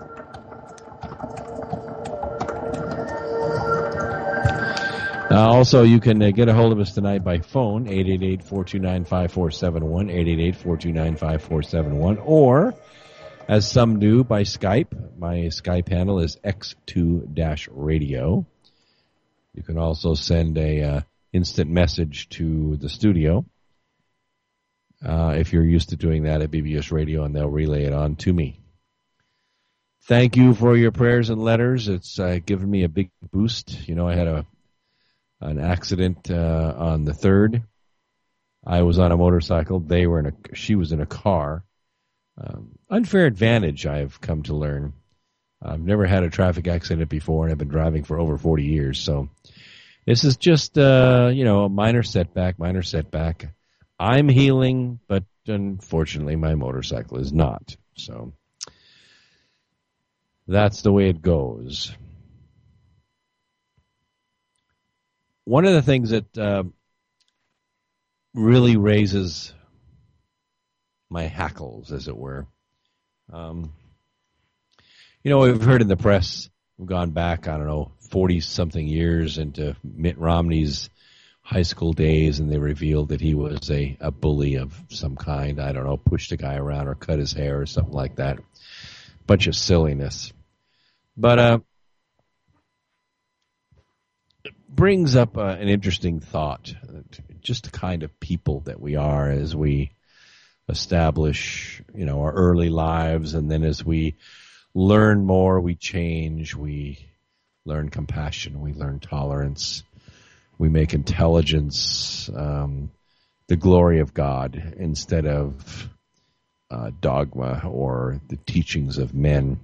A: Uh, also, you can uh, get a hold of us tonight by phone, eight eight eight, four two nine, five four seven one, eight eight eight, four two nine, five four seven one, or, as some do, by Skype. My Skype handle is X two radio. You can also send a uh, instant message to the studio uh, if you're used to doing that at B B S Radio, and they'll relay it on to me. Thank you for your prayers and letters. It's uh, given me a big boost. You know, I had a an accident uh, on the third. I was on a motorcycle. They were in a. She was in a car. Um, unfair advantage, I've come to learn. I've never had a traffic accident before, and I've been driving for over forty years. So this is just, uh, you know, a minor setback, minor setback. I'm healing, but unfortunately my motorcycle is not. So that's the way it goes. One of the things that uh, really raises my hackles, as it were, um, you know, we've heard in the press, we've gone back, I don't know, forty-something years into Mitt Romney's high school days, and they revealed that he was a, a bully of some kind. I don't know, pushed a guy around or cut his hair or something like that. Bunch of silliness. But uh, it brings up uh, an interesting thought, just the kind of people that we are as we establish, you know, our early lives, and then as we learn more, we change, we learn compassion, we learn tolerance, we make intelligence um, the glory of God instead of uh, dogma or the teachings of men.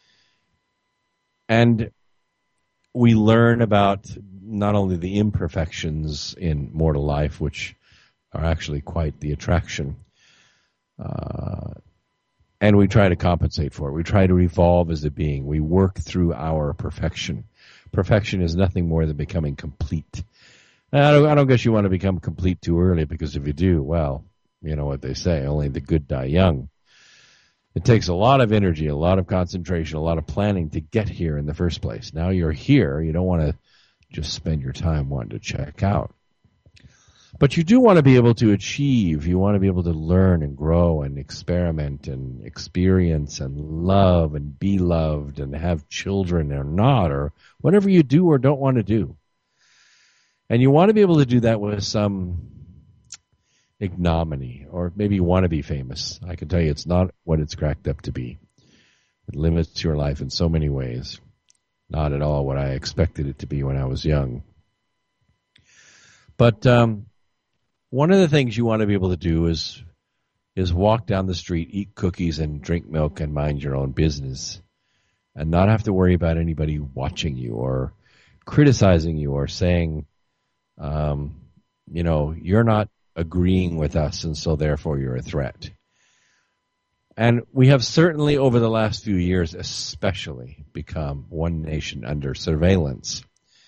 A: And we learn about not only the imperfections in mortal life, which are actually quite the attraction, uh, and we try to compensate for it. We try to evolve as a being. We work through our perfection. Perfection is nothing more than becoming complete. I don't, I don't guess you want to become complete too early, because if you do, well, you know what they say, only the good die young. It takes a lot of energy, a lot of concentration, a lot of planning to get here in the first place. Now you're here, you don't want to just spend your time wanting to check out. But you do want to be able to achieve. You want to be able to learn and grow and experiment and experience and love and be loved and have children or not, or whatever you do or don't want to do. And you want to be able to do that with some ignominy, or maybe you want to be famous. I can tell you it's not what it's cracked up to be. It limits your life in so many ways. Not at all what I expected it to be when I was young. But um, one of the things you want to be able to do is is walk down the street, eat cookies, and drink milk and mind your own business and not have to worry about anybody watching you or criticizing you or saying, um, you know, you're not agreeing with us and so therefore you're a threat. And we have certainly over the last few years especially become one nation under surveillance.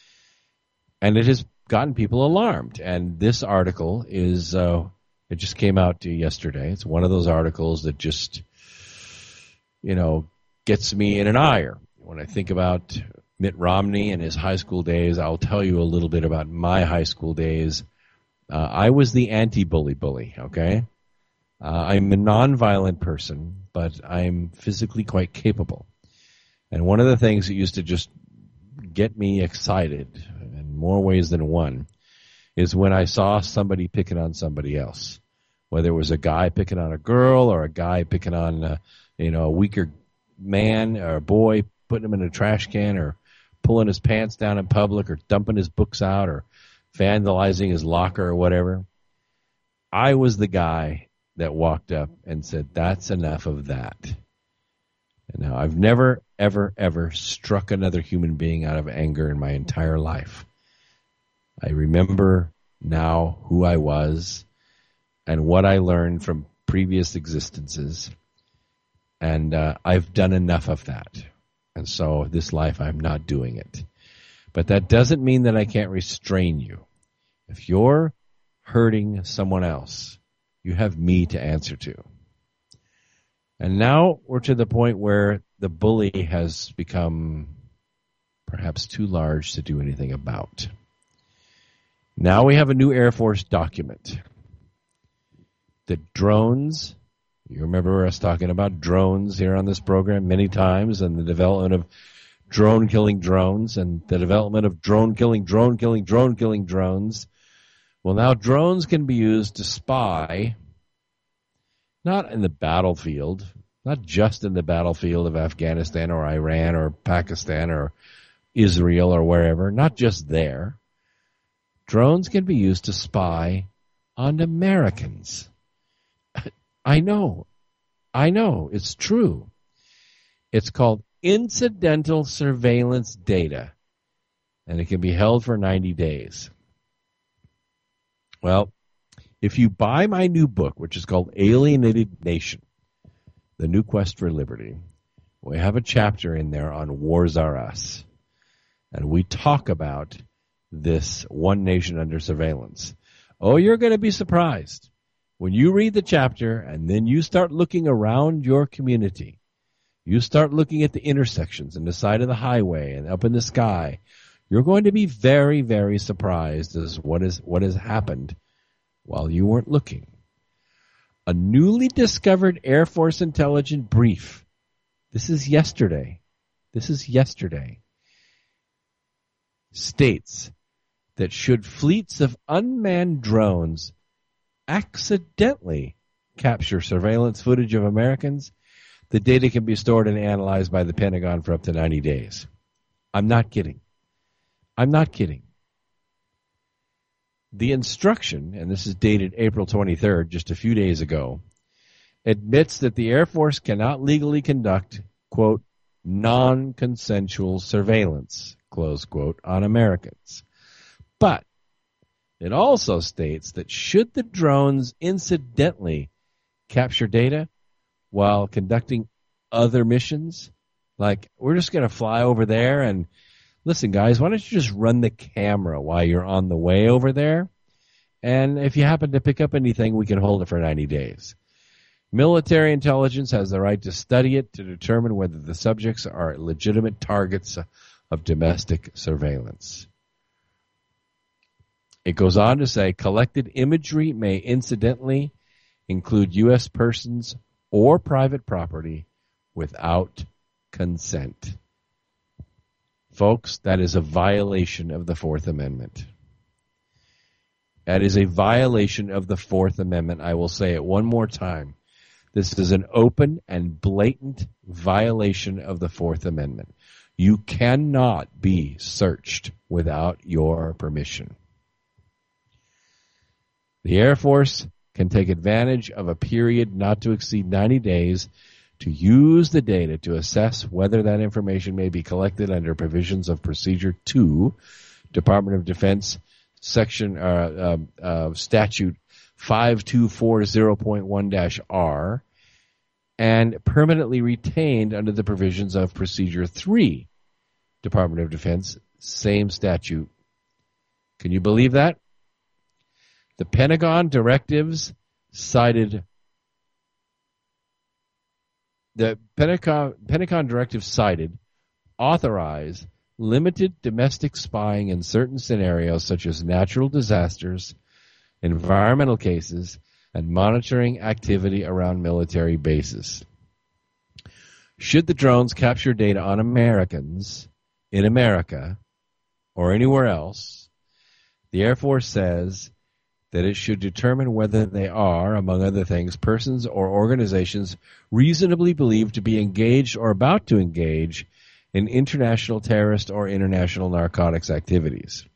A: And it has gotten people alarmed. And this article is, uh, it just came out yesterday. It's one of those articles that just, you know, gets me in an ire. When I think about Mitt Romney and his high school days, I'll tell you a little bit about my high school days. Uh, I was the anti-bully bully, okay? Uh, I'm a nonviolent person, but I'm physically quite capable. And one of the things that used to just get me excited in more ways than one is when I saw somebody picking on somebody else, whether it was a guy picking on a girl or a guy picking on, uh, you know, a weaker man or a boy, putting him in a trash can or pulling his pants down in public or dumping his books out or vandalizing his locker or whatever. I was the guy that walked up and said, that's enough of that. And now, I've never, ever, ever struck another human being out of anger in my entire life. I remember now who I was and what I learned from previous existences. And uh, I've done enough of that. And so this life, I'm not doing it. But that doesn't mean that I can't restrain you. If you're hurting someone else, you have me to answer to. And now we're to the point where the bully has become perhaps too large to do anything about. Now we have a new Air Force document. The drones, you remember us talking about drones here on this program many times, and the development of drone-killing drones, and the development of drone-killing, drone-killing, drone-killing drones. Well, now drones can be used to spy, not in the battlefield, not just in the battlefield of Afghanistan or Iran or Pakistan or Israel or wherever, not just there. Drones can be used to spy on Americans. I know. I know. It's true. It's called incidental surveillance data, and it can be held for ninety days. Well, if you buy my new book, which is called Alienated Nation, The New Quest for Liberty, we have a chapter in there on Wars Are Us, and we talk about this one nation under surveillance. Oh, you're going to be surprised. When you read the chapter and then you start looking around your community, you start looking at the intersections and the side of the highway and up in the sky, you're going to be very, very surprised as what is what has happened while you weren't looking. A newly discovered Air Force intelligence brief. This is yesterday. This is yesterday. States that should fleets of unmanned drones accidentally capture surveillance footage of Americans, the data can be stored and analyzed by the Pentagon for up to ninety days. I'm not kidding. I'm not kidding. The instruction, and this is dated April twenty-third, just a few days ago, admits that the Air Force cannot legally conduct, quote, non-consensual surveillance, close quote, on Americans. But it also states that should the drones incidentally capture data while conducting other missions, like we're just going to fly over there and listen, guys, why don't you just run the camera while you're on the way over there? And if you happen to pick up anything, we can hold it for ninety days. Military intelligence has the right to study it to determine whether the subjects are legitimate targets of domestic surveillance. It goes on to say, collected imagery may incidentally include U S persons or private property without consent. Folks, that is a violation of the Fourth Amendment. That is a violation of the Fourth Amendment. I will say it one more time. This is an open and blatant violation of the Fourth Amendment. You cannot be searched without your permission. The Air Force can take advantage of a period not to exceed ninety days to use the data to assess whether that information may be collected under provisions of Procedure two, Department of Defense, Section uh, uh, uh, Statute five two four zero point one R, and permanently retained under the provisions of Procedure three, Department of Defense, same statute. Can you believe that? The Pentagon directives cited the Pentagon, Pentagon directives cited authorize limited domestic spying in certain scenarios such as natural disasters, environmental cases, and monitoring activity around military bases. Should the drones capture data on Americans in America or anywhere else, the Air Force says that it should determine whether they are, among other things, persons or organizations reasonably believed to be engaged or about to engage in international terrorist or international narcotics activities.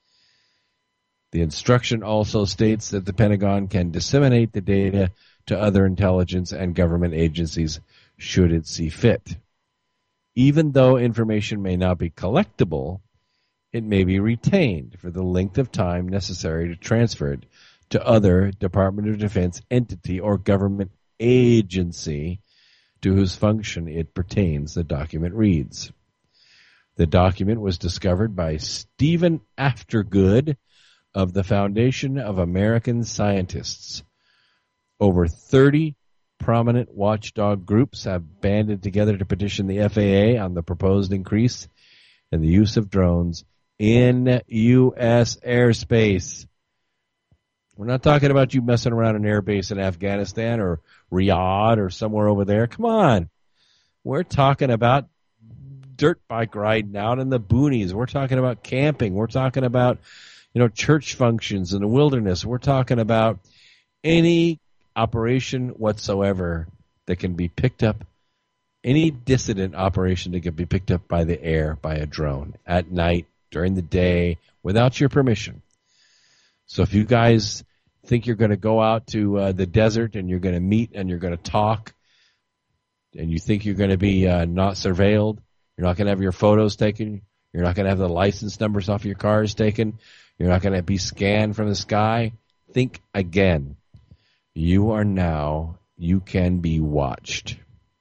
A: The instruction also states that the Pentagon can disseminate the data to other intelligence and government agencies should it see fit. Even though information may not be collectible, it may be retained for the length of time necessary to transfer it to other Department of Defense entity or government agency to whose function it pertains, the document reads. The document was discovered by Stephen Aftergood of the Foundation of American Scientists. Over thirty prominent watchdog groups have banded together to petition the F A A on the proposed increase in the use of drones in U S airspace. We're not talking about you messing around an air base in Afghanistan or Riyadh or somewhere over there. Come on. We're talking about dirt bike riding out in the boonies. We're talking about camping. We're talking about, you know, church functions in the wilderness. We're talking about any operation whatsoever that can be picked up, any dissident operation that can be picked up by the air, by a drone, at night, during the day, without your permission. So if you guys think you're going to go out to uh, the desert and you're going to meet and you're going to talk and you think you're going to be uh, not surveilled, you're not going to have your photos taken, you're not going to have the license numbers off your cars taken, you're not going to be scanned from the sky, think again. You are now, you can be watched.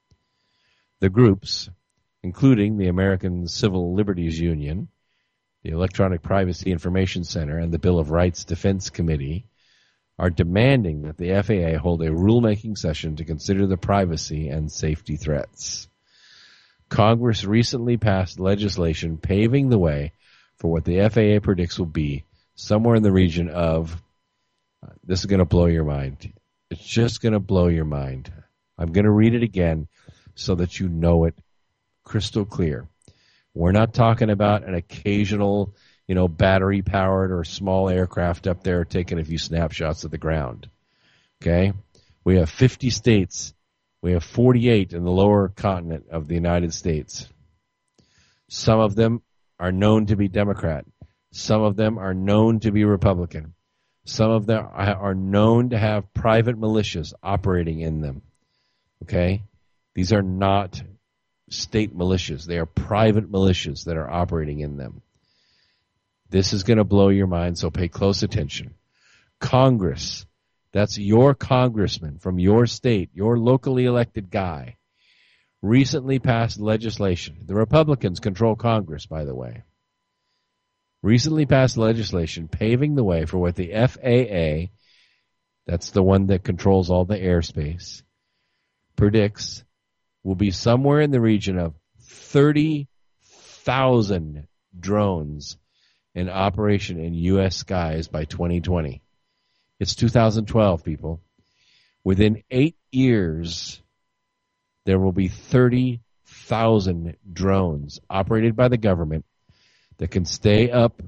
A: The groups, including the American Civil Liberties Union, the Electronic Privacy Information Center, and the Bill of Rights Defense Committee, are demanding that the F A A hold a rulemaking session to consider the privacy and safety threats. Congress recently passed legislation paving the way for what the F A A predicts will be somewhere in the region of, uh, this is going to blow your mind. It's just going to blow your mind. I'm going to read it again so that you know it crystal clear. We're not talking about an occasional, you know, battery-powered or small aircraft up there taking a few snapshots of the ground. Okay? We have fifty states. We have forty-eight in the lower continent of the United States. Some of them are known to be Democrat. Some of them are known to be Republican. Some of them are known to have private militias operating in them. Okay? These are not state militias. They are private militias that are operating in them. This is going to blow your mind, so pay close attention. Congress, that's your congressman from your state, your locally elected guy, recently passed legislation. The Republicans control Congress, by the way. Recently passed legislation paving the way for what the F A A, that's the one that controls all the airspace, predicts will be somewhere in the region of thirty thousand drones in operation in U S skies by twenty twenty. It's two thousand twelve, people. Within eight years, there will be thirty thousand drones operated by the government that can stay up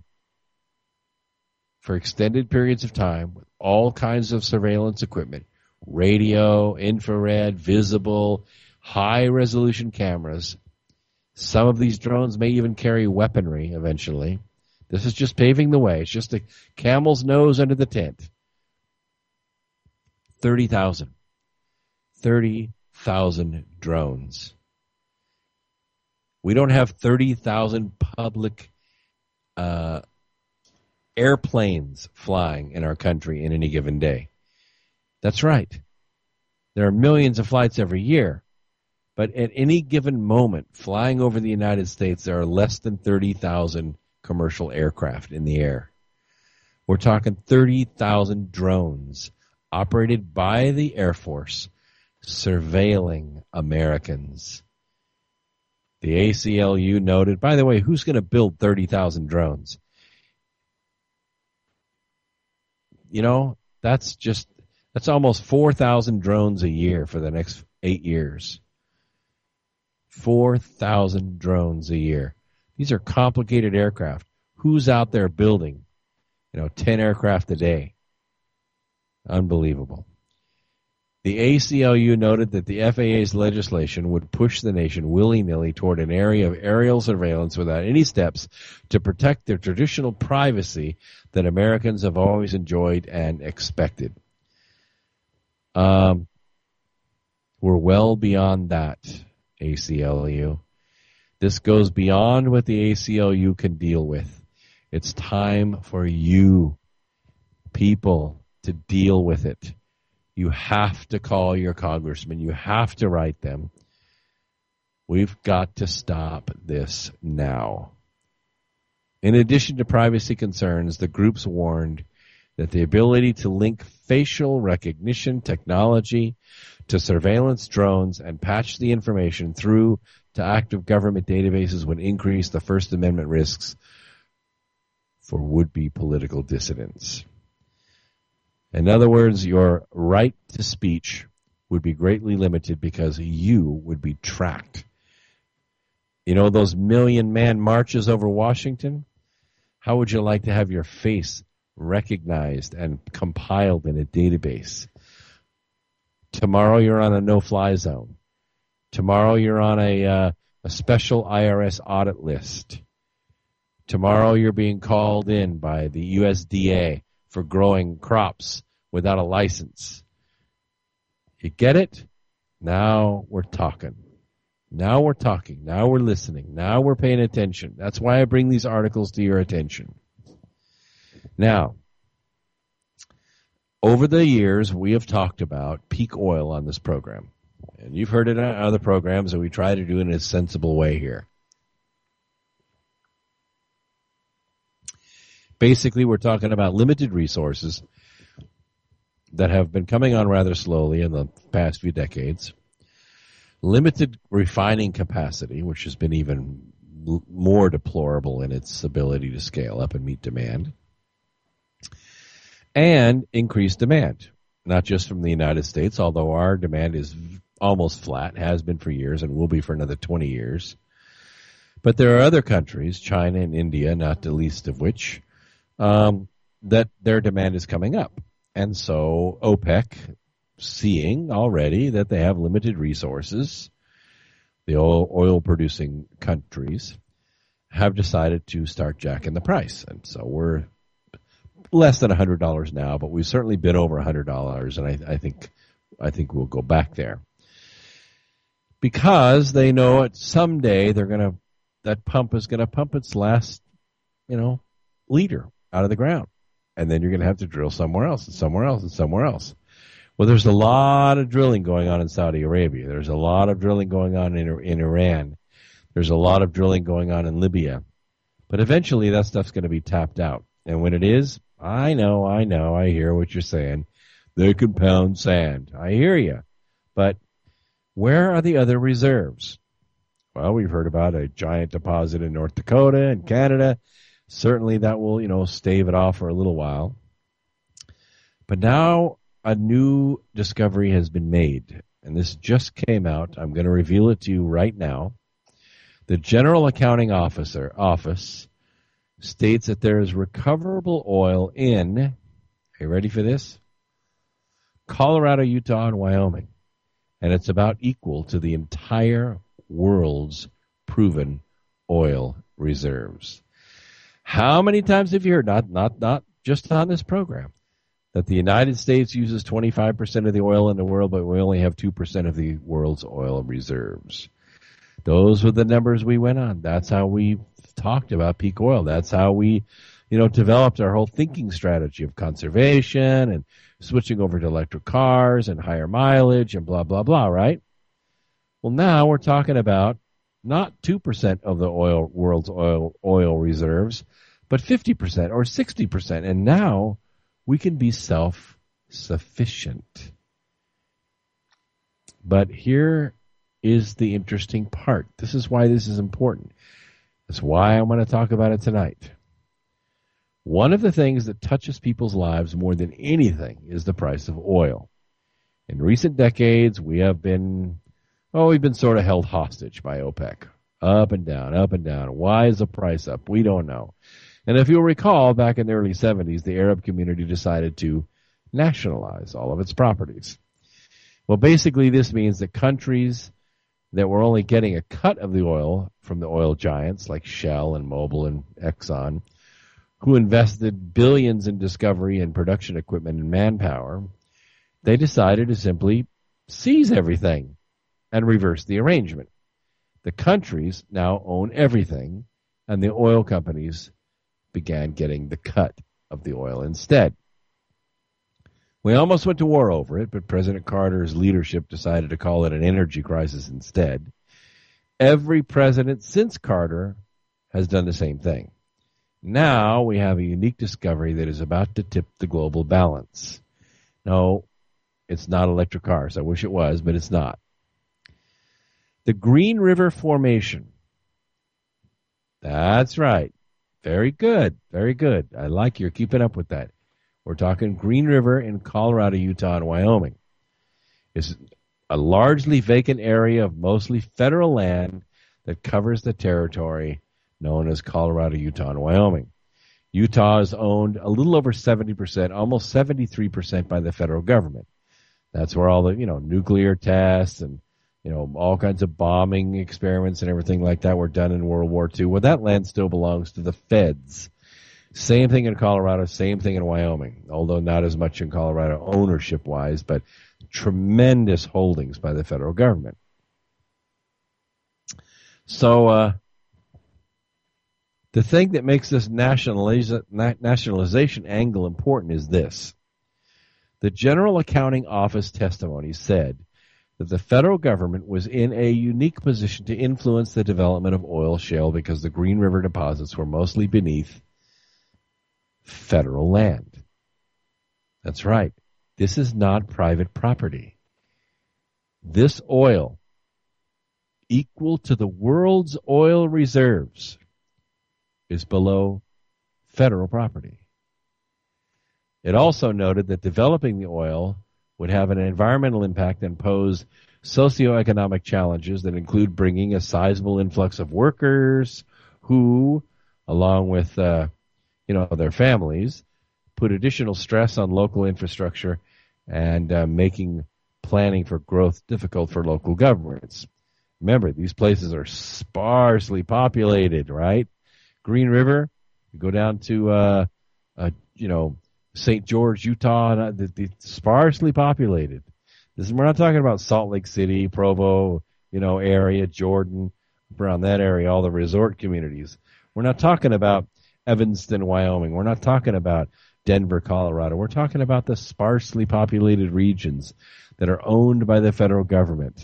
A: for extended periods of time with all kinds of surveillance equipment, radio, infrared, visible, high-resolution cameras. Some of these drones may even carry weaponry eventually. This is just paving the way. It's just a camel's nose under the tent. thirty thousand. thirty thousand drones. We don't have thirty thousand public uh, airplanes flying in our country in any given day. That's right. There are millions of flights every year. But at any given moment, flying over the United States, there are less than thirty thousand commercial aircraft in the air. We're talking thirty thousand drones operated by the Air Force surveilling Americans. The A C L U noted, by the way, who's going to build thirty thousand drones? You know, that's just, that's almost four thousand drones a year for the next eight years. four thousand drones a year. These are complicated aircraft. Who's out there building, you know, ten aircraft a day? Unbelievable. The A C L U noted that the F A A's legislation would push the nation willy-nilly toward an area of aerial surveillance without any steps to protect their traditional privacy that Americans have always enjoyed and expected. Um, we're well beyond that, A C L U. This goes beyond what the A C L U can deal with. It's time for you, people, to deal with it. You have to call your congressman. You have to write them. We've got to stop this now. In addition to privacy concerns, the groups warned that the ability to link facial recognition technology to surveillance drones and patch the information through to active government databases would increase the First Amendment risks for would-be political dissidents. In other words, your right to speech would be greatly limited because you would be tracked. You know those million-man marches over Washington? How would you like to have your face recognized and compiled in a database? Tomorrow you're on a no-fly zone. Tomorrow you're on a, uh, a special I R S audit list. Tomorrow you're being called in by the U S D A for growing crops without a license. You get it? Now we're talking. Now we're talking. Now we're listening. Now we're paying attention. That's why I bring these articles to your attention. Now, over the years, we have talked about peak oil on this program. And you've heard it on other programs, and we try to do it in a sensible way here. Basically, we're talking about limited resources that have been coming on rather slowly in the past few decades. Limited refining capacity, which has been even l- more deplorable in its ability to scale up and meet demand. And increased demand, not just from the United States, although our demand is almost flat, has been for years, and will be for another twenty years. But there are other countries, China and India, not the least of which, Um, that their demand is coming up. And so OPEC, seeing already that they have limited resources, the oil, oil-producing countries, have decided to start jacking the price. And so we're less than one hundred dollars now, but we've certainly been over one hundred dollars, and I, I think I think we'll go back there. Because they know it someday they're going to, that pump is going to pump its last, you know, liter out of the ground. And then you're going to have to drill somewhere else and somewhere else and somewhere else. Well, there's a lot of drilling going on in Saudi Arabia. There's a lot of drilling going on in, in Iran. There's a lot of drilling going on in Libya. But eventually that stuff's going to be tapped out. And when it is, I know, I know, I hear what you're saying. They can pound sand. I hear you. But where are the other reserves? Well, we've heard about a giant deposit in North Dakota and Canada. Certainly that will, you know, stave it off for a little while. But now a new discovery has been made, and this just came out. I'm going to reveal it to you right now. The General Accounting Officer Office states that there is recoverable oil in, are you ready for this? Colorado, Utah, and Wyoming. And it's about equal to the entire world's proven oil reserves. How many times have you heard, not not not just on this program, that the United States uses twenty-five percent of the oil in the world, but we only have two percent of the world's oil reserves. Those were the numbers we went on. That's how we talked about peak oil. That's how we, you know, developed our whole thinking strategy of conservation and switching over to electric cars and higher mileage and blah, blah, blah, right? Well, now we're talking about not two percent of the oil world's oil oil reserves, but fifty percent or sixty percent. And now we can be self-sufficient. But here is the interesting part. This is why this is important. That's why I want to talk about it tonight. One of the things that touches people's lives more than anything is the price of oil. In recent decades, we have been, oh, we've been sort of held hostage by OPEC. Up and down, up and down. Why is the price up? We don't know. And if you'll recall, back in the early seventies, the Arab community decided to nationalize all of its properties. Well, basically, this means that countries that were only getting a cut of the oil from the oil giants like Shell and Mobil and Exxon, who invested billions in discovery and production equipment and manpower, they decided to simply seize everything and reverse the arrangement. The countries now own everything, and the oil companies began getting the cut of the oil instead. We almost went to war over it, but President Carter's leadership decided to call it an energy crisis instead. Every president since Carter has done the same thing. Now we have a unique discovery that is about to tip the global balance. No, it's not electric cars. I wish it was, but it's not. The Green River Formation. That's right. Very good. Very good. I like you're keeping up with that. We're talking Green River in Colorado, Utah, and Wyoming. It's a largely vacant area of mostly federal land that covers the territory known as Colorado, Utah, and Wyoming. Utah is owned a little over seventy percent, almost seventy-three percent by the federal government. That's where all the, you know, nuclear tests and, you know, all kinds of bombing experiments and everything like that were done in World War Two. Well, that land still belongs to the feds. Same thing in Colorado, same thing in Wyoming, although not as much in Colorado ownership-wise, but tremendous holdings by the federal government. So uh, the thing that makes this nationaliza- nationalization angle important is this. The General Accounting Office testimony said that the federal government was in a unique position to influence the development of oil shale because the Green River deposits were mostly beneath federal land. That's right. This is not private property. This oil, equal to the world's oil reserves, is below federal property. It also noted that developing the oil would have an environmental impact and pose socioeconomic challenges that include bringing a sizable influx of workers who, along with uh, you know, their families, put additional stress on local infrastructure and uh, making planning for growth difficult for local governments. Remember, these places are sparsely populated, right? Green River, you go down to, uh, uh, you know, Saint George, Utah, and, uh, the, the sparsely populated. This is, we're not talking about Salt Lake City, Provo, you know, area, Jordan, around that area, all the resort communities. We're not talking about Evanston, Wyoming. We're not talking about Denver, Colorado. We're talking about the sparsely populated regions that are owned by the federal government.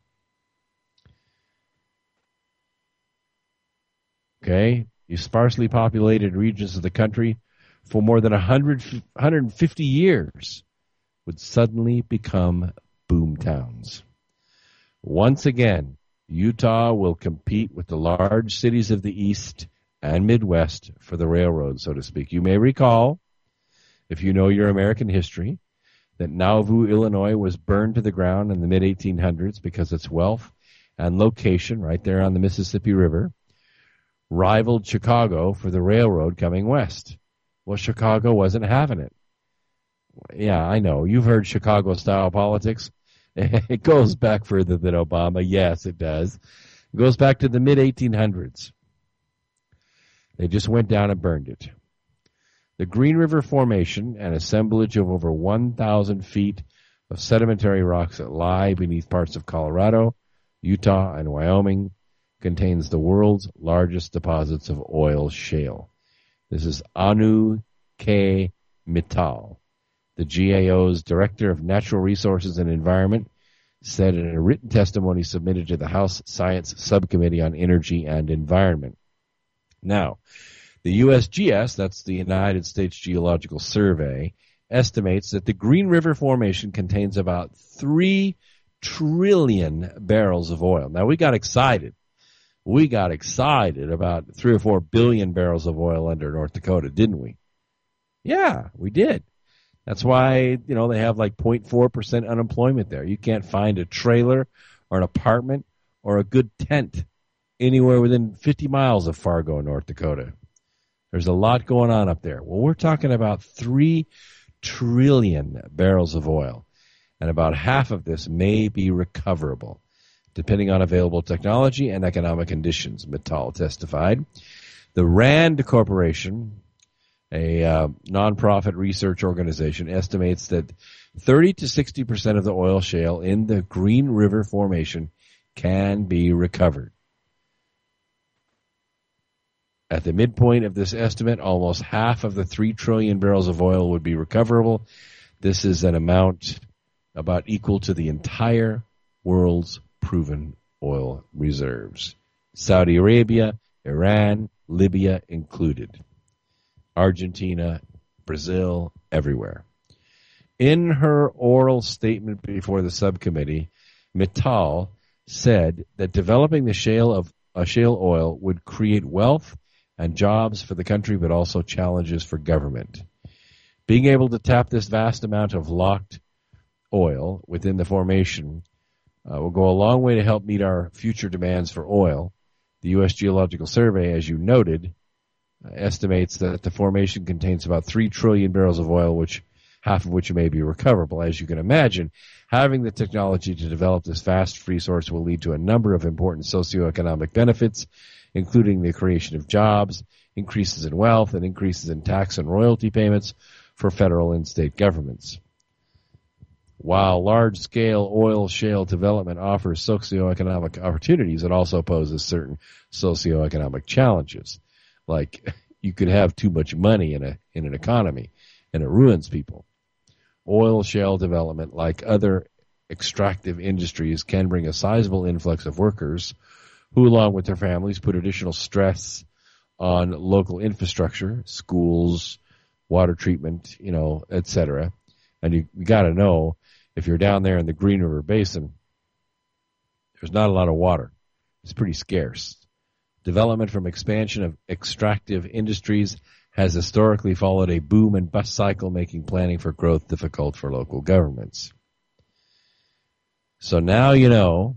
A: Okay? These sparsely populated regions of the country for more than one hundred, one hundred fifty years would suddenly become boom towns. Once again, Utah will compete with the large cities of the East and Midwest for the railroad, so to speak. You may recall, if you know your American history, that Nauvoo, Illinois was burned to the ground in the mid eighteen hundreds because its wealth and location right there on the Mississippi River rivaled Chicago for the railroad coming west. Well, Chicago wasn't having it. Yeah, I know. You've heard Chicago-style politics. It goes back further than Obama. Yes, it does. It goes back to the mid eighteen hundreds. They just went down and burned it. The Green River Formation, an assemblage of over one thousand feet of sedimentary rocks that lie beneath parts of Colorado, Utah, and Wyoming, contains the world's largest deposits of oil shale. This is Anu K. Mittal. The G A O's Director of Natural Resources and Environment said in a written testimony submitted to the House Science Subcommittee on Energy and Environment. Now, the U S G S, that's the United States Geological Survey, estimates that the Green River Formation contains about three trillion barrels of oil. Now, we got excited. We got excited about three or four billion barrels of oil under North Dakota, didn't we? Yeah, we did. That's why, you know, they have like zero point four percent unemployment there. You can't find a trailer or an apartment or a good tent anywhere within fifty miles of Fargo, North Dakota. There's a lot going on up there. Well, we're talking about three trillion barrels of oil, and about half of this may be recoverable, depending on available technology and economic conditions, Mittal testified. The RAND Corporation, a uh, nonprofit research organization, estimates that thirty to sixty percent of the oil shale in the Green River Formation can be recovered. At the midpoint of this estimate, almost half of the three trillion barrels of oil would be recoverable. This is an amount about equal to the entire world's proven oil reserves. Saudi Arabia, Iran, Libya included. Argentina, Brazil, everywhere. In her oral statement before the subcommittee, Mittal said that developing the shale of uh, shale oil would create wealth and jobs for the country, but also challenges for government. Being able to tap this vast amount of locked oil within the formation uh, will go a long way to help meet our future demands for oil. The U S Geological Survey, as you noted, uh, estimates that the formation contains about three trillion barrels of oil, which half of which may be recoverable. As you can imagine, having the technology to develop this vast resource will lead to a number of important socioeconomic benefits, including the creation of jobs, increases in wealth, and increases in tax and royalty payments for federal and state governments. While large-scale oil shale development offers socioeconomic opportunities, it also poses certain socioeconomic challenges. Like, you could have too much money in a in an economy, and it ruins people. Oil shale development, like other extractive industries, can bring a sizable influx of workers who, along with their families, put additional stress on local infrastructure, schools, water treatment, you know, et cetera. And you, you got to know, if you're down there in the Green River Basin, there's not a lot of water. It's pretty scarce. Development from expansion of extractive industries has historically followed a boom and bust cycle, making planning for growth difficult for local governments. So now you know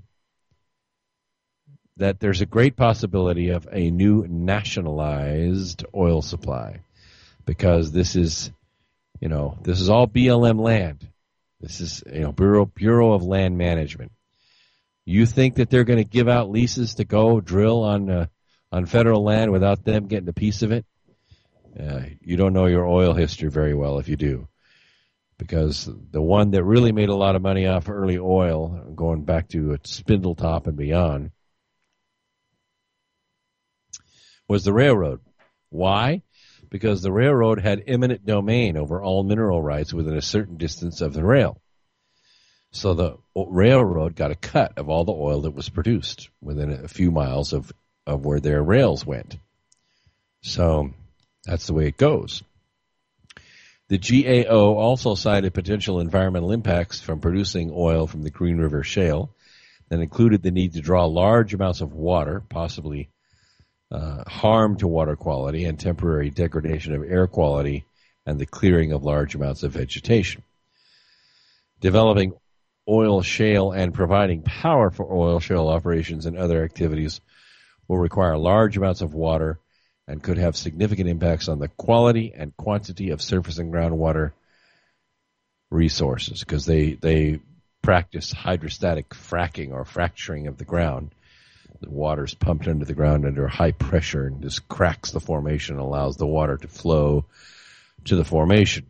A: that there's a great possibility of a new nationalized oil supply, because this is, you know, this is all B L M land. This is, you know, Bureau Bureau of Land Management. You think that they're going to give out leases to go drill on uh, on federal land without them getting a piece of it? Uh, you don't know your oil history very well if you do, because the one that really made a lot of money off early oil, going back to Spindletop and beyond, was the railroad. Why? Because the railroad had eminent domain over all mineral rights within a certain distance of the rail. So the railroad got a cut of all the oil that was produced within a few miles of, of where their rails went. So that's the way it goes. The G A O also cited potential environmental impacts from producing oil from the Green River Shale that included the need to draw large amounts of water, possibly uh, harm to water quality and temporary degradation of air quality, and the clearing of large amounts of vegetation. Developing oil shale and providing power for oil shale operations and other activities will require large amounts of water and could have significant impacts on the quality and quantity of surface and groundwater resources, because they, they practice hydrostatic fracking or fracturing of the ground. The water is pumped into the ground under high pressure and just cracks the formation and allows the water to flow to the formation.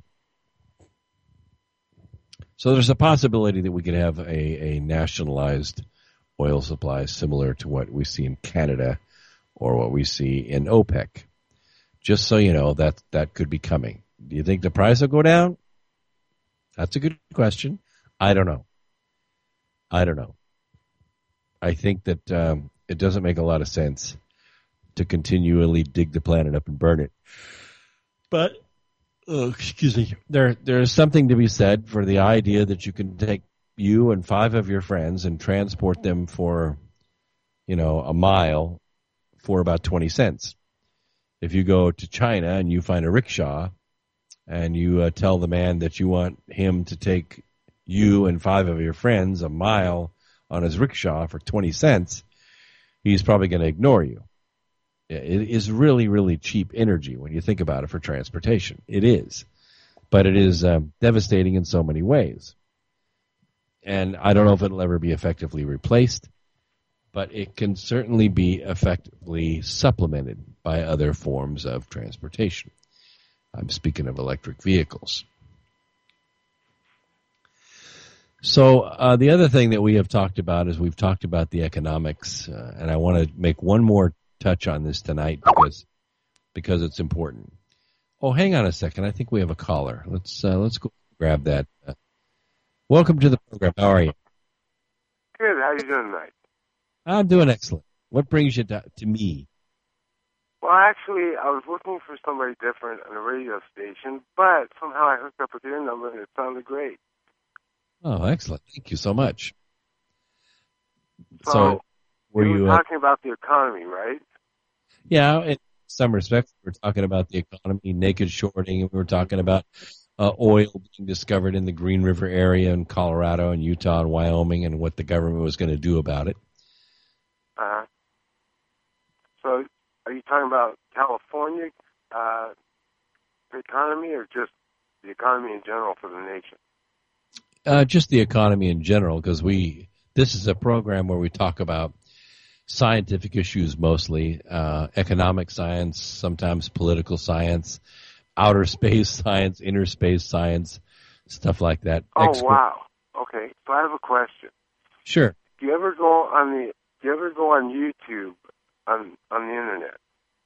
A: So there's a possibility that we could have a, a nationalized oil supply similar to what we see in Canada or what we see in OPEC. Just so you know, that that could be coming. Do you think the price will go down? That's a good question. I don't know. I don't know. I think that um, it doesn't make a lot of sense to continually dig the planet up and burn it. But, oh, excuse me, there there's something to be said for the idea that you can take you and five of your friends and transport them for, you know, a mile for about twenty cents. If you go to China and you find a rickshaw and you uh, tell the man that you want him to take you and five of your friends a mile on his rickshaw for twenty cents, he's probably going to ignore you. It is really, really cheap energy when you think about it for transportation. It is. But it is um, devastating in so many ways. And I don't know if it'll ever be effectively replaced, but it can certainly be effectively supplemented by other forms of transportation. I'm speaking of electric vehicles. So uh, the other thing that we have talked about is we've talked about the economics, uh, and I want to make one more touch on this tonight because because it's important. Oh, hang on a second. I think we have a caller. Let's uh, let's go grab that. Uh, welcome to the program. How are you?
D: Good. How are you doing tonight?
A: I'm doing excellent. What brings you to, to me?
D: Well, actually, I was looking for somebody different on a radio station, but somehow I hooked up with your number and it sounded great.
A: Oh, excellent. Thank you so much.
D: So,
A: so were
D: you
A: you
D: were
A: uh,
D: talking about the economy, right?
A: Yeah, in some respects, we're talking about the economy, naked shorting, and we were talking about uh, oil being discovered in the Green River area in Colorado and Utah and Wyoming and what the government was going to do about it.
D: Uh-huh. So are you talking about California, uh, the economy, or just the economy in general for the nation?
A: Uh, just the economy in general, because we this is a program where we talk about scientific issues mostly, uh, economic science, sometimes political science, outer space science, inner space science, stuff like that.
D: Oh,
A: Expert-
D: wow. Okay, so I have a question.
A: Sure.
D: Do you ever go on the do you ever go on YouTube on on the internet?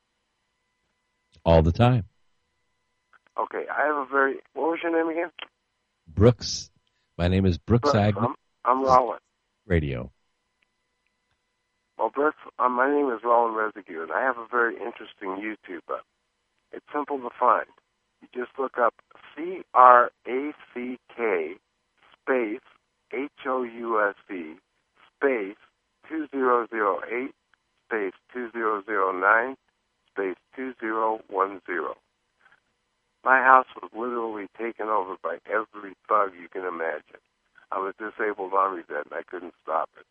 A: All the time.
D: Okay, I have a very what was your name again?
A: Brooks. My name is Brooks
D: Brooks,
A: Agnew.
D: I'm, I'm Roland.
A: Radio.
D: Well, Brooks, uh, my name is Roland Residue, and I have a very interesting YouTube. Uh, it's simple to find. You just look up C R A C K space H O U S E space two zero zero eight space two zero zero nine space two zero one zero. My house was literally taken over by every thug you can imagine. I was disabled army vet, and I couldn't stop it.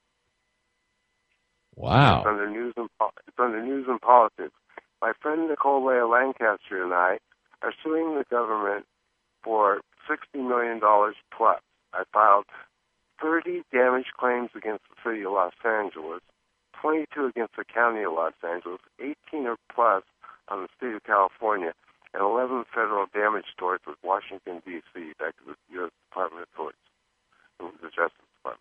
A: Wow.
D: It's under news and po- it's under news and politics. My friend Nicole Leah Lancaster and I are suing the government for sixty million dollars plus. I filed thirty damage claims against the city of Los Angeles, twenty-two against the county of Los Angeles, eighteen or plus on the state of California, and eleven federal damage torts with Washington, D C, back to the U S Department of Torts, the Justice Department.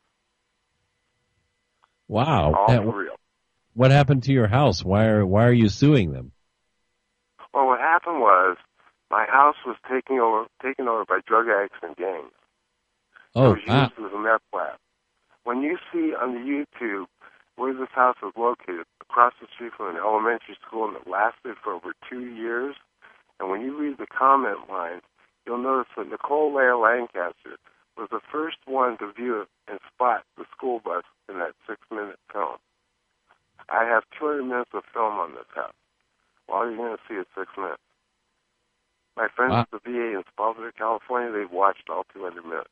A: Wow.
D: All
A: That-
D: for real.
A: what happened to your house? Why are why are you suing them?
D: Well, what happened was my house was taken over taken over by drug addicts and gangs.
A: Oh,
D: It was
A: wow.
D: used as a meth lab. When you see on the YouTube where this house was located, across the street from an elementary school, and it lasted for over two years, and when you read the comment lines, you'll notice that Nicole Leah Lancaster was the first one to view and spot the school bus in that six-minute film. I have two hundred minutes of film on this house. Well, all you're going to see is six minutes. My friends
A: Wow.
D: at the V A in Spalding, California, they've watched all two hundred minutes.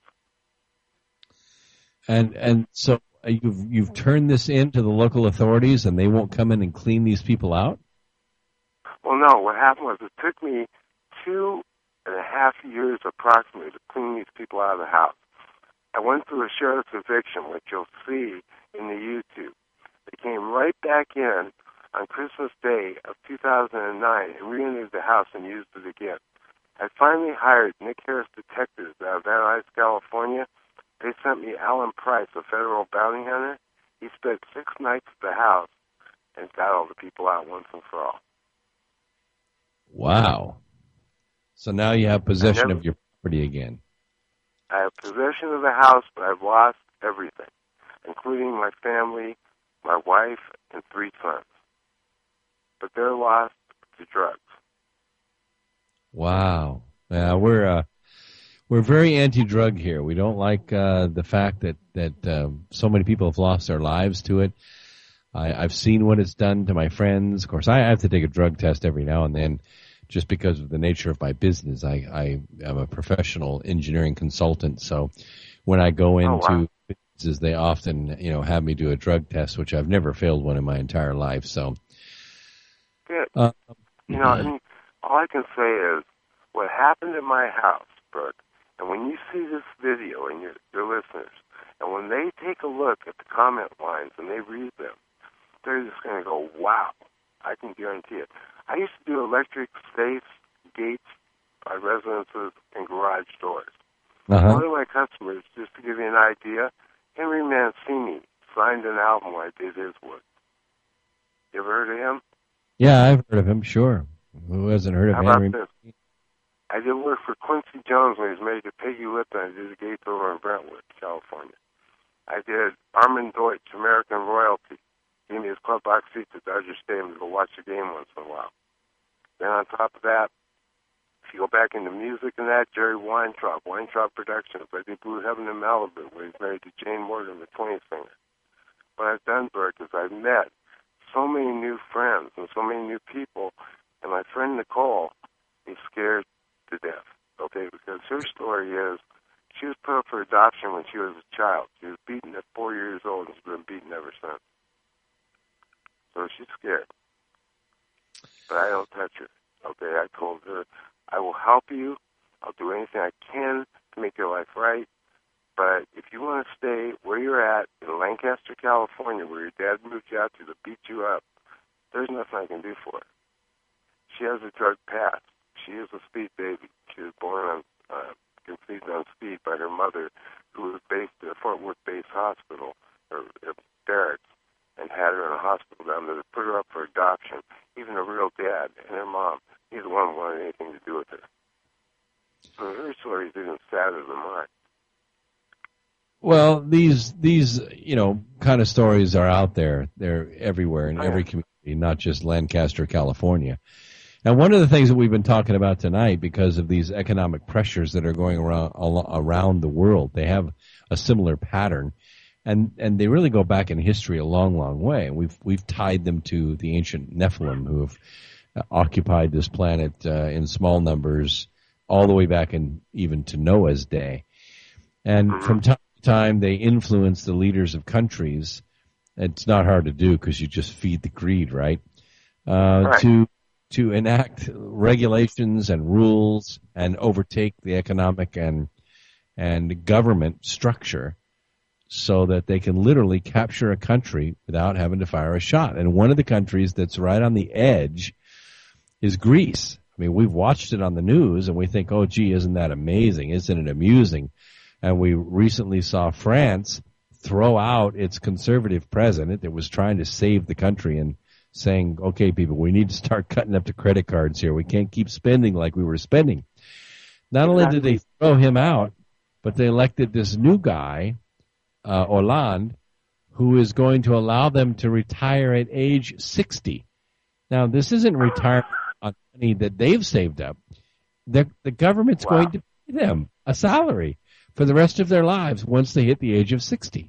A: And and so uh, you've you've turned this in to the local authorities, and they won't come in and clean these people out?
D: Well, no, what happened was it took me two and a half years approximately to clean these people out of the house. I went through a sheriff's eviction, which you'll see in the YouTube. They came right back in on Christmas Day of two thousand nine and re-entered the house and used it again. I finally hired Nick Harris detectives out of Van Nuys, California. They sent me Alan Price, a federal bounty hunter. He spent six nights at the house and got all the people out once and for all.
A: Wow. So now you have possession
D: never,
A: of your property again.
D: I have possession of the house, but I've lost everything, including my family, my wife, and three sons. But they're lost to drugs.
A: Wow. Yeah, we're uh, we're very anti-drug here. We don't like uh, the fact that that uh, so many people have lost their lives to it. I, I've seen what it's done to my friends. Of course, I have to take a drug test every now and then, just because of the nature of my business. I, I am a professional engineering consultant, so when I go into
D: oh, wow.
A: businesses, they often, you know, have me do a drug test, which I've never failed one in my entire life. So,
D: good.
A: Uh,
D: you know, I mean, all I can say is what happened at my house, Brooke, and when you see this video and your, your listeners, and when they take a look at the comment lines and they read them, they're just going to go, wow, I can guarantee it. I used to do electric safes, gates, by residences, and garage doors.
A: uh-huh.
D: One of my customers, just to give you an idea, Henry Mancini signed an album where I did his work. You ever heard of him?
A: Yeah, I've heard of him, sure. Who hasn't heard of
D: How
A: Henry?
D: about this? I did work for Quincy Jones when he was married to Peggy Lipton. I did the gates over in Brentwood, California. I did Armand Deutsch, American Royalty. Gave me his club box seats at Dodger Stadium to go watch the game once in a while. Then on top of that, if you go back into music and that, Jerry Weintraub, Weintraub Productions. I did Blue Heaven in Malibu, where he's married to Jane Morgan, the twentieth singer. What I've done, Burke, is I've met so many new friends and so many new people, and my friend Nicole is scared to death, okay, because her story is she was put up for adoption when she was a child. She was beaten at four years old and she's been beaten ever since. So she's scared. But I don't touch her, okay? I told her, I will help you. I'll do anything I can to make your life right. But if you want to stay where you're at in Lancaster, California, where your dad moved you out to to beat you up, there's nothing I can do for her. She has a drug past. She is a speed baby. She was born on, uh, conceived on speed by her mother, who was based at a Fort Worth Base Hospital, or, or barracks, and had her in a hospital down there to put her up for adoption. Even her real dad and her mom, neither one wanted anything to do with her. So her story is even sadder than mine.
A: Well, these these you know kind of stories are out there. They're everywhere in every community, not just Lancaster, California. And one of the things that we've been talking about tonight, because of these economic pressures that are going around around the world, they have a similar pattern, and and they really go back in history a long, long way. And we've we've tied them to the ancient Nephilim, who have occupied this planet uh, in small numbers all the way back in even to Noah's day. And from time to time, they influence the leaders of countries. It's not hard to do because you just feed the greed, right? Uh,
D: right.
A: To to enact regulations and rules and overtake the economic and and government structure so that they can literally capture a country without having to fire a shot. And one of the countries that's right on the edge is Greece. I mean, we've watched it on the news and we think, oh, gee, isn't that amazing? Isn't it amusing? And we recently saw France throw out its conservative president that was trying to save the country and saying, okay, people, we need to start cutting up the credit cards here. We can't keep spending like we were spending. Not only did they throw him out, but they elected this new guy, uh, Hollande, who is going to allow them to retire at age sixty. Now, this isn't retirement on money that they've saved up. The, the government's
D: Wow.
A: going to pay them a salary for the rest of their lives once they hit the age of sixty.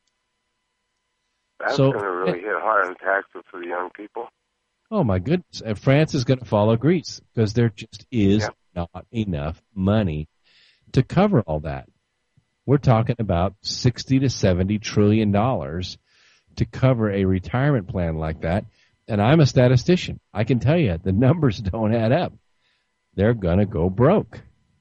D: That's
A: So-
D: going to really hit hard on taxes for the young people.
A: Oh, my goodness. And France is going to follow Greece because there just is
D: Yeah.
A: not enough money to cover all that. We're talking about sixty to seventy trillion dollars to cover a retirement plan like that. And I'm a statistician. I can tell you the numbers don't add up. They're going to go broke.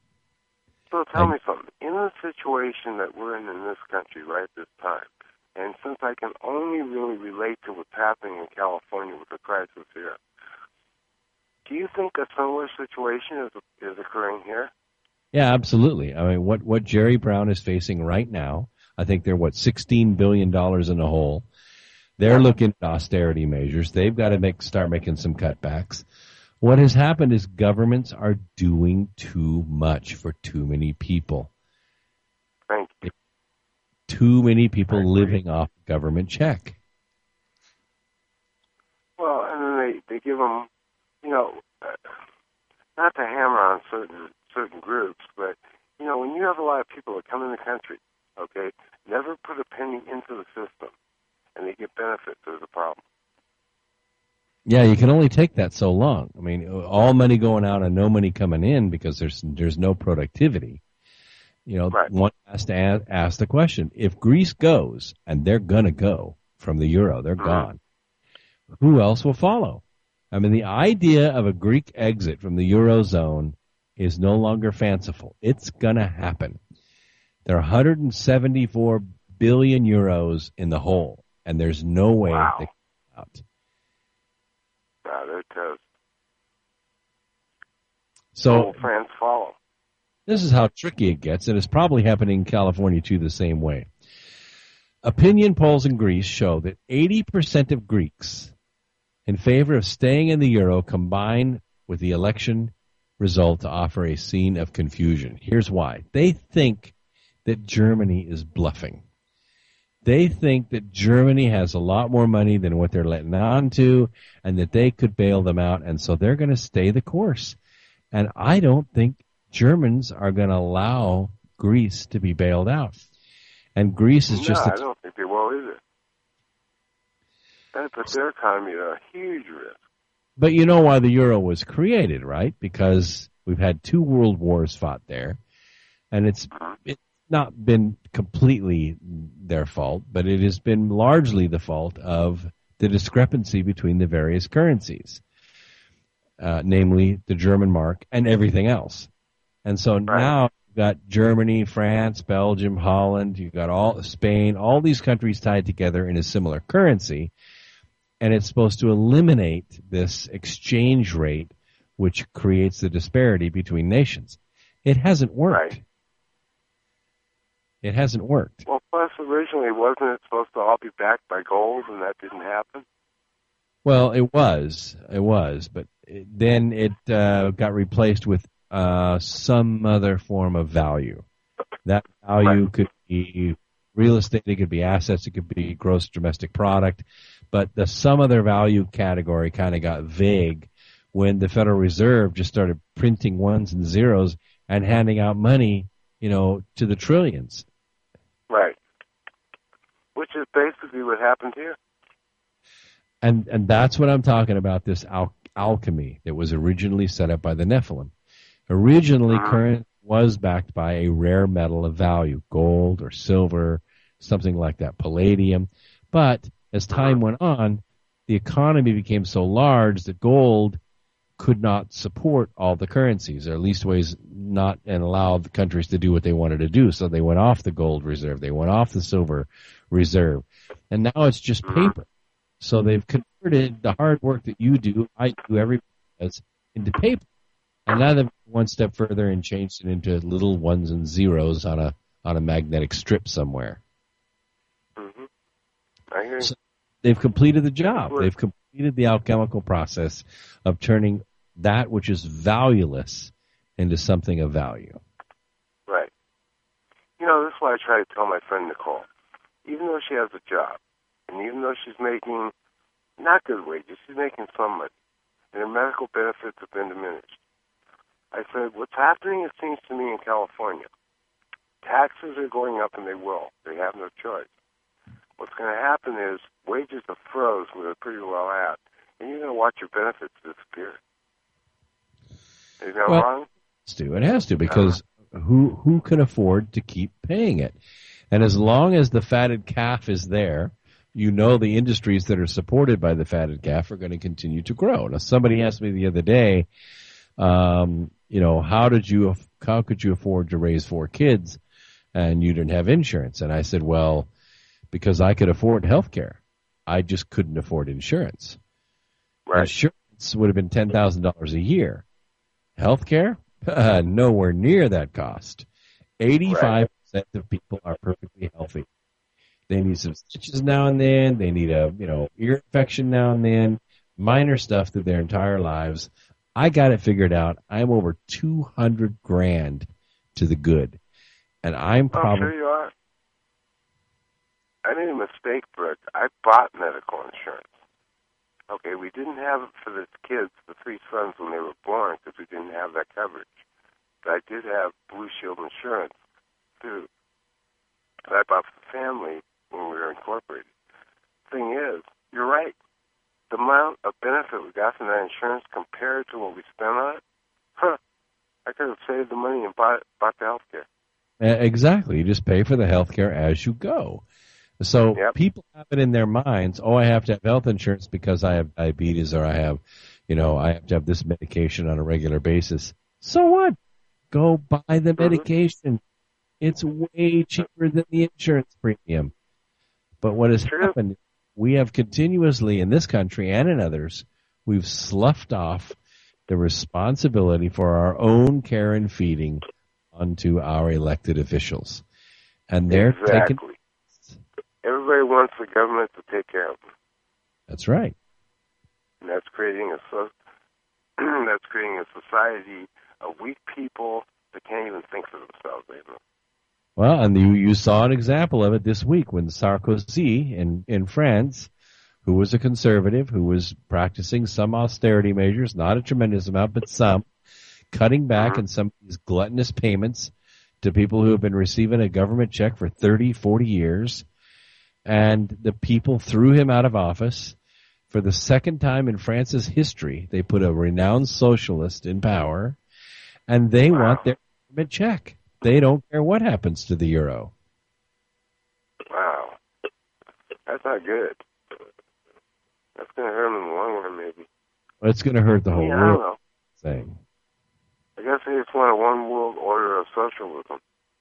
D: So tell
A: And-
D: me something. In the situation that we're in in this country right this time, and since I can only really relate to what's happening in California with the crisis here, Do you think a similar situation is is occurring here?
A: Yeah, absolutely. I mean, what, what Jerry Brown is facing right now, I think they're, what, sixteen billion dollars in the hole. They're looking at austerity measures. They've got to make start making some cutbacks. What has happened is governments are doing too much for too many people.
D: Thank you.
A: Too many people living off government check.
D: Well, and then they, they give them, you know, uh, not to hammer on certain certain groups, but, you know, when you have a lot of people that come in the country, okay, never put a penny into the system, and they get benefits, there's a problem.
A: Yeah, you can only take that so long. I mean, all money going out and no money coming in because there's there's no productivity. You know,
D: right.
A: One has to ask, ask the question, if Greece goes, and they're going to go from the euro, they're
D: mm-hmm.
A: gone, who else will follow? I mean, the idea of a Greek exit from the Eurozone is no longer fanciful. It's going to happen. There are one hundred seventy-four billion euros in the hole, and there's no way
D: wow.
A: they can get out.
D: Wow, they're toast.
A: So
D: will France follow?
A: This is how tricky it gets, and it's probably happening in California, too, the same way. Opinion polls in Greece show that eighty percent of Greeks in favor of staying in the euro combine with the election result to offer a scene of confusion. Here's why. They think that Germany is bluffing. They think that Germany has a lot more money than what they're letting on to, and that they could bail them out, and so they're going to stay the course. And I don't think Germans are going to allow Greece to be bailed out. And Greece is
D: no,
A: just...
D: I don't think they will either. That puts their economy at a huge risk.
A: But you know why the euro was created, right? Because we've had two world wars fought there, and it's it's not been completely their fault, but it has been largely the fault of the discrepancy between the various currencies, uh, namely the German mark and everything else. And so
D: right.
A: now you've got Germany, France, Belgium, Holland, you've got all Spain, all these countries tied together in a similar currency, and it's supposed to eliminate this exchange rate which creates the disparity between nations. It hasn't worked.
D: Right.
A: It hasn't worked.
D: Well, plus originally, wasn't it supposed to all be backed by gold, and that didn't happen?
A: Well, it was. It was. But it, then it uh, got replaced with uh, some other form of value. That value
D: right.
A: could be real estate, it could be assets, it could be gross domestic product. But the some other value category kind of got vague when the Federal Reserve just started printing ones and zeros and handing out money, you know, to the trillions.
D: Right. Which is basically what happened here.
A: And and that's what I'm talking about, this al- alchemy that was originally set up by the Nephilim. Originally, uh-huh. currency was backed by a rare metal of value, gold or silver, something like that, palladium. But as time uh-huh. went on, the economy became so large that gold could not support all the currencies, or at least ways not and allow the countries to do what they wanted to do. So they went off the gold reserve, they went off the silver reserve, and now it's just paper. So they've converted the hard work that you do, I do, everybody does, into paper. And now they've gone one step further and changed it into little ones and zeros on a on a magnetic strip somewhere.
D: Mm-hmm. I hear you.
A: So they've completed the job. They've completed the alchemical process of turning that which is valueless into something of value.
D: Right. You know, this is why I try to tell my friend Nicole. Even though she has a job, and even though she's making not good wages, she's making some money, and her medical benefits have been diminished. I said, what's happening, it seems to me, in California, taxes are going up, and they will. They have no choice. What's going to happen is wages are froze where they're pretty well at, and you're going to watch your benefits disappear. Is that
A: well,
D: wrong?
A: It has to. It has to, because uh, who who can afford to keep paying it? And as long as the fatted calf is there, you know the industries that are supported by the fatted calf are going to continue to grow. Now, somebody asked me the other day, um, you know, how did you, how could you afford to raise four kids and you didn't have insurance? And I said, well, because I could afford health care. I just couldn't afford insurance.
D: Right.
A: Insurance insurance would have been ten thousand dollars a year. Healthcare, uh, nowhere near that cost. Eighty-five percent of people are perfectly healthy. They need some stitches now and then. They need a you know ear infection now and then. Minor stuff through their entire lives. I got it figured out. I'm over two hundred grand to the good, and I'm probably.
D: Oh, sure you are. I made a mistake, Brooke. I bought medical insurance. Okay, we didn't have it for the kids, the three sons, when they were born, because we didn't have that coverage. But I did have Blue Shield insurance, too, that I bought for the family when we were incorporated. Thing is, you're right. The amount of benefit we got from that insurance compared to what we spent on it, huh, I could have saved the money and bought, bought the health care.
A: Exactly. You just pay for the health care as you go. So
D: yep.
A: people have it in their minds, oh, I have to have health insurance because I have diabetes or I have, you know, I have to have this medication on a regular basis. So what? Go buy the medication. Mm-hmm. It's way cheaper than the insurance premium. But what has True. happened, we have continuously in this country and in others, we've sloughed off the responsibility for our own care and feeding onto our elected officials. And they're
D: exactly.
A: taking...
D: Everybody wants the government to take care of them.
A: That's right.
D: And that's creating a so, that's creating a society of weak people that can't even think for themselves anymore.
A: Well, and you, you saw an example of it this week when Sarkozy in, in France, who was a conservative, who was practicing some austerity measures, not a tremendous amount, but some, cutting back mm-hmm. in some of these gluttonous payments to people who have been receiving a government check for thirty, forty years. And the people threw him out of office. For the second time in France's history, they put a renowned socialist in power, and they wow. want their government check. They don't care what happens to the euro.
D: Wow. That's not good. That's going to hurt them in the long run, maybe.
A: Well, it's going to hurt the whole
D: yeah,
A: world.
D: I don't know.
A: Thing.
D: I guess they just want a one world order of socialism.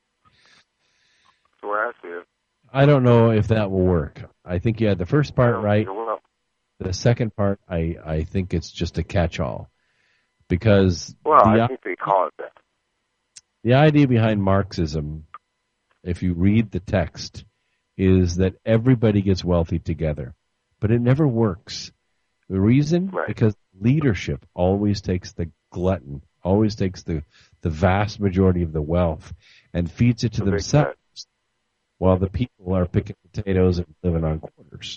D: That's the way I see it.
A: I don't know if that will work. I think you had the first part right.
D: Well.
A: The second part, I, I think it's just a catch-all. Because
D: well,
A: the,
D: I think they call it that.
A: The idea behind Marxism, if you read the text, is that everybody gets wealthy together. But it never works. The reason?
D: Right.
A: Because leadership always takes the glutton, always takes the, the vast majority of the wealth and feeds it to
D: so
A: themselves. While the people are picking potatoes and living on quarters.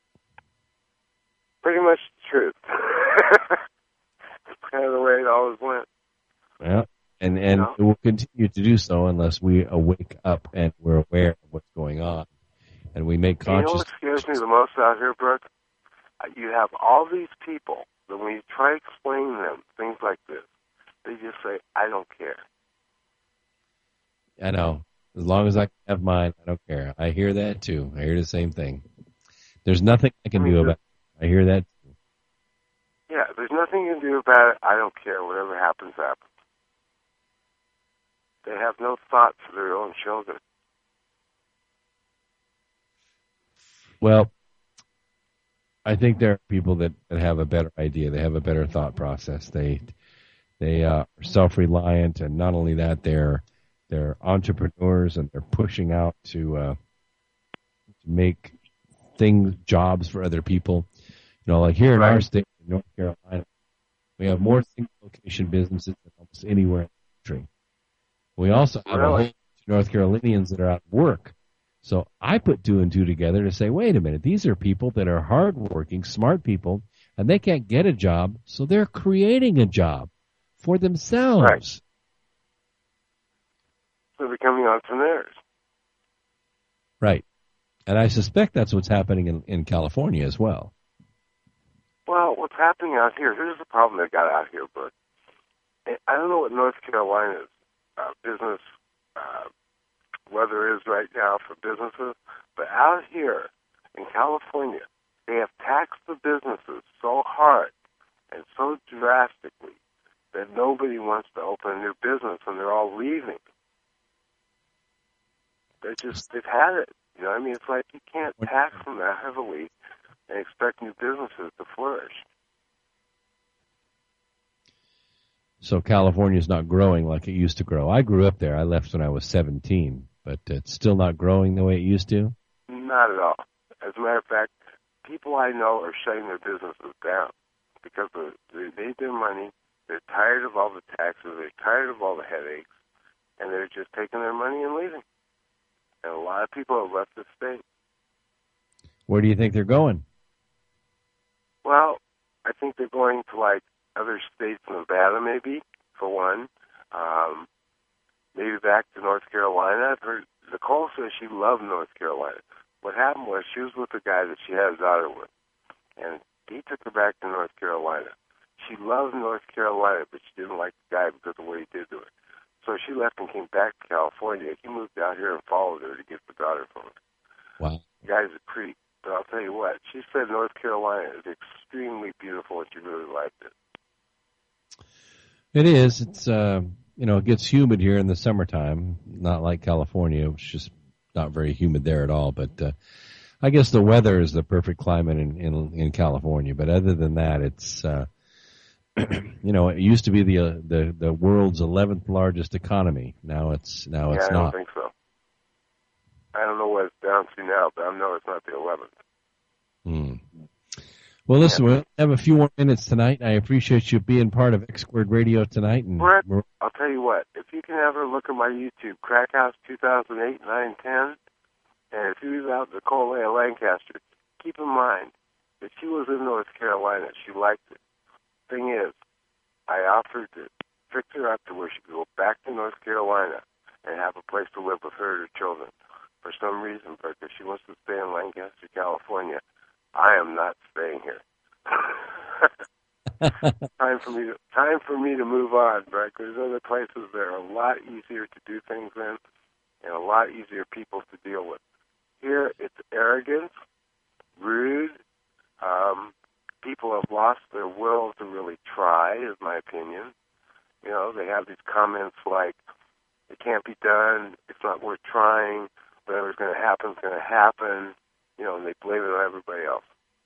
D: Pretty much the truth. That's kind of the way it always went.
A: Yeah, and, and you know? It will continue to do so unless we wake up and we're aware of what's going on. And we make conscious...
D: You know what scares me the most out here, Brooke? You have all these people that when you try to explain to them things like this, they just say, I don't care.
A: I know. As long as I have mine, I don't care. I hear that, too. I hear the same thing. There's nothing I can do about it. I hear that, too.
D: Yeah, there's nothing you can do about it. I don't care. Whatever happens, happens. They have no thought for their own children.
A: Well, I think there are people that, that have a better idea. They have a better thought process. They they uh, are self-reliant, and not only that, they're They're entrepreneurs, and they're pushing out to, uh, to make things, jobs for other people. You know, like here in
D: right.
A: our state, in North Carolina, we have more single-location businesses than almost anywhere in the country. We also have really? a whole North Carolinians that are out of work. So I put two and two together to say, wait a minute, these are people that are hardworking, smart people, and they can't get a job, so they're creating a job for themselves.
D: Right. They're becoming entrepreneurs.
A: Right. And I suspect that's what's happening in, in California as well.
D: Well, what's happening out here, here's the problem they got out here, but I don't know what North Carolina's uh, business uh, weather is right now for businesses, but out here in California, they have taxed the businesses so hard and so drastically that nobody wants to open a new business, and they're all leaving. They just, they've had it. You know what I mean? It's like you can't tax them that heavily and expect new businesses to flourish.
A: So California's not growing like it used to grow. I grew up there. I left when I was seventeen, but it's still not growing the way it used to.
D: Not at all. As a matter of fact, people I know are shutting their businesses down because they made their money. They're tired of all the taxes. They're tired of all the headaches, and they're just taking their money and leaving. And a lot of people have left the state.
A: Where do you think they're going?
D: Well, I think they're going to, like, other states, Nevada maybe, for one. Um, maybe back to North Carolina. I've heard Nicole says she loved North Carolina. What happened was she was with a guy that she had a daughter with, and he took her back to North Carolina. She loved North Carolina, but she didn't like the guy because of what he did to her. So she left and came back to California. He moved out here and followed her to get the daughter from her.
A: Wow.
D: The guy's a creep. But I'll tell you what, she said North Carolina is extremely beautiful and she really liked it.
A: It is. It's, uh, you know, it gets humid here in the summertime, not like California, which is just not very humid there at all. But uh, I guess the weather is the perfect climate in, in, in California. But other than that, it's, uh, you know, it used to be the, uh, the the world's eleventh largest economy. Now it's now
D: yeah,
A: it's
D: I
A: not.
D: don't think so. I don't know what it's down to now, but I know it's not the eleventh.
A: Hmm. Well, listen,
D: Yeah.
A: we'll have a few more minutes tonight. I appreciate you being part of X Squared Radio tonight. And
D: Brett,
A: we're-
D: I'll tell you what, if you can ever look at my YouTube, Crack House two thousand eight, nine, ten, and if you leave out Nicole Leah Lancaster, keep in mind that she was in North Carolina. She liked it. Thing is, I offered to fix her up to where she could go back to North Carolina and have a place to live with her and her children. For some reason, because she wants to stay in Lancaster, California, I am not staying here. time for me to time for me to move on, Brett. There's other places that are a lot easier to do things in and a lot easier people to deal with. Here, it's arrogance, rude. Um, people have lost their will to really try, is my opinion. You know, they have these comments like, it can't be done, it's not worth trying, whatever's going to happen is going to happen, you know, and they blame it on everybody else.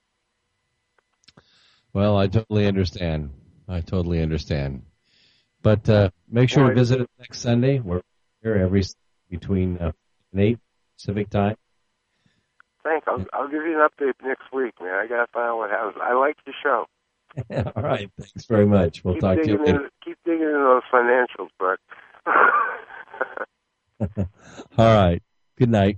A: Well, I totally understand. I totally understand. But uh, make sure
D: Well,
A: to visit us next Sunday. We're here every between uh, eight Pacific time.
D: Thanks. I'll, I'll give you an update next week, man. I got to find out what happens. I like your show.
A: All right. Thanks very much. We'll
D: keep
A: talk to you
D: digging
A: later.
D: in, keep digging in those financials, Brett.
A: All right. Good night.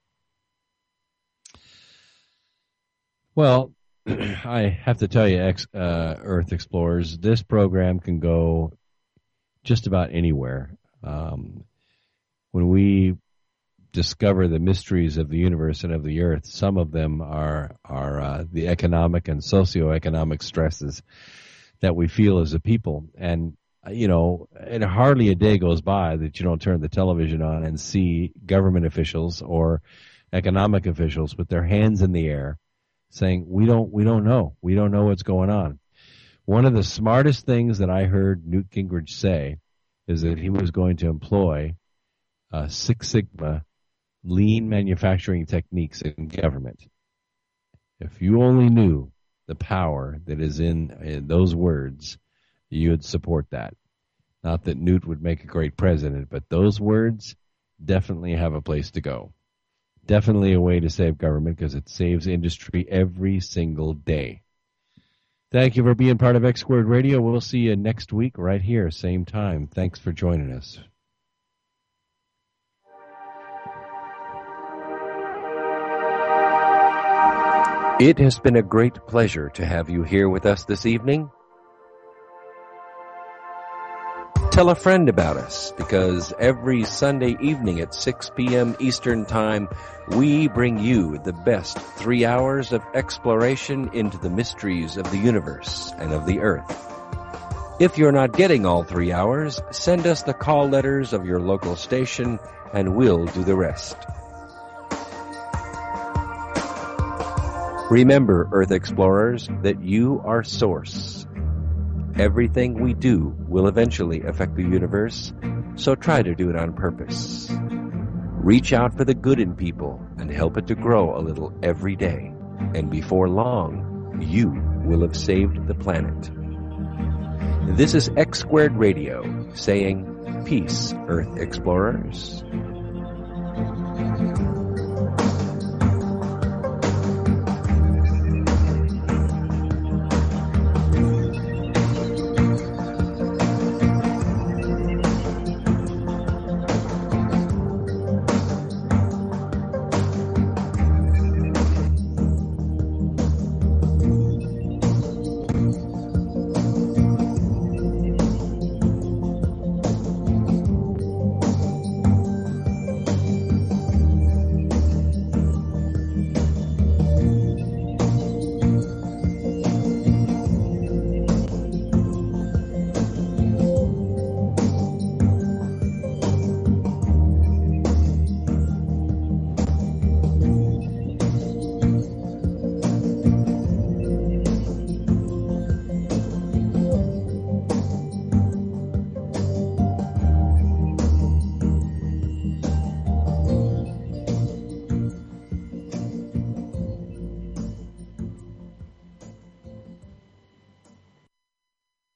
A: Well, I have to tell you, ex, uh, Earth Explorers, this program can go just about anywhere. Um, when we discover the mysteries of the universe and of the Earth, some of them are are uh, the economic and socioeconomic stresses that we feel as a people. And, you know, and hardly a day goes by that you don't turn the television on and see government officials or economic officials with their hands in the air saying, we don't we don't know. We don't know what's going on. One of the smartest things that I heard Newt Gingrich say is that he was going to employ uh, Six Sigma lean manufacturing techniques in government. If you only knew the power that is in, in those words, you would support that. Not that Newt would make a great president, but those words definitely have a place to go. Definitely a way to save government because it saves industry every single day. Thank you for being part of X Squared Radio. We'll see you next week right here, same time. Thanks for joining us.
E: It has been a great pleasure to have you here with us this evening. Tell a friend about us, because every Sunday evening at six p.m. Eastern Time, we bring you the best three hours of exploration into the mysteries of the universe and of the Earth. If you're not getting all three hours, send us the call letters of your local station, and we'll do the rest. Remember, Earth Explorers, that you are Source. Everything we do will eventually affect the universe, so try to do it on purpose. Reach out for the good in people and help it to grow a little every day. And before long, you will have saved the planet. This is X Squared Radio saying peace, Earth Explorers.